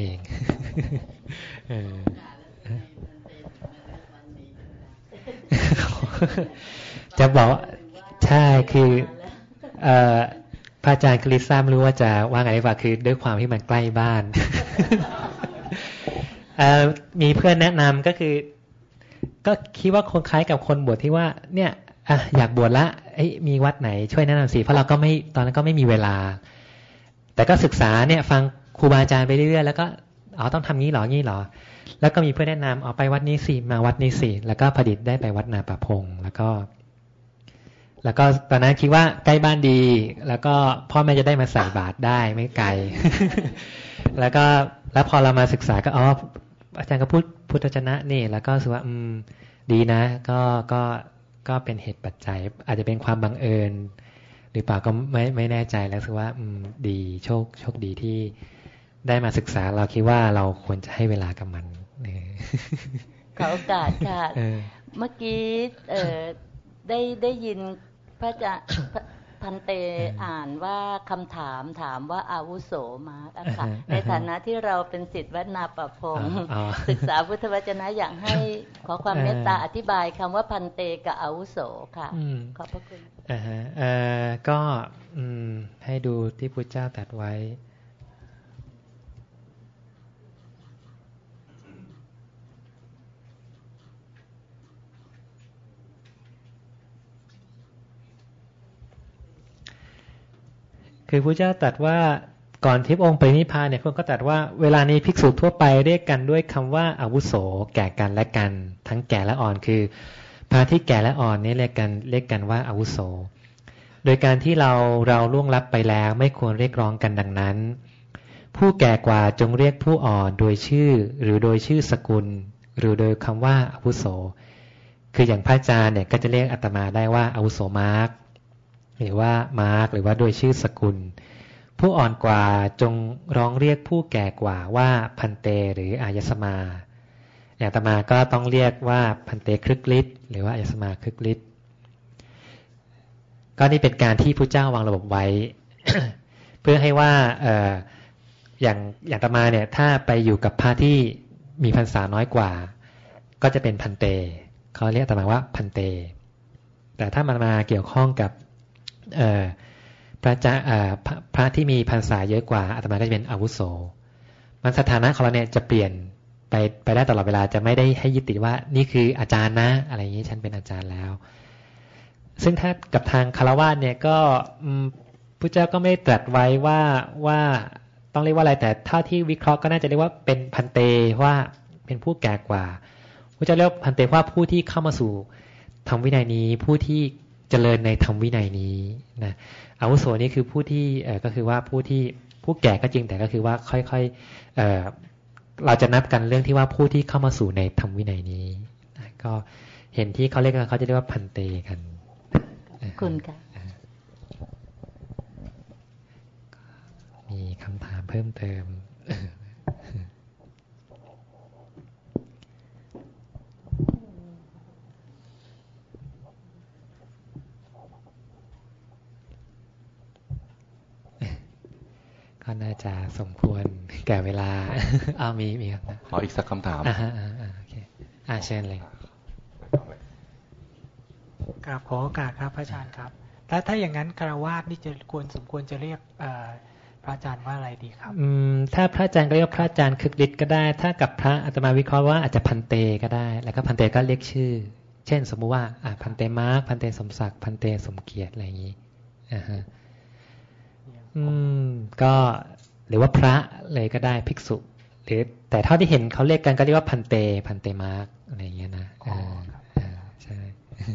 จะบอกใช่คือพระอาจารย์คริสซ่าไม่รู้ว่าจะว่าไงว่าคือด้วยความที่มันใกล้บ้าน มีเพื่อนแนะนำก็คือก็คิดว่าคงคล้ายกับคนบวชที่ว่าเนี่ยอ่ะอยากบวชละมีวัดไหนช่วยแนะนำสิเพราะเราก็ไม่ตอนนั้นก็ไม่มีเวลาแต่ก็ศึกษาเนี่ยฟังครูบาอาจารย์ไปเรื่อยๆแล้วก็อ๋อต้องทำงี้หรองี้หรอแล้วก็มีเพื่อนแนะนำอ๋อไปวัดนี้สิมาวัดนี้สิแล้วก็ผลิตได้ไปวัดนาป่าพงแล้วก็แล้วก็ตอนนั้นคิดว่าใกล้บ้านดีแล้วก็พ่อแม่จะได้มาใส่บาตรได้ไม่ไกล แล้วก็แล้วพอเรามาศึกษาก็อ๋ออาจารย์ก็พูดพุทธวจนะนี่แล้วก็รู้สึกว่าอืมดีนะก็ก็ก็เป็นเหตุปัจจัยอาจจะเป็นความบังเอิญหรือเปล่าก็ไม่ไม่แน่ใจแล้วรู้สึกว่าอืมดีโชคโชคดีที่ได้มาศึกษาเราคิดว่าเราควรจะให้เวลากับมันขอโอกาสค่ะเมื่อกี้เอ่อได้ได้ยินพระอาจารย์พันเตอ่านว่าคำถามถามว่าอาวุโสมาอะค่ะในฐานะที่เราเป็นศิษย์วัดนาป่าพงศึกษาพุทธวจนะอยากให้ขอความเมตตาอธิบายคำว่าพันเตกับอาวุโสค่ะขอบพระคุณอ่าฮะเอ่อก็ให้ดูที่พุทธเจ้าตรัสไว้คือพระเจ้าตรัสว่าก่อนที่พระองค์ปรินิพพานเนี่ยพระองค์ก็ตรัสว่าเวลานี้ภิกษุทั่วไปเรียกกันด้วยคำว่าอาวุโสแก่กันและกันทั้งแก่และอ่อนคือพระที่แก่และอ่อนนี่เรียกกันเรียกกันว่าอาวุโสโดยการที่เราเราล่วงลับไปแล้วไม่ควรเรียกร้องกันดังนั้นผู้แก่กว่าจงเรียกผู้อ่อนโดยชื่อหรือโดยชื่อสกุลหรือโดยคำว่าอาวุโสคืออย่างพระอาจารย์เนี่ยก็จะเรียกอาตมาได้ว่าอาวุโสมาร์กหรือว่ามาร์กหรือว่าโดยชื่อสกุลผู้อ่อนกว่าจงร้องเรียกผู้แก่กว่าว่าพันเตหรืออายสมาอย่างอาตมาก็ต้องเรียกว่าพันเตครึกฤทธิ์หรือว่าอายสมาครึกฤทธิ์ก็นี่เป็นการที่พระเจ้าวางระบบไว้ เพื่อให้ว่าเอ่ออย่างอย่างอาตมาเนี่ยถ้าไปอยู่กับพระที่มีพรรษาน้อยกว่าก็จะเป็นพันเตเขาเรียกอาตมาว่าพันเตแต่ถ้ามันมาเกี่ยวข้องกับพระจะพระที่มีพรรษาเยอะกว่าอาตมาก็จะเป็นอาวุโสมันสถานะของเราเนี่ยจะเปลี่ยนไปไปได้ตลอดเวลาจะไม่ได้ให้ยึดติดว่านี่คืออาจารย์นะอะไรอย่างนี้ฉันเป็นอาจารย์แล้วซึ่งถ้ากับทางคฤหัสถ์เนี่ยก็พระเจ้าก็ไม่ตรัสไว้ว่าว่าต้องเรียกว่าอะไรแต่ถ้าที่วิเคราะห์ก็น่าจะเรียกว่าเป็นพันเตว่าเป็นผู้แก่กว่าพระเจ้าเรียกพันเตว่าผู้ที่เข้ามาสู่ธรรมวินัยนี้ผู้ที่เจริญในธรรมวินัยนี้นะอาวุโสนี่คือผู้ที่เอ่อก็คือว่าผู้ที่ผู้แก่ก็จริงแต่ก็คือว่าค่อยๆเอ่อเราจะนับกันเรื่องที่ว่าผู้ที่เข้ามาสู่ในธรรมวินัยนี้นะก็เห็นที่เขาเรียกกันเขาจะเรียกว่าพันเตกันคุณค่ะมีคำถามเพิ่มเติมน่าจะสมควรแก่เวลาอ้าวมีมีครับขออีกสักคำถามอ่าฮะอ่าโอเคอ่าเชิญเลยกราบขอโอกาสครับพระอาจารย์ครับถ้าถ้าอย่างนั้นคฤหัสถ์นี่จะควรสมควรจะเรียกพระอาจารย์ว่าอะไรดีครับอืมถ้าพระอาจารย์ก็เรียกพระอาจารย์คึกฤทธิ์ก็ได้ถ้ากับพระอาตมาวิเคราะห์ว่าอาจจะพันเตก็ได้แล้วก็พันเตก็เรียกชื่อเช่นสมมุติว่าอ่าพันเตมาร์คพันเตสมศักดิ์พันเตสมเกียรติอะไรอย่างนี้อ่าฮะอืมก็หรือว่าพระเลยก็ได้ภิกษุหรือแต่เท่าที่เห็นเขาเรียกกันก็เรียกว่าพันเตพันเตมาร์คอะไรอย่างเงี้ยนะอ่าอ่าใช่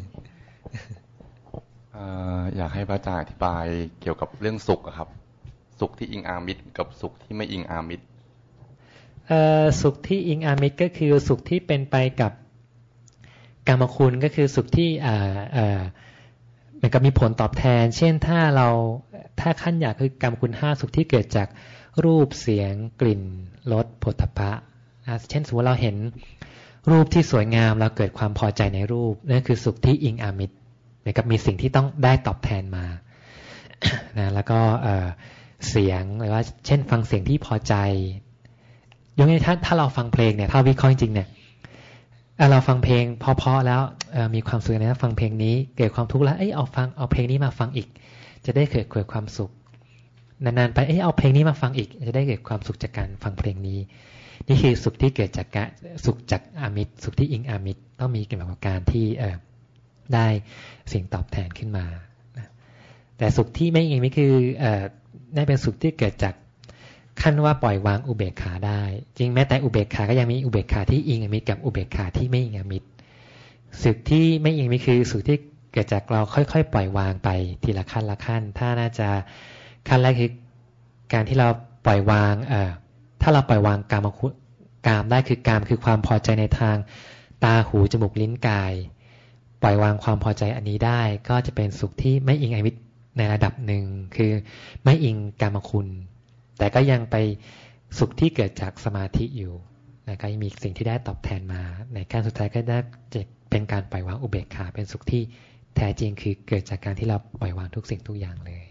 อยากให้พระอาจารย์อธิบายเกี่ยวกับเรื่องสุขครับสุขที่อิงอามิตรกับสุขที่ไม่อิงอามิตรสุขที่อิงอามิตรก็คือสุขที่เป็นไปกับกรรมคุณก็คือสุขที่มันก็มีผลตอบแทนเช่นถ้าเราถ้าขั้นอยากคือกรรมคุณห้าสุขที่เกิดจากรูปเสียงกลิ่นรสโผฏฐัพพะเช่นสมมติเราเห็นรูปที่สวยงามเราเกิดความพอใจในรูปนั่นคือสุขที่อิงอามิตรเหมือนกับมีสิ่งที่ต้องได้ตอบแทนมานะแล้วก็เสียงหรือว่าเช่นฟังเสียงที่พอใจยกตัวอย่างถ้าถ้าเราฟังเพลงเนี่ยถ้าวิเคราะห์จริงๆเนี่ยเราฟังเพลงเพราะๆแล้วมีความสุขนะฟังเพลงนี้เกิดความทุกข์แล้วเอ้ยเอาฟังเอาเพลงนี้มาฟังอีกจะได้เกิดเกิดความสุขนานๆไปเอ้ยเอาเพลงนี้มาฟังอีกจะได้เกิดความสุขจากการฟังเพลงนี้นี่คือสุขที่เกิดจากการสุขจากอามิตรสุขที่อิงอามิตรต้องมีเกี่ยวกับการที่ได้สิ่งตอบแทนขึ้นมาแต่สุขที่ไม่อิงอามิตรคือได้เป็นสุขที่เกิดจากขั้นว่าปล่อยวางอุเบกขาได้จริงแม้แต่อุเบกขาก็ยังมีอุเบกขาที่อิงอามิตรกับอุเบกขาที่ไม่อิงอามิตรสุขที่ไม่อิงอามิตรคือสุขที่เกิดจากเราค่อยๆปล่อยวางไปทีละขั้นละขั้นถ้าน่าจะขั้นแรกคือการที่เราปล่อยวางเอ่อถ้าเราปล่อยวางกามคุณกามได้คือกามคือความพอใจในทางตาหูจมูกลิ้นกายปล่อยวางความพอใจอันนี้ได้ก็จะเป็นสุขที่ไม่อิงอามิตรในระดับหนึ่งคือไม่อิงกามคุณแต่ก็ยังไปสุขที่เกิดจากสมาธิอยู่แล้วก็ยังมีสิ่งที่ได้ตอบแทนมาในขั้นสุดท้ายก็ได้จะเป็นการปล่อยวางอุเบกขาเป็นสุขที่แท้จริงคือเกิดจากการที่เราปล่อยวางทุกสิ่งทุกอย่างเลย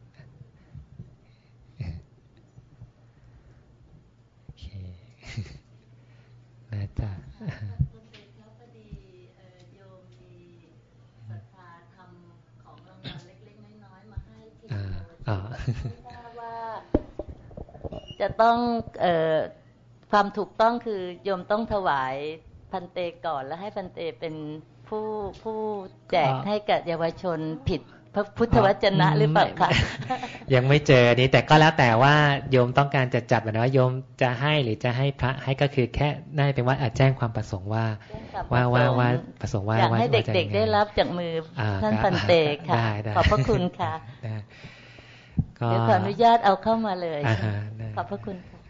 โอเคน่าจะจะต้องเอ่อความถูกต้องคือโยมต้องถวายพันเตก่อนแล้วให้พันเตเป็นผู้ผู้แจกให้กับเยาวชนผิดพระพุทธวจนะหรือเปล่าคะยังไม่เจอนี้แต่ก็แล้วแต่ว่าโยมต้องการจะจัดแบบว่าโยมจะให้หรือจะให้พระให้ก็คือแค่ได้เป็นว่าแจ้งความประสงค์ว่าว่าว่าว่าประสงค์ว่าอยากให้เด็กๆได้รับจากมือท่านพันเตค่ะขอบพระคุณค่ะเดี๋ยวขออนุญาตเอาเข้ามาเลยขอบพระคุณค่ะ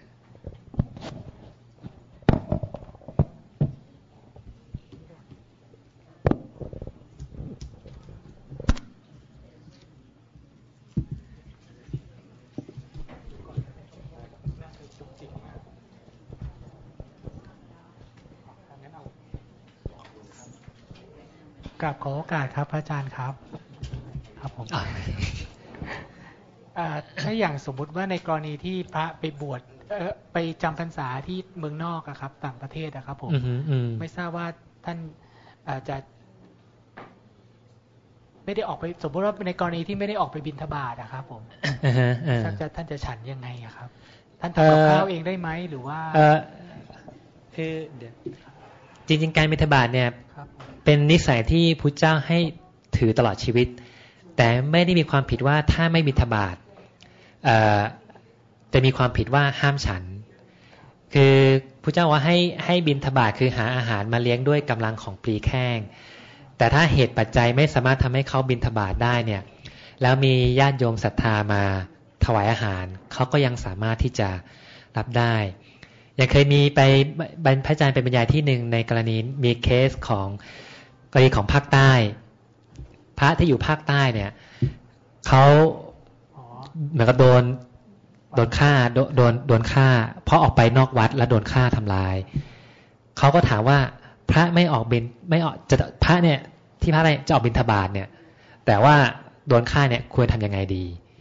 กราบขอโอกาสครับพระอาจารย์ครับครับผมถ้าอย่างสมมุติว่าในกรณีที่พระไปบวชไปจำพรรษาที่เมืองนอกอะครับต่างประเทศอะครับผมไม่ทราบว่าท่านอาจจะไม่ได้ออกไปสมมติว่าในกรณีที่ไม่ได้ออกไปบิณฑบาตอะครับผมท่านจะท่านจะฉันยังไงอะครับท่านทำกับข้าวเองได้ไหมหรือว่าคือจริงๆการบิณฑบาตเนี่ยเป็นนิสัยที่พุทธเจ้าให้ถือตลอดชีวิตแต่ไม่ได้มีความผิดว่าถ้าไม่บิณฑบาตจะมีความผิดว่าห้ามฉันคือพระเจ้าว่าให้ให้บิณฑบาตคือหาอาหารมาเลี้ยงด้วยกำลังของปลีแข้งแต่ถ้าเหตุปัจจัยไม่สามารถทำให้เขาบิณฑบาตได้เนี่ยแล้วมีญาติโยมศรัทธามาถวายอาหารเขาก็ยังสามารถที่จะรับได้ยังเคยมีไปบรรพอาจารย์เป็นบรรยายที่หนึ่งในกรณีมีเคสของกรณีของภาคใต้พระที่อยู่ภาคใต้เนี่ยเขาเหมือนกับโดนโดนฆ่าโดนโดนโดนฆ่าเพราะออกไปนอกวัดแล้วโดนฆ่าทำลายเขาก็ถามว่าพระไม่ออกบิณไม่ออกจะพระเนี่ยที่พระอะไรจะออกบิณฑบาตเนี่ยแต่ว่าโดนฆ่าเนี่ยควรทำยังไงดี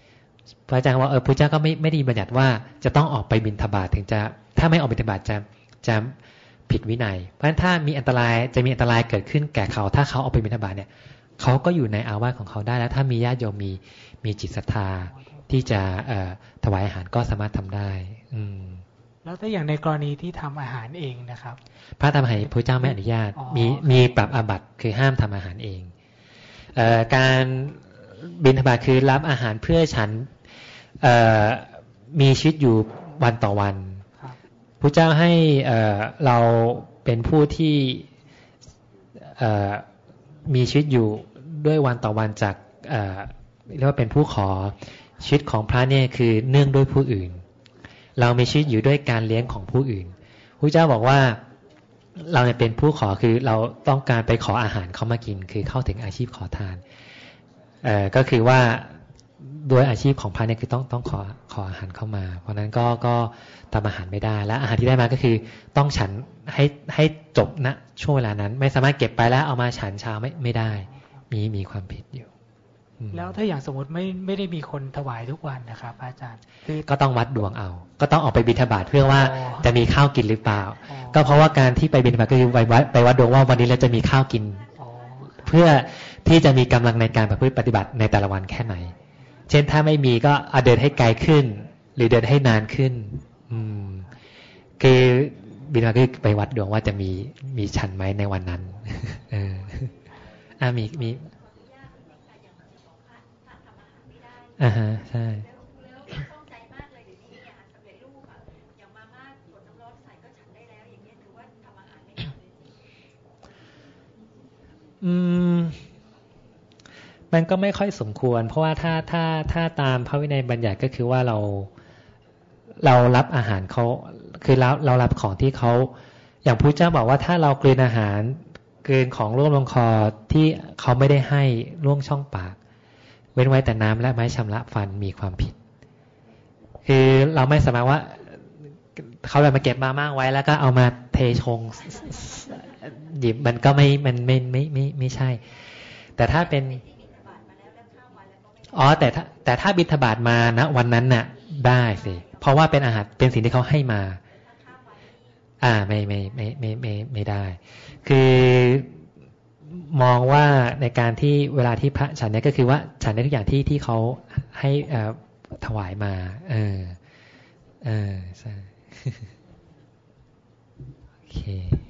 พระอาจารย์ว่าเออพระเจ้าก็ไม่ไม่ได้บัญญัติว่าจะต้องออกไปบิณฑบาตถึงจะถ้าไม่ออกบิณฑบาตจะจะผิดวินัยเพราะฉะนั้นถ้ามีอันตรายจะมีอันตรายเกิดขึ้นแก่เขาถ้าเขาออกไปบิณฑบาตเนี่ยเขาก็อยู่ในอาวาสของเขาได้แล้วถ้ามีญาติโยมมีมีจิตศรัทธาที่จะเอ่อถวายอาหารก็สามารถทำได้อืมแล้วถ้าอย่างในกรณีที่ทำอาหารเองนะครับพระทำอาหารพระเจ้าไม่อนุญาตมีมีปรับอาบัติคือห้ามทำอาหารเองเอ่อการบิณฑบาตคือรับอาหารเพื่อฉันเอ่อมีชีวิตอยู่วันต่อวันพระเจ้าให้เอ่อเราเป็นผู้ที่เอ่อมีชีวิตอยู่ด้วยวันต่อวันจากเอ่อเรียกว่าเป็นผู้ขอชีวิตของพระเนี่ยคือเนื่องด้วยผู้อื่นเรามีชีวิตอยู่ด้วยการเลี้ยงของผู้อื่นพระเจ้าบอกว่าเราเนี่ยเป็นผู้ขอคือเราต้องการไปขออาหารเขามากินคือเข้าถึงอาชีพขอทานเอ่อก็คือว่าโดยอาชีพของพระเนี่ยคือต้องต้องขอขออาหารเข้ามาเพราะนั้นก็ก็ทำอาหารไม่ได้และอาหารที่ได้มาก็คือต้องฉันให้ให้จบณช่วงเวลานั้นไม่สามารถเก็บไปแล้วเอามาฉันเช้าไม่ไม่ได้มีมีความผิดอยู่แล้วถ้าอย่างสมมติไม่ไม่ได้มีคนถวายทุกวันนะครับอาจารย์ก็ต้องวัดดวงเอาก็ต้องออกไปบิณฑบาตเพื่อว่าจะมีข้าวกินหรือเปล่าก็เพราะว่าการที่ไปบิณฑบาตก็คือไปวัดไปวัดดวงว่าวันนี้เราจะมีข้าวกินเพื่อที่จะมีกำลังในการประพฤติปฏิบัติในแต่ละวันแค่ไหนเช่นถ้าไม่มีก็เอาเดินให้ไกลขึ้นหรือเดินให้นานขึ้นอืมคือบิณฑบาตก็ไปวัดดวงว่าจะมีมีฉันไหมในวันนั้นเอออ่ามีมีอ่าฮะใช่อืมมันก็ไม่ค่อยสมควรเพราะว่าถ้าถ้าถ้าตามพระวินัยบัญญัติก็คือว่าเราเรารับอาหารเขาคือเราเรารับของที่เขาอย่างพระเจ้าบอกว่าถ้าเรากลืนอาหารกลืนของร่วงลงคอที่เขาไม่ได้ให้ร่วงช่องปากเว้นไว้แต่น้ำและไม้ชำระฟันมีความผิดคือเราไม่สามารถว่าเขาเลยมาเก็บมามากไว้แล้วก็เอามาเทชงหยิบมันก็ไม่มันไม่ไม่ไม่ไม่ใช่แต่ถ้าเป็นอ๋อแต่ถ้าแต่ถ้าบิณฑบาตมานะวันนั้นน่ะได้สิเพราะว่าเป็นอาหารเป็นสิ่งที่เขาให้มาอ่าไม่ไม่ไม่ไม่ไม่ไม่ได้คือมองว่าในการที่เวลาที่พระฉันเนี่ยก็คือว่าฉันในทุกอย่างที่ที่เขาให้อ่าถวายมาเออเออใช่โอเค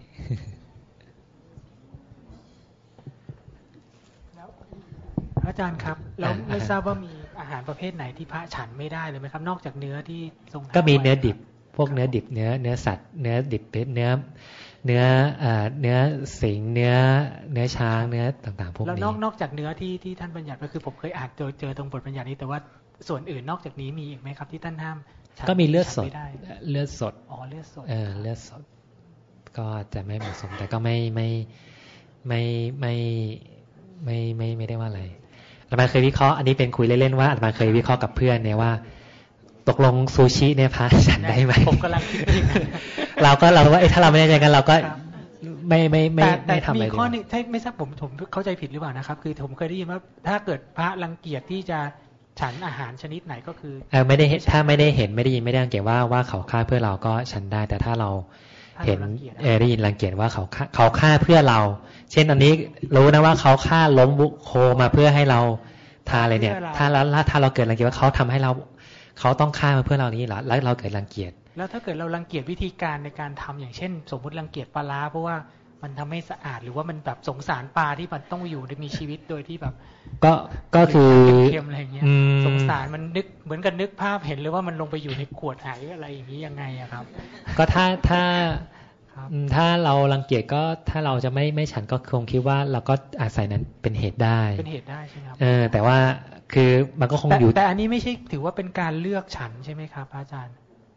อาจารย์ครับเราไม่ทราบว่ามีอาหารประเภทไหนที่พระฉันไม่ได้เลยไหมครับนอกจากเนื้อที่ทรงก็มีเนื้อดิบพวกเนื้อดิบเนื้อเนื้อสัตว์เนื้อดิบเนื้อเนื้อเนื้อสิงเนื้อเนื้อช้างเนื้อต่างๆพวกนี้แล้วนอกนอกจากเนื้อที่ที่ท่านบัญญัติก็คือผมเคยอ่านเจอเจอตรงบทบัญญัตินี้แต่ว่าส่วนอื่นนอกจากนี้มีอีกไหมครับที่ท่านห้ามก็มีเลือดสดเลือดสดอ๋อเลือดสดเออเลือดสดก็จะไม่เหมาะสมแต่ก็ไม่ไม่ไม่ไม่ไม่ไม่ไม่ได้ว่าอะไรอาตมาเคยวิเคราะห์อันนี้เป็นคุยเล่นๆว่าอาตมาเคยวิเคราะห์กับเพื่อนเนี่ยว่าตกลงซูชิเนี่ยพระฉันได้ไหมผมกำลังคิดเราก็เราว่าถ้าเราไม่ได้ใจกันเราก็ไม่ไม่ไม่ไม่ทำอะไรมีข้อนึงใช่ไม่ทราบผมผมเข้าใจผิดหรือเปล่านะครับคือผมเคยได้ยินว่าถ้าเกิดพระรังเกียจที่จะฉันอาหารชนิดไหนก็คือเออไม่ได้ถ้าไม่ได้เห็นไม่ได้ยินไม่ได้รังเกียจว่าว่าเขาฆ่าเพื่อเราก็ฉันได้แต่ถ้าเราเห็นเออได้ยินรังเกียจว่าเขาฆ่าเขาฆ่าเพื่อเราเช่นอันนี้รู้นะว่าเขาฆ่าล้มบุโคมาเพื่อให้เราทานอะไรเนี่ยถ้าแล้วถ้าเราเกิดรังเกียจว่าเขาทำให้เราเขาต้องฆ่ามาเพื่อเรานี้เหรอแล้วเราเกิดรังเกียจแล้วถ้าเกิดเรารังเกียจวิธีการในการทำอย่างเช่นสมมุติรังเกียจปลาร้าเพราะว่ามันทำให้สะอาดหรือว่ามันแบบสงสารปลาที่มันต้องอยู่มีชีวิตโดยที่แบบก็ก็คือเค็มอะไรอย่างเงี้ยสงสารมันนึกเหมือนกันนึกภาพเห็นเลยว่ามันลงไปอยู่ในขวดหายอะไรอย่างนี้ยังไงอะครับก็ถ้าถ้าถ้าเรารังเกียจก็ถ้าเราจะไม่ไม่ฉันก็คงคิดว่าเราก็อาศัยนั้นเป็นเหตุได้เป็นเหตุได้ใช่ไหมครับเออแต่ว่าคือมันก็คงอยู่แต่อันนี้ไม่ใช่ถือว่าเป็นการเลือกฉันใช่ไหมครับอาจารย์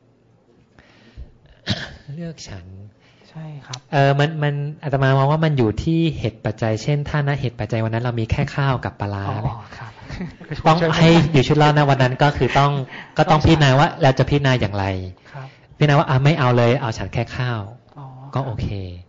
เลือกฉันใช่ครับเออมันมันอาตมามองว่ามันอยู่ที่เหตุปัจจัยเช่นถ้านะเหตุปัจจัยวันนั้นเรามีแค่ข้าวกับปลาร้าต้องให้อยู่ชุดเหล้านะวันนั้นก็คือต้องก็ต้องพิจารณาว่าเราจะพิจารณาอย่างไรพิจารณาว่าอ่ะไม่เอาเลยเอาฉันแค่ข้าวก็โอเค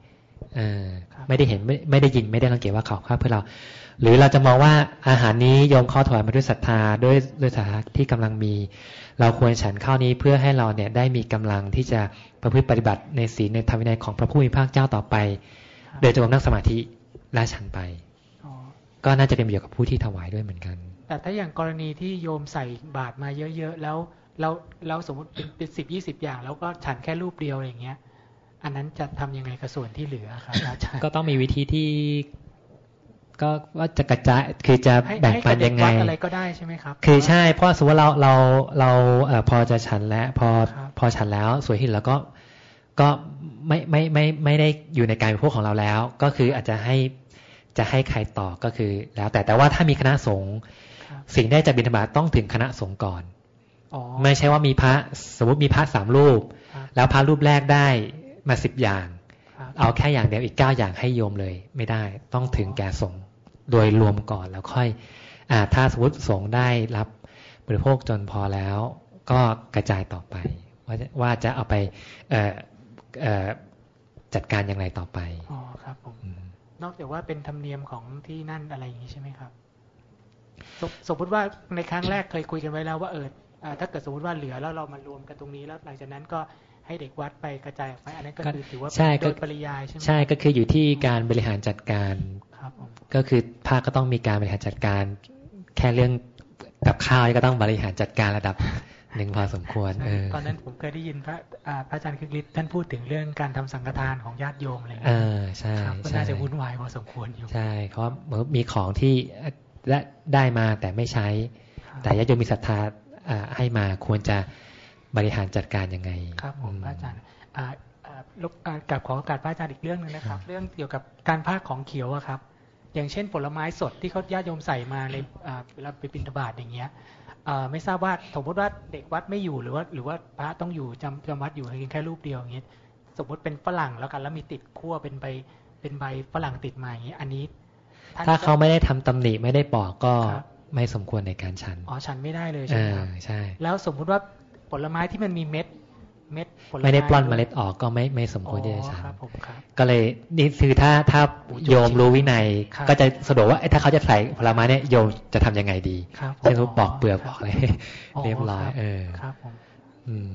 เออไม่ได้เห็นไม่ไม่ได้ยินไม่ได้รังเกียจว่าเขาฆ่าเพื่อเราหรือเราจะมองว่าอาหารนี้โยมข้อถวายมาด้วยศรัทธาด้วยด้วยศรัทธาที่กำลังมีเราควรฉันข้าวนี้เพื่อให้เราเนี่ยได้มีกำลังที่จะประพฤติปฏิบัติในศีลในธรรมวินัยของพระผู้มีพระเจ้าต่อไปโดยจงนั่งสมาธิและฉันไปก็น่าจะเป็นประโยชน์กับผู้ที่ถวายด้วยเหมือนกันแต่ถ้าอย่างกรณีที่โยมใส่บาตรมาเยอะๆแล้วเราเราสมมติเป็นสิบยี่สิบอย่างแล้วก็ฉันแค่รูปเดียวอะไรอย่างเงี้ยอันนั้นจะทำยังไงกับส่วนที่เหลือครับอาจารย์ก็ต้องมีวิธีที่ก็ว่าจะกระจายคือจะแบ่งปันยังไงอะไรก็ได้ใช่ไหมครับคือใช่เพราะสมมติว่าเราเราเราเอ่อพอจะฉันแล้วพอพอฉันแล้วสวยหินแล้วก็ก็ไม่ไม่ไม่ไม่ได้อยู่ในการบริโภคของเราแล้วก็คืออาจจะให้จะให้ใครต่อก็คือแล้วแต่แต่ว่าถ้ามีคณะสงฆ์สิ่งได้จากบิณฑบาตต้องถึงคณะสงฆ์ก่อนไม่ใช่ว่ามีพระสมมติมีพระสามรูปแล้วพระรูปแรกได้มาสิบอย่างเอาแค่อย่างเดียวอีกเก้าอย่างให้โยมเลยไม่ได้ต้องถึงแก่สงฆ์โดยรวมก่อนแล้วค่อยอ่าถ้าสมมติสงฆ์ได้รับบริโภคจนพอแล้วก็กระจายต่อไปว่าว่าจะเอาไปเอ่อเอ่อจัดการอย่างไรต่อไปอ๋อครับผมนอกจากว่าเป็นธรรมเนียมของที่นั่นอะไรอย่างนี้ใช่ไหมครับส, สมมติว่าในครั้งแรกเคยคุยกันไว้แล้วว่าเออถ้าเกิดสมมติว่าเหลือแล้วเรามารวมกันตรงนี้แล้วหลังจากนั้นก็ให้เด็กวัดไปกระจายออกไปอันนั้นก็คือถือว่าโดยปริยายใช่ไหมใช่ก็คืออยู่ที่การบริหารจัดการก็คือภาคก็ต้องมีการบริหารจัดการแค่เรื่องกับข้าวก็ต้องบริหารจัดการระดับหนึ่งพอสมควรตอนนั้นผมเคยได้ยินพระพระอาจารย์คึกฤทธิ์ท่านพูดถึงเรื่องการทำสังฆทานของญาติโยมอะไรอย่างเงี้ยใช่ก็น่าจะวุ่นวายพอสมควรอยู่ใช่เพราะมีของที่ได้มาแต่ไม่ใช้แต่ญาติโยมมีศรัทธาให้มาควรจะบริหารจัดการยังไงครับผมพระอาจารย์กับขอโอกาสพระอาจารย์อีกเรื่องนึงนะครับเรื่องเกี่ยวกับการพากของเขียวอะครับอย่างเช่นผลไม้สดที่เขาญาติโยมใส่มาในเวลาไปบิณฑบาตอย่างเงี้ยไม่ทราบว่าสมมติว่าเด็กวัดไม่อยู่หรือว่าหรือว่าพระต้องอยู่จำจำวัดอยู่เพียงแค่รูปเดียวอย่างเงี้ยสมมติเป็นฝรั่งแล้วกันแล้วมีติดขั้วเป็นใบเป็นใบฝรั่งติดมาอย่างเงี้ยอันนี้ถ้าเขาไม่ได้ทำตำหนิไม่ได้ปอกก็ไม่สมควรในการฉันอ๋อฉันไม่ได้เลยใช่ไหมครับใช่แล้วสมมุติว่าผลไม้ที่มันมีเม็ดเม็ดไม่ได้ปล้อนเมล็ดออกก็ไม่ไม่สมควรที่จะฉันก็เลยนี่คือถ้าถ้าโยมรู้วินัยก็จะสะดวกว่าถ้าเขาจะใส่ผลไม้เนี่ยโยมจะทำยังไงดีเช่นปอกเปลือกปอกอะไรเรียบร้อยเออครับผมอืม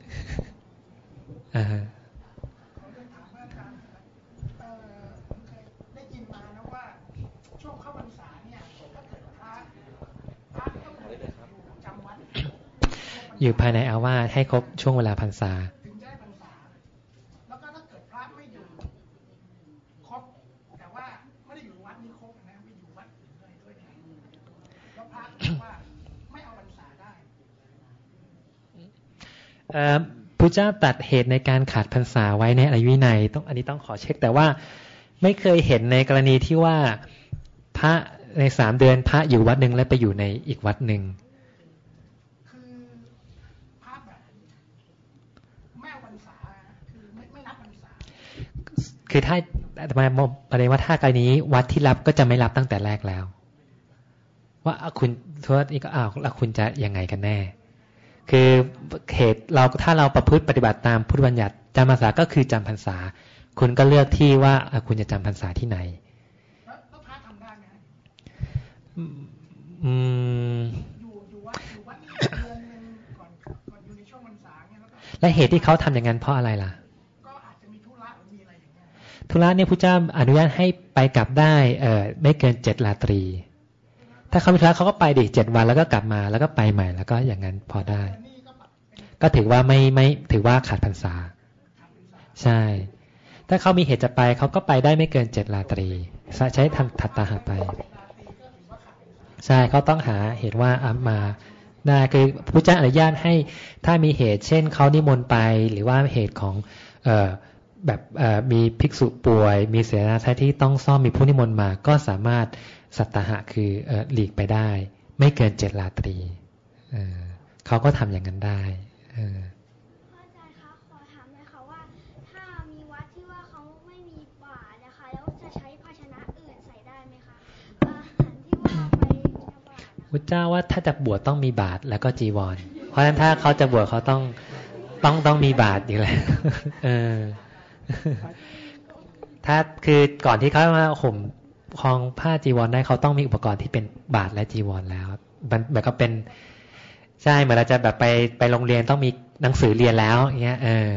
อ่าอยู่ภายในอาวาสให้ครบช่วงเวลาพรรษาแล้วก็ถ้าเกิดพระไม่อยู่ครบแต่ว่าไม่ได้อยู่วัดนี้ครบนะไม่อยู่วัดอื่นเลยด้วยแล้วพระว่าไม่เอาพรรษาได้เอ่อพระเจ้าตัดเหตุในการขาดพรรษาไว้ในอริยวินัยต้องอันนี้ต้องขอเช็คแต่ว่าไม่เคยเห็นในกรณีที่ว่าพระในสามเดือนพระอยู่วัดนึงแล้วไปอยู่ในอีกวัดนึงคือถ้าแต่มาประเด็นว่าถ้ากรณีวัดที่รับก็จะไม่รับตั้งแต่แรกแล้วว่าคุณโทษนี่ก็อ้าวแล้วคุณจะยังไงกันแน่คือเหตุเราถ้าเราประพฤติปฏิบัติตามพุทธบัญญัติจำพรรษาก็คือจำพรรษาคุณก็เลือกที่ว่าคุณจะจำพรรษาที่ไหนแล้วพระทำได้ไหมอืมและเหตุที่เขาทำอย่างนั้นเพราะอะไรล่ะธุระเนี่ยพระเจ้าอนุญาตให้ไปกลับได้เอ่อไม่เกินเจ็ดราตรีถ้าเขามีธุระเขาก็ไปดิเจ็ดวันแล้วก็กลับมาแล้วก็ไปใหม่แล้วก็อย่างนั้นพอได้ก็ถือว่าไม่ไม่ถือว่าขาดพรรษาใช่ถ้าเขามีเหตุจะไปเขาก็ไปได้ไม่เกินเจ็ดราตรีใช้ทำถัดตาหาไปใช่เขาต้องหาเหตุว่าอามาได้คือพระเจ้าอนุญาตให้ถ้ามีเหตุเช่นเขานิมนต์ไปหรือว่าเหตุของเอ่อแบบมีภิกษุป่วยมีเสนาสนะที่ต้องซ่อมมีผู้นิมนต์มาก็สามารถสัตตหะคือหลีกไปได้ไม่เกินเจ็ดราตรีเขาก็ทำอย่างนั้นได้พระอาจารย์คะขอถามหน่อยค่ะว่าถ้ามีวัดที่ว่าเขาไม่มีบาตรนะคะแล้วจะใช้ภาชนะอื่นใส่ได้ไหมคะอาหารที่ว่าไปบิณฑบาตพุทธเจ้าว่าถ้าจะบวชต้องมีบาตรแล้วก็จีวรเพราะฉะนั้นถ้าเขาจะบวชเขาต้องต้องต้องมีบาตรอยู่แล้วเออถ้าถ้าคือก่อนที่เขามาห่มคลองผ้าจีวรได้เขาต้องมีอุปกรณ์ที่เป็นบาตรและจีวรแล้วมันแบบก็เป็นใช่เหมือนเราจะแบบไปไปโรงเรียนต้องมีหนังสือเรียนแล้วอย่างเงี้ยเออ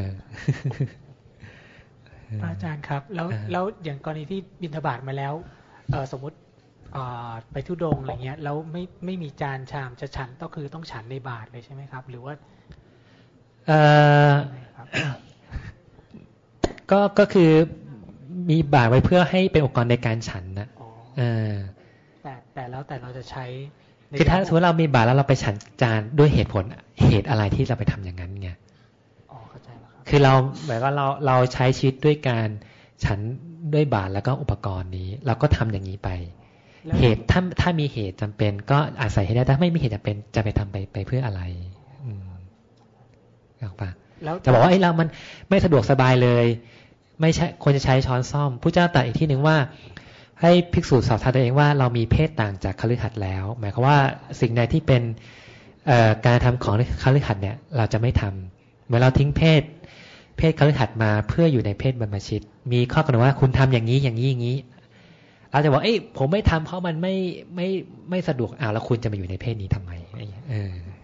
อาจารย์ครับแล้วแล้วอย่างกรณีที่บิณฑบาตมาแล้วเออสมมุติไปธุดงค์อะไรเงี้ยแล้วไม่ไม่มีจานชามจะฉันก็คือต้องฉันในบาตรเลยใช่ไหมครับหรือว่าเออก็ก็คือมีบาตรไว้เพื่อให้เป็นอุปกรณ์ในการฉันนะเออแต่แต่แล้วแต่เราจะใช้คือถ้าสมมติเรามีบาตรแล้วเราไปฉันจานด้วยเหตุผลเหตุอะไรที่เราไปทำอย่างนั้นไงอ๋อเข้าใจแล้วครับคือเราหมายว่าเราเราใช้ชีวิตด้วยการฉันด้วยบาตรแล้วก็อุปกรณ์นี้เราก็ทำอย่างนี้ไปเหตุถ้าถ้ามีเหตุจำเป็นก็อาศัยให้ได้ถ้าไม่มีเหตุจำเป็นจะไปทำไปไปเพื่ออะไรอืมออกปะจะบอกว่าไอ้เรามันไม่สะดวกสบายเลยไม่ใช่ควรจะใช้ช้อนซ่อมพระเจ้าตรัสอีกที่หนึ่งว่าให้ภิกษุสอบทานตัวเองว่าเรามีเพศต่างจากคฤหัสถ์แล้วหมายความว่าสิ่งใดที่เป็นการทำของคฤหัสถ์เนี่ยเราจะไม่ทำเมื่อเราทิ้งเพศเพศคฤหัสถ์มาเพื่ออยู่ในเพศบรรพชิตมีข้อกำหนดว่าคุณทำอย่างนี้อย่างนี้อย่างนี้เราจะบอกเอ้ยผมไม่ทำเพราะมันไม่ไม่ไม่สะดวกอ้าวแล้วคุณจะมาอยู่ในเพศนี้ทำไมเออ